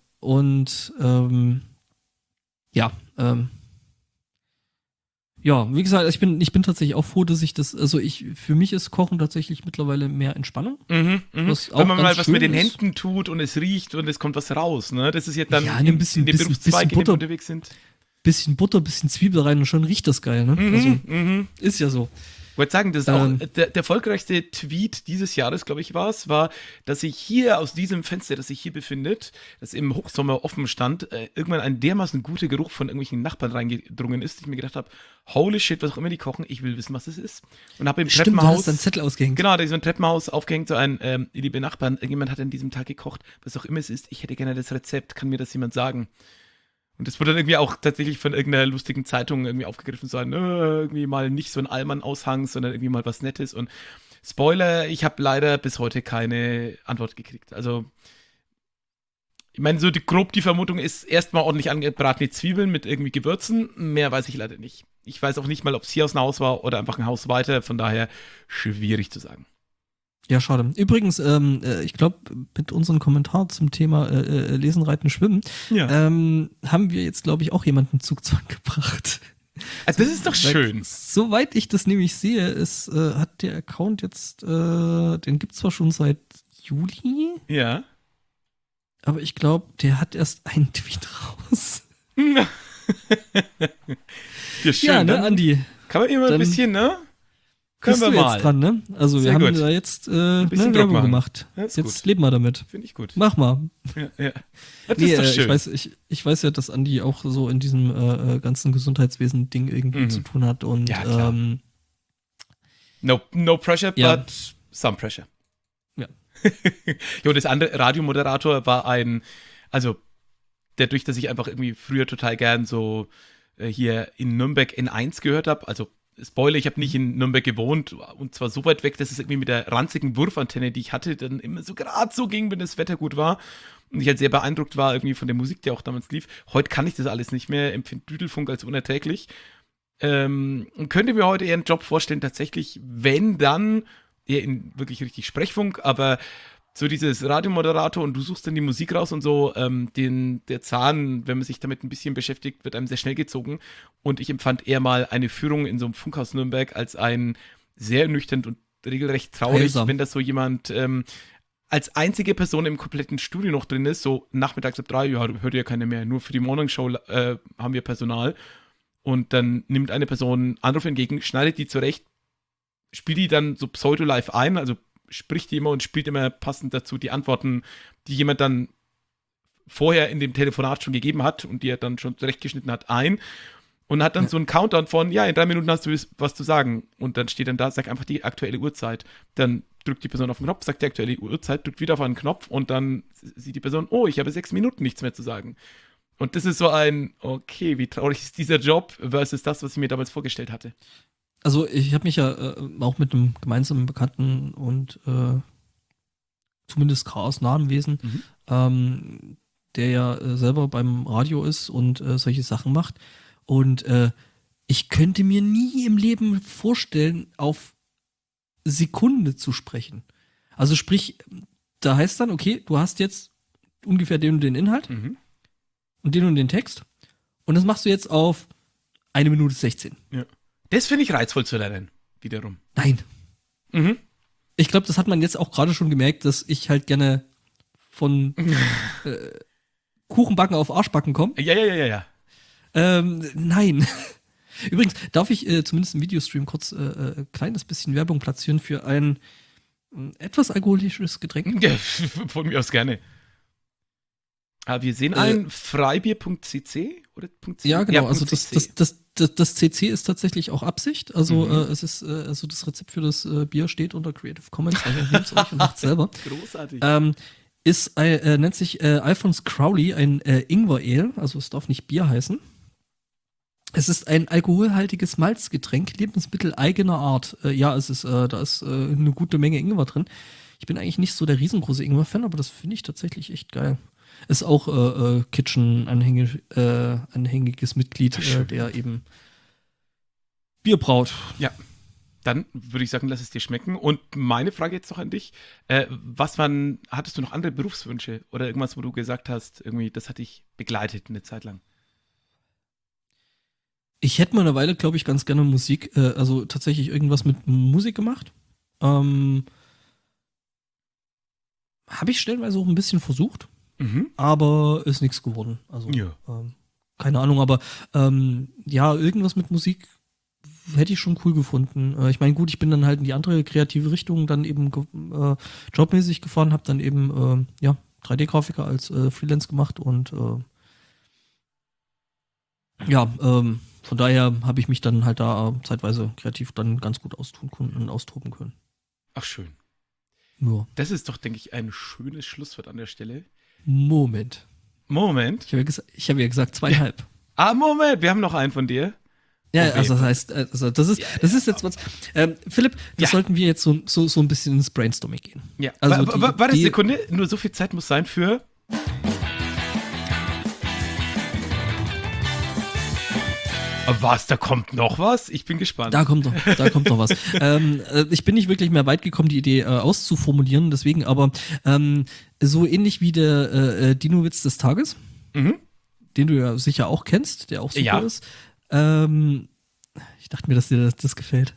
Speaker 2: Ja, wie gesagt, ich bin tatsächlich auch froh, dass ich das, also für mich ist Kochen tatsächlich mittlerweile mehr Entspannung. Was auch
Speaker 1: Wenn man mal
Speaker 2: ganz
Speaker 1: was mit
Speaker 2: schön
Speaker 1: den
Speaker 2: ist.
Speaker 1: Händen tut und es riecht und es kommt was raus, ne? Das ist jetzt dann
Speaker 2: Ja,
Speaker 1: in den Berufszweig, in dem wir
Speaker 2: Butter.
Speaker 1: unterwegs sind.
Speaker 2: Bisschen Butter, bisschen Zwiebel rein und schon riecht das geil, ne? Also, ist ja so.
Speaker 1: wollte sagen, das ist auch der erfolgreichste Tweet dieses Jahres, glaube ich, war, dass sich hier aus diesem Fenster, das sich hier befindet, das im Hochsommer offen stand, irgendwann ein dermaßen guter Geruch von irgendwelchen Nachbarn reingedrungen ist, dass ich mir gedacht habe, holy shit, was auch immer die kochen, ich will wissen, was es ist. Und habe im Treppenhaus,
Speaker 2: du hast einen Zettel ausgehängt.
Speaker 1: Genau, da ist so ein Treppenhaus aufgehängt, so ein, liebe Nachbarn, irgendjemand hat an diesem Tag gekocht, was auch immer es ist, ich hätte gerne das Rezept, kann mir das jemand sagen? Und das wurde dann irgendwie auch tatsächlich von irgendeiner lustigen Zeitung irgendwie aufgegriffen, so irgendwie mal nicht so ein Allmann-Aushang, sondern irgendwie mal was Nettes. Und Spoiler, ich habe leider bis heute keine Antwort gekriegt. Also, ich meine, so grob die Vermutung ist erstmal ordentlich angebratene Zwiebeln mit irgendwie Gewürzen. Mehr weiß ich leider nicht. Ich weiß auch nicht mal, ob es hier aus dem Haus war oder einfach ein Haus weiter. Von daher schwierig zu sagen.
Speaker 2: Ja, schade. Übrigens, ich glaube, mit unserem Kommentar zum Thema Lesen, Reiten, Schwimmen haben wir jetzt, glaube ich, auch jemanden Zugzwang gebracht.
Speaker 1: Also das ist doch schön.
Speaker 2: Soweit ich das nämlich sehe, hat der Account jetzt, den gibt's zwar schon seit Juli.
Speaker 1: Ja.
Speaker 2: Aber ich glaube, der hat erst einen Tweet raus.
Speaker 1: Ja, schön,
Speaker 2: ja, ne, Andi?
Speaker 1: Kann man immer ein bisschen, ne?
Speaker 2: Können wir mal. Jetzt dran, ne? Also wir haben da jetzt Werbung gemacht. Jetzt gut. Leben wir damit.
Speaker 1: Finde ich gut.
Speaker 2: Mach mal.
Speaker 1: Ja. Das ist doch schön.
Speaker 2: Ich weiß ja, dass Andi auch so in diesem ganzen Gesundheitswesen-Ding irgendwie zu tun hat. Und
Speaker 1: ja, no pressure, but some pressure.
Speaker 2: Ja.
Speaker 1: Jo, das andere Radiomoderator war also dadurch, dass ich einfach irgendwie früher total gern so hier in Nürnberg N1 gehört habe, also Spoiler, ich habe nicht in Nürnberg gewohnt und zwar so weit weg, dass es irgendwie mit der ranzigen Wurfantenne, die ich hatte, dann immer so gerade so ging, wenn das Wetter gut war. Und ich halt sehr beeindruckt war irgendwie von der Musik, die auch damals lief. Heute kann ich das alles nicht mehr, empfinde Düdelfunk als unerträglich. Und könnte mir heute eher einen Job vorstellen, tatsächlich, wenn dann, eher in wirklich richtig Sprechfunk, aber so dieses Radiomoderator und du suchst dann die Musik raus und so, der Zahn, wenn man sich damit ein bisschen beschäftigt, wird einem sehr schnell gezogen. Und ich empfand eher mal eine Führung in so einem Funkhaus Nürnberg als ein sehr ernüchternd und regelrecht traurig, wenn das so jemand als einzige Person im kompletten Studio noch drin ist, so nachmittags ab 3, ja, hört ja keiner mehr, nur für die Morningshow haben wir Personal. Und dann nimmt eine Person Anruf entgegen, schneidet die zurecht, spielt die dann so pseudo-live ein, also spricht die immer und spielt immer passend dazu die Antworten, die jemand dann vorher in dem Telefonat schon gegeben hat und die er dann schon zurechtgeschnitten hat, ein und hat dann so einen Countdown von, ja, in 3 Minuten hast du was zu sagen und dann steht dann da, sag einfach die aktuelle Uhrzeit. Dann drückt die Person auf den Knopf, sagt die aktuelle Uhrzeit, drückt wieder auf einen Knopf und dann sieht die Person, oh, ich habe 6 Minuten nichts mehr zu sagen. Und das ist so okay, wie traurig ist dieser Job versus das, was ich mir damals vorgestellt hatte.
Speaker 2: Also ich habe mich ja auch mit einem gemeinsamen Bekannten und zumindest chaosnahen Wesen, der ja selber beim Radio ist und solche Sachen macht. Und ich könnte mir nie im Leben vorstellen, auf Sekunde zu sprechen. Also sprich, da heißt dann, okay, du hast jetzt ungefähr den und den Inhalt und den Text und das machst du jetzt auf 1 Minute 16.
Speaker 1: Ja. Das finde ich reizvoll zu lernen, wiederum.
Speaker 2: Nein. Ich glaube, das hat man jetzt auch gerade schon gemerkt, dass ich halt gerne von Kuchenbacken auf Arschbacken komme.
Speaker 1: Ja.
Speaker 2: Nein. Übrigens, darf ich zumindest im Videostream kurz kleines bisschen Werbung platzieren für ein etwas alkoholisches Getränk?
Speaker 1: Ja, von mir aus gerne. Aber wir sehen ein freibier.cc oder .cc?
Speaker 2: Ja, genau.
Speaker 1: Ja,
Speaker 2: also das CC ist tatsächlich auch Absicht. Also es ist also das Rezept für das Bier steht unter Creative Commons. Also nehmt euch und macht's selber.
Speaker 1: Großartig.
Speaker 2: Nennt sich Alphonse Crowley ein Ingwer-Ale. Also es darf nicht Bier heißen. Es ist ein alkoholhaltiges Malzgetränk, Lebensmittel eigener Art. Da ist eine gute Menge Ingwer drin. Ich bin eigentlich nicht so der riesengroße Ingwer-Fan, aber das finde ich tatsächlich echt geil. Ist auch Kitchen-anhängiges Mitglied, der eben Bier braut.
Speaker 1: Ja, dann würde ich sagen, lass es dir schmecken. Und meine Frage jetzt noch an dich. Hattest du noch andere Berufswünsche oder irgendwas, wo du gesagt hast, irgendwie, das hat dich begleitet eine Zeit lang?
Speaker 2: Ich hätte mal eine Weile, glaube ich, ganz gerne Musik, also tatsächlich irgendwas mit Musik gemacht. Habe ich stellenweise auch ein bisschen versucht. Aber ist nichts geworden. Also, keine Ahnung, aber irgendwas mit Musik hätte ich schon cool gefunden. Ich meine, gut, ich bin dann halt in die andere kreative Richtung dann eben jobmäßig gefahren, habe dann eben 3D-Grafiker als Freelance gemacht und von daher habe ich mich dann halt da zeitweise kreativ dann ganz gut austun können und austoben können.
Speaker 1: Ach, schön.
Speaker 2: Ja.
Speaker 1: Das ist doch, denke ich, ein schönes Schlusswort an der Stelle.
Speaker 2: Moment. Ich habe ja gesagt 2,5.
Speaker 1: Moment, wir haben noch einen von dir.
Speaker 2: Ja, also das heißt, das ist jetzt was. Philipp, das sollten wir jetzt so ein bisschen ins Brainstorming gehen.
Speaker 1: Ja,
Speaker 2: also
Speaker 1: warte eine Sekunde, nur so viel Zeit muss sein für. Was, da kommt noch was? Ich bin gespannt.
Speaker 2: Da kommt noch was. Ich bin nicht wirklich mehr weit gekommen, die Idee auszuformulieren, deswegen aber so ähnlich wie der Dino-Witz des Tages, den du ja sicher auch kennst, der auch super ist. Ich dachte mir, dass dir das gefällt.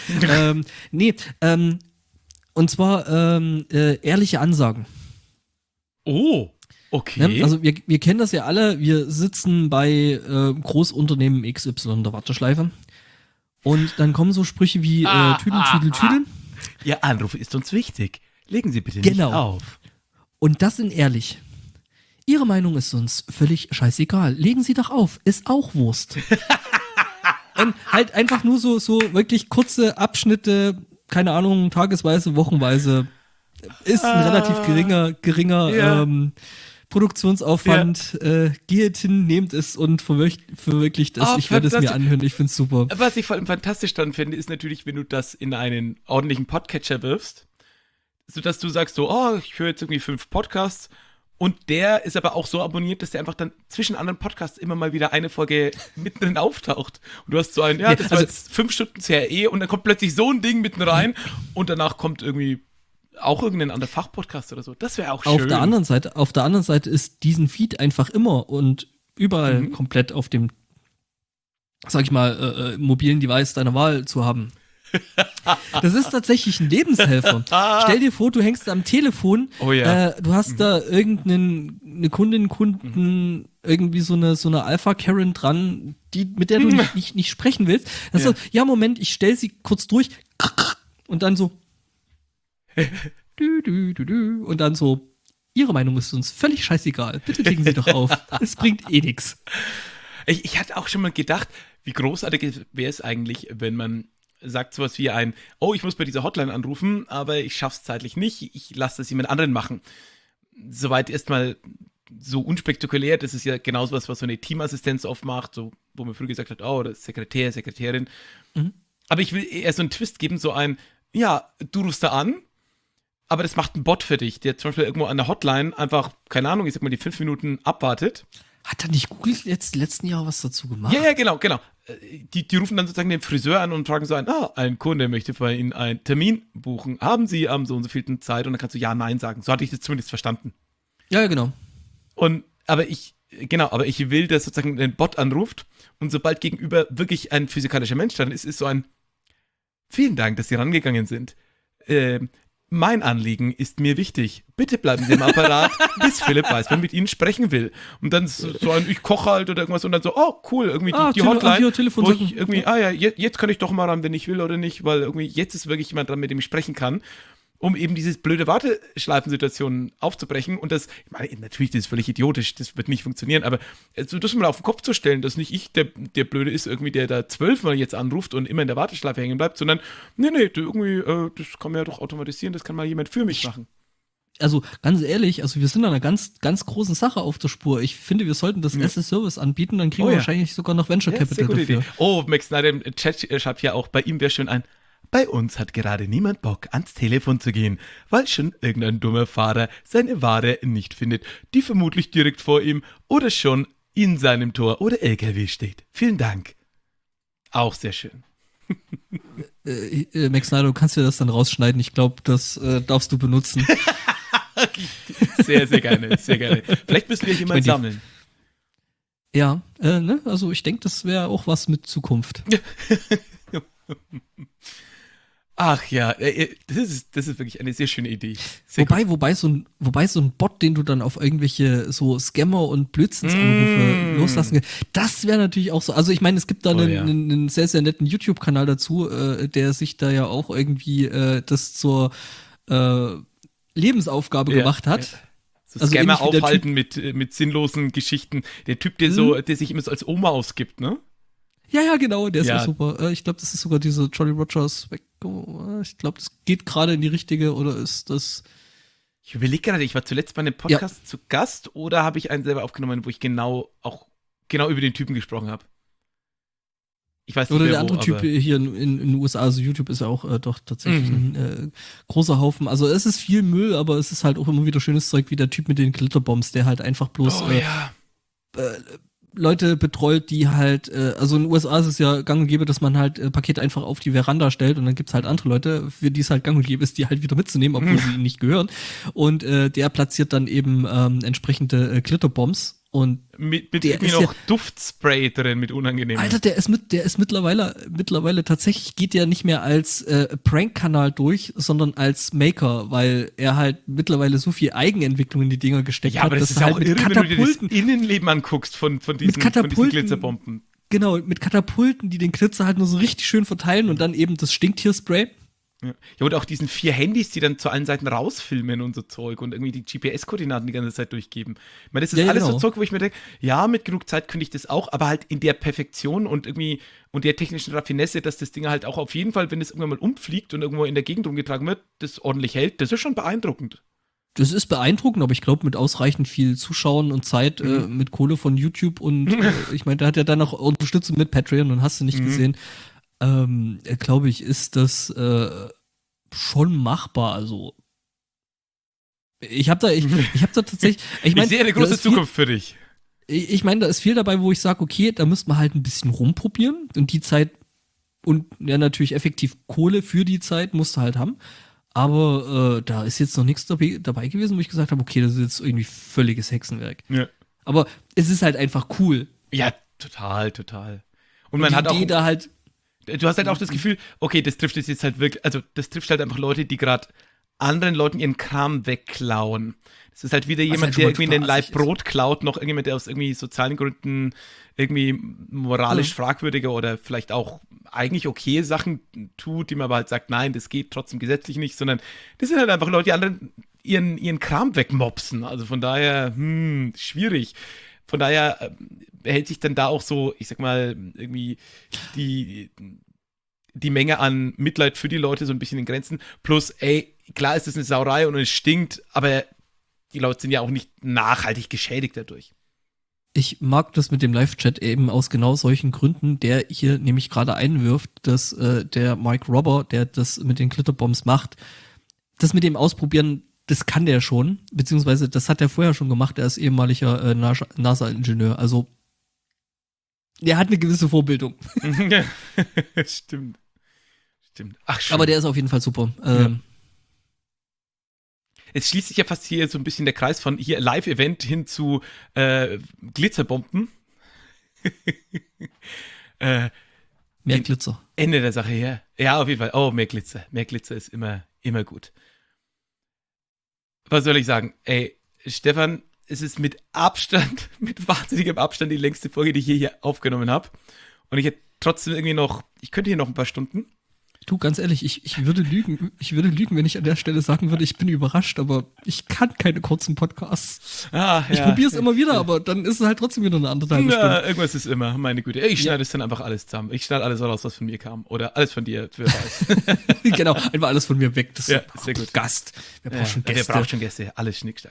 Speaker 2: Und zwar ehrliche Ansagen.
Speaker 1: Oh, okay.
Speaker 2: Also wir kennen das ja alle, wir sitzen bei Großunternehmen XY in der Warteschleife und dann kommen so Sprüche wie Tüdel.
Speaker 1: Ihr Anruf ist uns wichtig. Legen Sie bitte nicht auf.
Speaker 2: Und das in ehrlich. Ihre Meinung ist uns völlig scheißegal. Legen Sie doch auf, ist auch Wurst. Und halt einfach nur so wirklich kurze Abschnitte, keine Ahnung, tagesweise, wochenweise. Ist ein relativ geringer Produktionsaufwand. Geht hin, nehmt es und verwirklicht es. Ich werde es mir anhören, ich finde es super.
Speaker 1: Was ich vor allem fantastisch dann finde, ist natürlich, wenn du das in einen ordentlichen Podcatcher wirfst, sodass du sagst so, ich höre jetzt irgendwie 5 Podcasts und der ist aber auch so abonniert, dass der einfach dann zwischen anderen Podcasts immer mal wieder eine Folge mittendrin auftaucht. Und du hast so ein, das war jetzt 5 Stunden CRE und dann kommt plötzlich so ein Ding mitten rein und danach kommt irgendwie auch irgendein anderer Fachpodcast oder so. Das wäre auch schön.
Speaker 2: Auf der anderen Seite ist diesen Feed einfach immer und überall komplett auf dem, sag ich mal, mobilen Device deiner Wahl zu haben. Das ist tatsächlich ein Lebenshelfer. Stell dir vor, du hängst am Telefon, du hast da irgendeine Kunden, irgendwie so eine Alpha-Karen dran, mit der du nicht sprechen willst. Dann so, Moment, ich stell sie kurz durch und dann so und dann so, Ihre Meinung ist uns völlig scheißegal. Bitte legen Sie doch auf. Es bringt eh nix.
Speaker 1: Ich hatte auch schon mal gedacht, wie großartig wäre es eigentlich, wenn man sagt sowas wie ich muss bei dieser Hotline anrufen, aber ich schaff's zeitlich nicht, ich lasse das jemand anderen machen. Soweit erstmal so unspektakulär, das ist ja genauso was so eine Teamassistenz oft macht, so, wo man früher gesagt hat, das ist Sekretär, Sekretärin. Aber ich will eher so einen Twist geben, so du rufst da an, aber das macht ein Bot für dich, der zum Beispiel irgendwo an der Hotline einfach, keine Ahnung, ich sag mal, die 5 Minuten abwartet.
Speaker 2: Hat da nicht Google jetzt die letzten Jahre was dazu gemacht?
Speaker 1: Ja, genau. Die rufen dann sozusagen den Friseur an und fragen so ein Kunde möchte bei Ihnen einen Termin buchen. Haben Sie am so und so vielten Zeit? Und dann kannst du ja, nein sagen. So hatte ich das zumindest verstanden.
Speaker 2: Ja, genau.
Speaker 1: Aber ich will, dass sozusagen ein Bot anruft und sobald gegenüber wirklich ein physikalischer Mensch dann ist so ein vielen Dank, dass Sie rangegangen sind. Mein Anliegen ist mir wichtig. Bitte bleiben Sie im Apparat, bis Philipp Weißmann mit Ihnen sprechen will. Und dann so ich koche halt oder irgendwas und dann so, cool, irgendwie die Hotline,
Speaker 2: Telefon
Speaker 1: wo ich irgendwie, jetzt kann ich doch mal ran, wenn ich will oder nicht, weil irgendwie jetzt ist wirklich jemand dran, mit dem ich sprechen kann, um eben diese blöde Warteschleifensituation aufzubrechen. Und das, ich meine, natürlich, das ist völlig idiotisch, das wird nicht funktionieren, aber so das mal auf den Kopf zu stellen, dass nicht ich der Blöde ist, irgendwie, der da 12-mal jetzt anruft und immer in der Warteschleife hängen bleibt, sondern, das kann man ja doch automatisieren, das kann mal jemand für mich machen.
Speaker 2: Also ganz ehrlich, wir sind an einer ganz, ganz großen Sache auf der Spur. Ich finde, wir sollten das as a Service anbieten, dann kriegen wir wahrscheinlich sogar noch Venture Capital dafür.
Speaker 1: Idee. Max Snyder im Chat schreibt ja auch, bei ihm wäre schön bei uns hat gerade niemand Bock, ans Telefon zu gehen, weil schon irgendein dummer Fahrer seine Ware nicht findet, die vermutlich direkt vor ihm oder schon in seinem Tor oder LKW steht. Vielen Dank. Auch sehr schön.
Speaker 2: Max Snyder, du kannst dir das dann rausschneiden. Ich glaube, das darfst du benutzen.
Speaker 1: Sehr, sehr gerne, sehr gerne. Vielleicht müssen wir jemanden sammeln.
Speaker 2: Ja, also ich denke, das wäre auch was mit Zukunft.
Speaker 1: Ach ja, das ist wirklich eine sehr schöne Idee. Sehr gut.
Speaker 2: Wobei so ein Bot, den du dann auf irgendwelche so Scammer und Blödsinnsanrufe loslassen kannst, das wäre natürlich auch so. Also ich meine, es gibt da einen sehr, sehr netten YouTube-Kanal dazu, der sich da ja auch irgendwie das zur Lebensaufgabe gemacht hat.
Speaker 1: Ja. So
Speaker 2: Also
Speaker 1: Scammer
Speaker 2: ähnlich wie der
Speaker 1: aufhalten mit sinnlosen Geschichten. Der Typ, der sich immer so als Oma ausgibt, ne?
Speaker 2: Ja, genau, der ist
Speaker 1: Ja.
Speaker 2: auch super. Ich glaube, das ist sogar diese Jolly Rogers. Ich glaube, das geht gerade in die richtige, oder ist das.
Speaker 1: Ich überlege gerade, ich war zuletzt bei einem Podcast zu Gast oder habe ich einen selber aufgenommen, wo ich genau über den Typen gesprochen habe. Ich weiß nicht
Speaker 2: Oder
Speaker 1: mehr
Speaker 2: der andere Typ hier in den USA, also YouTube ist ja auch doch tatsächlich ein großer Haufen. Also es ist viel Müll, aber es ist halt auch immer wieder schönes Zeug, wie der Typ mit den Glitterbombs, der halt einfach bloß Leute betrollt, die halt, also in den USA ist es ja gang und gäbe, dass man halt Pakete einfach auf die Veranda stellt und dann gibt's halt andere Leute, für die es halt gang und gäbe ist, die halt wieder mitzunehmen, obwohl sie ihnen nicht gehören. Und der platziert dann eben entsprechende Glitterbombs. Und
Speaker 1: mit
Speaker 2: der
Speaker 1: irgendwie
Speaker 2: ist
Speaker 1: noch Duftspray drin, mit unangenehm.
Speaker 2: Alter, der ist mittlerweile tatsächlich, geht der nicht mehr als Prank-Kanal durch, sondern als Maker, weil er halt mittlerweile so viel Eigenentwicklung in die Dinger gesteckt hat,
Speaker 1: aber das
Speaker 2: dass
Speaker 1: ist ja
Speaker 2: er
Speaker 1: auch
Speaker 2: halt
Speaker 1: irre,
Speaker 2: mit
Speaker 1: wenn du dir das
Speaker 2: Katapulten,
Speaker 1: Innenleben anguckst von diesen Glitzerbomben.
Speaker 2: genau, mit Katapulten, die den Glitzer halt nur so richtig schön verteilen und dann eben das Stinktierspray.
Speaker 1: Ja, und auch diesen 4 Handys, die dann zu allen Seiten rausfilmen und so Zeug und irgendwie die GPS-Koordinaten die ganze Zeit durchgeben. Ich meine, das ist alles so Zeug, wo ich mir denke, ja, mit genug Zeit könnte ich das auch, aber halt in der Perfektion und irgendwie und der technischen Raffinesse, dass das Ding halt auch auf jeden Fall, wenn es irgendwann mal umfliegt und irgendwo in der Gegend rumgetragen wird, das ordentlich hält, das ist schon beeindruckend.
Speaker 2: Das ist beeindruckend, aber ich glaube, mit ausreichend viel Zuschauen und Zeit mit Kohle von YouTube und ich meine, da hat er dann auch Unterstützung mit Patreon und hast du nicht gesehen. Glaube ich, ist das schon machbar. Also ich habe da tatsächlich, ich
Speaker 1: sehe eine große Zukunft für dich.
Speaker 2: Ich meine, da ist viel dabei, wo ich sage, okay, da müsste man halt ein bisschen rumprobieren und die Zeit und ja natürlich effektiv Kohle für die Zeit musst du halt haben. Aber da ist jetzt noch nichts dabei gewesen, wo ich gesagt habe, okay, das ist jetzt irgendwie völliges Hexenwerk.
Speaker 1: Ja.
Speaker 2: Aber es ist halt einfach cool.
Speaker 1: Ja, total. Und man
Speaker 2: die
Speaker 1: hat auch
Speaker 2: Idee da halt.
Speaker 1: Du hast halt auch das Gefühl, okay, das trifft jetzt halt wirklich, also das trifft halt einfach Leute, die gerade anderen Leuten ihren Kram wegklauen. Das ist halt wieder jemand,
Speaker 2: halt
Speaker 1: der
Speaker 2: schon
Speaker 1: irgendwie einen Leib
Speaker 2: ist.
Speaker 1: Brot klaut, noch irgendjemand, der aus irgendwie sozialen Gründen irgendwie moralisch fragwürdige oder vielleicht auch eigentlich okay Sachen tut, die man aber halt sagt, nein, das geht trotzdem gesetzlich nicht, sondern das sind halt einfach Leute, die anderen ihren Kram wegmopsen. Also von daher, schwierig. Von daher hält sich dann da auch so, ich sag mal, irgendwie die Menge an Mitleid für die Leute so ein bisschen in Grenzen. Plus, klar ist es eine Sauerei und es stinkt, aber die Leute sind ja auch nicht nachhaltig geschädigt dadurch.
Speaker 2: Ich mag das mit dem Live-Chat eben aus genau solchen Gründen, der hier nämlich gerade einwirft, dass der Mike Robber, der das mit den Glitterbombs macht, das mit dem Ausprobieren, das kann der schon, beziehungsweise das hat er vorher schon gemacht, er ist ehemaliger NASA-Ingenieur, also der hat eine gewisse Vorbildung.
Speaker 1: Stimmt. Ach, schön.
Speaker 2: Aber der ist auf jeden Fall super.
Speaker 1: Es schließt sich ja fast hier so ein bisschen der Kreis von hier Live-Event hin zu Glitzerbomben.
Speaker 2: Mehr Glitzer.
Speaker 1: Ende der Sache her. Ja, auf jeden Fall. Oh, mehr Glitzer. Mehr Glitzer ist immer gut. Was soll ich sagen? Stefan, es ist mit wahnsinnigem Abstand die längste Folge, die ich hier aufgenommen habe. Und ich hätte trotzdem irgendwie ich könnte hier noch ein paar Stunden.
Speaker 2: Du, ganz ehrlich, ich würde lügen, wenn ich an der Stelle sagen würde, ich bin überrascht, aber ich kann keine kurzen Podcasts. Ich probiere es immer wieder, aber dann ist es halt trotzdem wieder eine anderthalbe Stunde.
Speaker 1: Irgendwas ist immer, meine Güte. Ich schneide es dann einfach alles zusammen. Ich schneide alles raus, was von mir kam. Oder alles von dir, wer weiß.
Speaker 2: Genau, einfach alles von mir weg. Das
Speaker 1: ist sehr gut.
Speaker 2: Gast. Wer braucht schon Gäste?
Speaker 1: Alles Schnickschnack.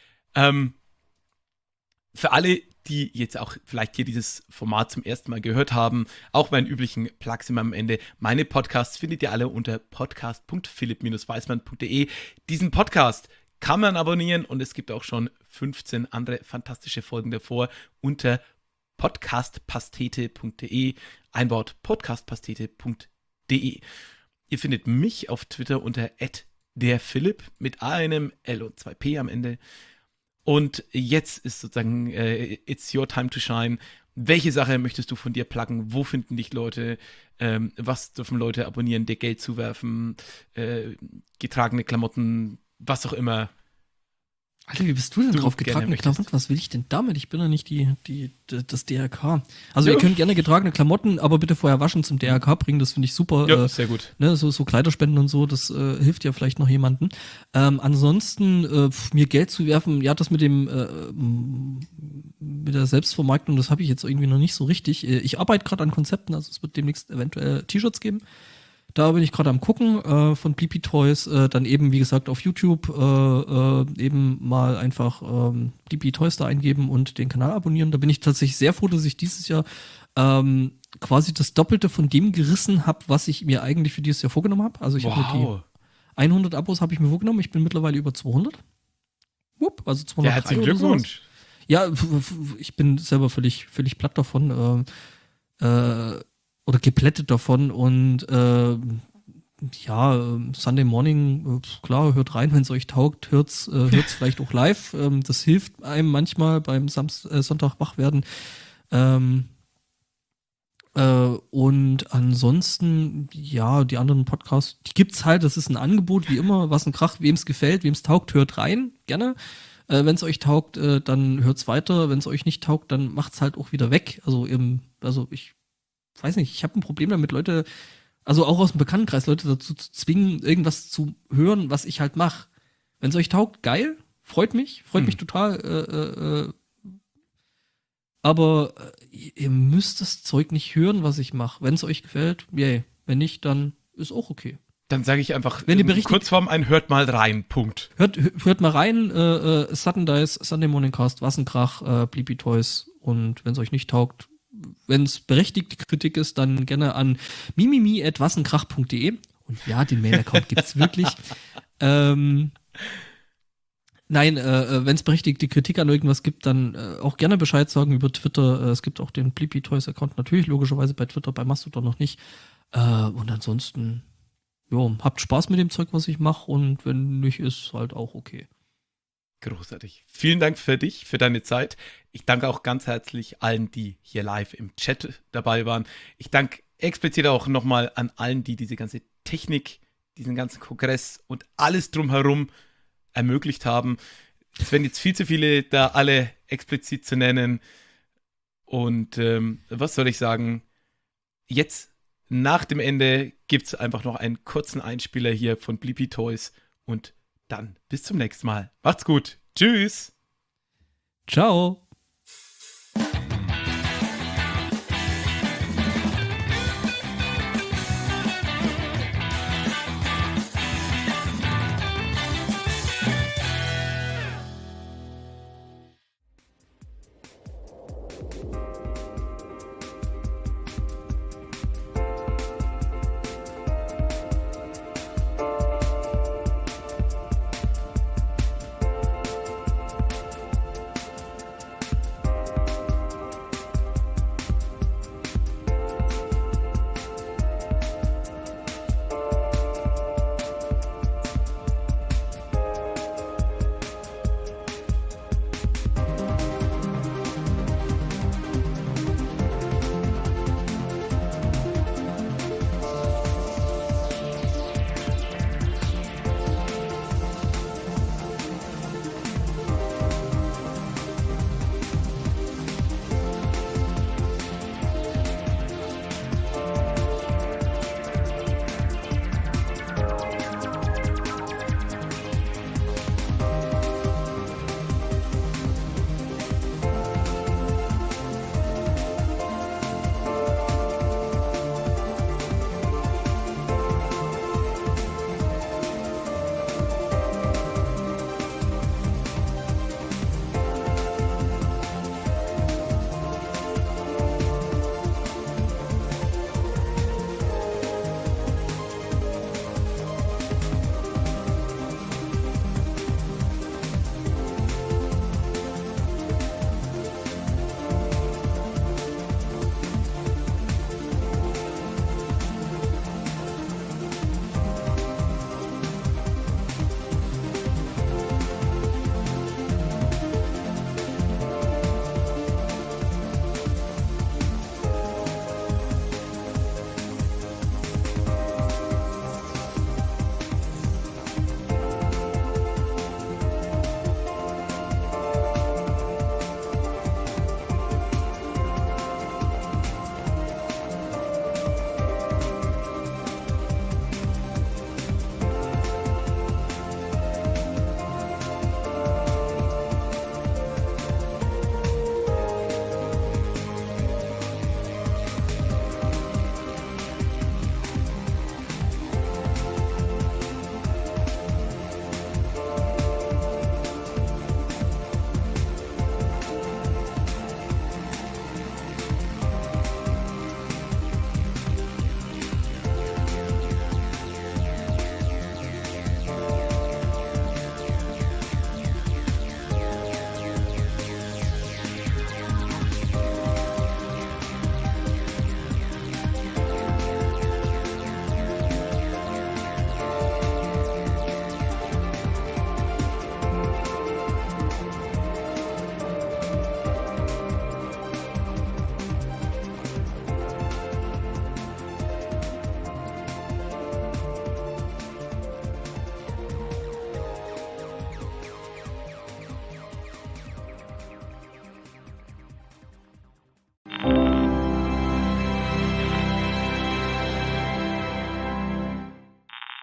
Speaker 1: Für alle, die jetzt auch vielleicht hier dieses Format zum ersten Mal gehört haben, auch meinen üblichen Plugs immer am Ende. Meine Podcasts findet ihr alle unter podcast.philipp-weismann.de. Diesen Podcast kann man abonnieren und es gibt auch schon 15 andere fantastische Folgen davor unter podcastpastete.de. Ein Wort, podcastpastete.de. Ihr findet mich auf Twitter unter @derphilipp mit einem L und 2P am Ende. Und jetzt ist sozusagen It's Your Time to Shine. welche Sache möchtest du von dir pluggen? Wo finden dich Leute? Was dürfen Leute abonnieren, dir Geld zuwerfen? Getragene Klamotten, was auch immer.
Speaker 2: Alter, wie bist du denn drauf? Getragene Klamotten? Was will ich denn damit? Ich bin ja nicht das DRK. Also ihr könnt gerne getragene Klamotten, aber bitte vorher waschen zum DRK bringen. Das finde ich super.
Speaker 1: Ja, sehr gut.
Speaker 2: Ne, so Kleiderspenden und so, das hilft ja vielleicht noch jemandem. Ansonsten mir Geld zu werfen, ja, das mit der Selbstvermarktung, das habe ich jetzt irgendwie noch nicht so richtig. Ich arbeite gerade an Konzepten, also es wird demnächst eventuell T-Shirts geben. Da bin ich gerade am gucken von Blippi Toys, dann eben, wie gesagt, auf YouTube eben mal einfach Blippi Toys da eingeben und den Kanal abonnieren. Da bin ich tatsächlich sehr froh, dass ich dieses Jahr quasi das Doppelte von dem gerissen habe, was ich mir eigentlich für dieses Jahr vorgenommen habe. Also ich habe mir die 100 Abos habe ich mir vorgenommen. Ich bin mittlerweile über 200. Also 203
Speaker 1: ja, herzlichen Glückwunsch.
Speaker 2: Ja, ich bin selber völlig platt davon. Oder geplättet davon und Sunday Morning, klar, hört rein, wenn es euch taugt, hört's vielleicht auch live. Das hilft einem manchmal beim Sonntag wach werden. Und ansonsten, ja, die anderen Podcasts, die gibt's halt, das ist ein Angebot, wie immer, was ein Krach, wem's gefällt, wem's taugt, hört rein, gerne. Wenn es euch taugt, dann hört's weiter. Wenn es euch nicht taugt, dann macht's halt auch wieder weg. Also ich weiß nicht, ich habe ein Problem damit, Leute, also auch aus dem Bekanntenkreis, Leute dazu zu zwingen, irgendwas zu hören, was ich halt mache. Wenn es euch taugt, geil, freut mich total. Aber ihr müsst das Zeug nicht hören, was ich mache. Wenn es euch gefällt, yay. Wenn nicht, dann ist auch okay.
Speaker 1: Dann sage ich einfach
Speaker 2: wenn ihr
Speaker 1: Kurzform ein Hört mal rein, Punkt.
Speaker 2: Hört mal rein, Sudden Dice, Sunday Morning Cast, was ein Krach, Blippi Toys. Und wenn es euch nicht taugt, wenn es berechtigte Kritik ist, dann gerne an mimimi@wassenkrach.de. Und ja, den Mail-Account gibt's wirklich. Nein, wenn es berechtigte Kritik an irgendwas gibt, dann auch gerne Bescheid sagen über Twitter. Es gibt auch den Blippi Toys Account natürlich, logischerweise bei Twitter, bei Mastodon noch nicht. Und ansonsten, jo, habt Spaß mit dem Zeug, was ich mache. Und wenn nicht, ist halt auch okay.
Speaker 1: Großartig. Vielen Dank für dich, für deine Zeit. Ich danke auch ganz herzlich allen, die hier live im Chat dabei waren. Ich danke explizit auch nochmal an allen, die diese ganze Technik, diesen ganzen Kongress und alles drumherum ermöglicht haben. Es werden jetzt viel zu viele da alle explizit zu nennen. Und was soll ich sagen? Jetzt nach dem Ende gibt es einfach noch einen kurzen Einspieler hier von Blippi Toys und dann bis zum nächsten Mal. Macht's gut. Tschüss.
Speaker 2: Ciao.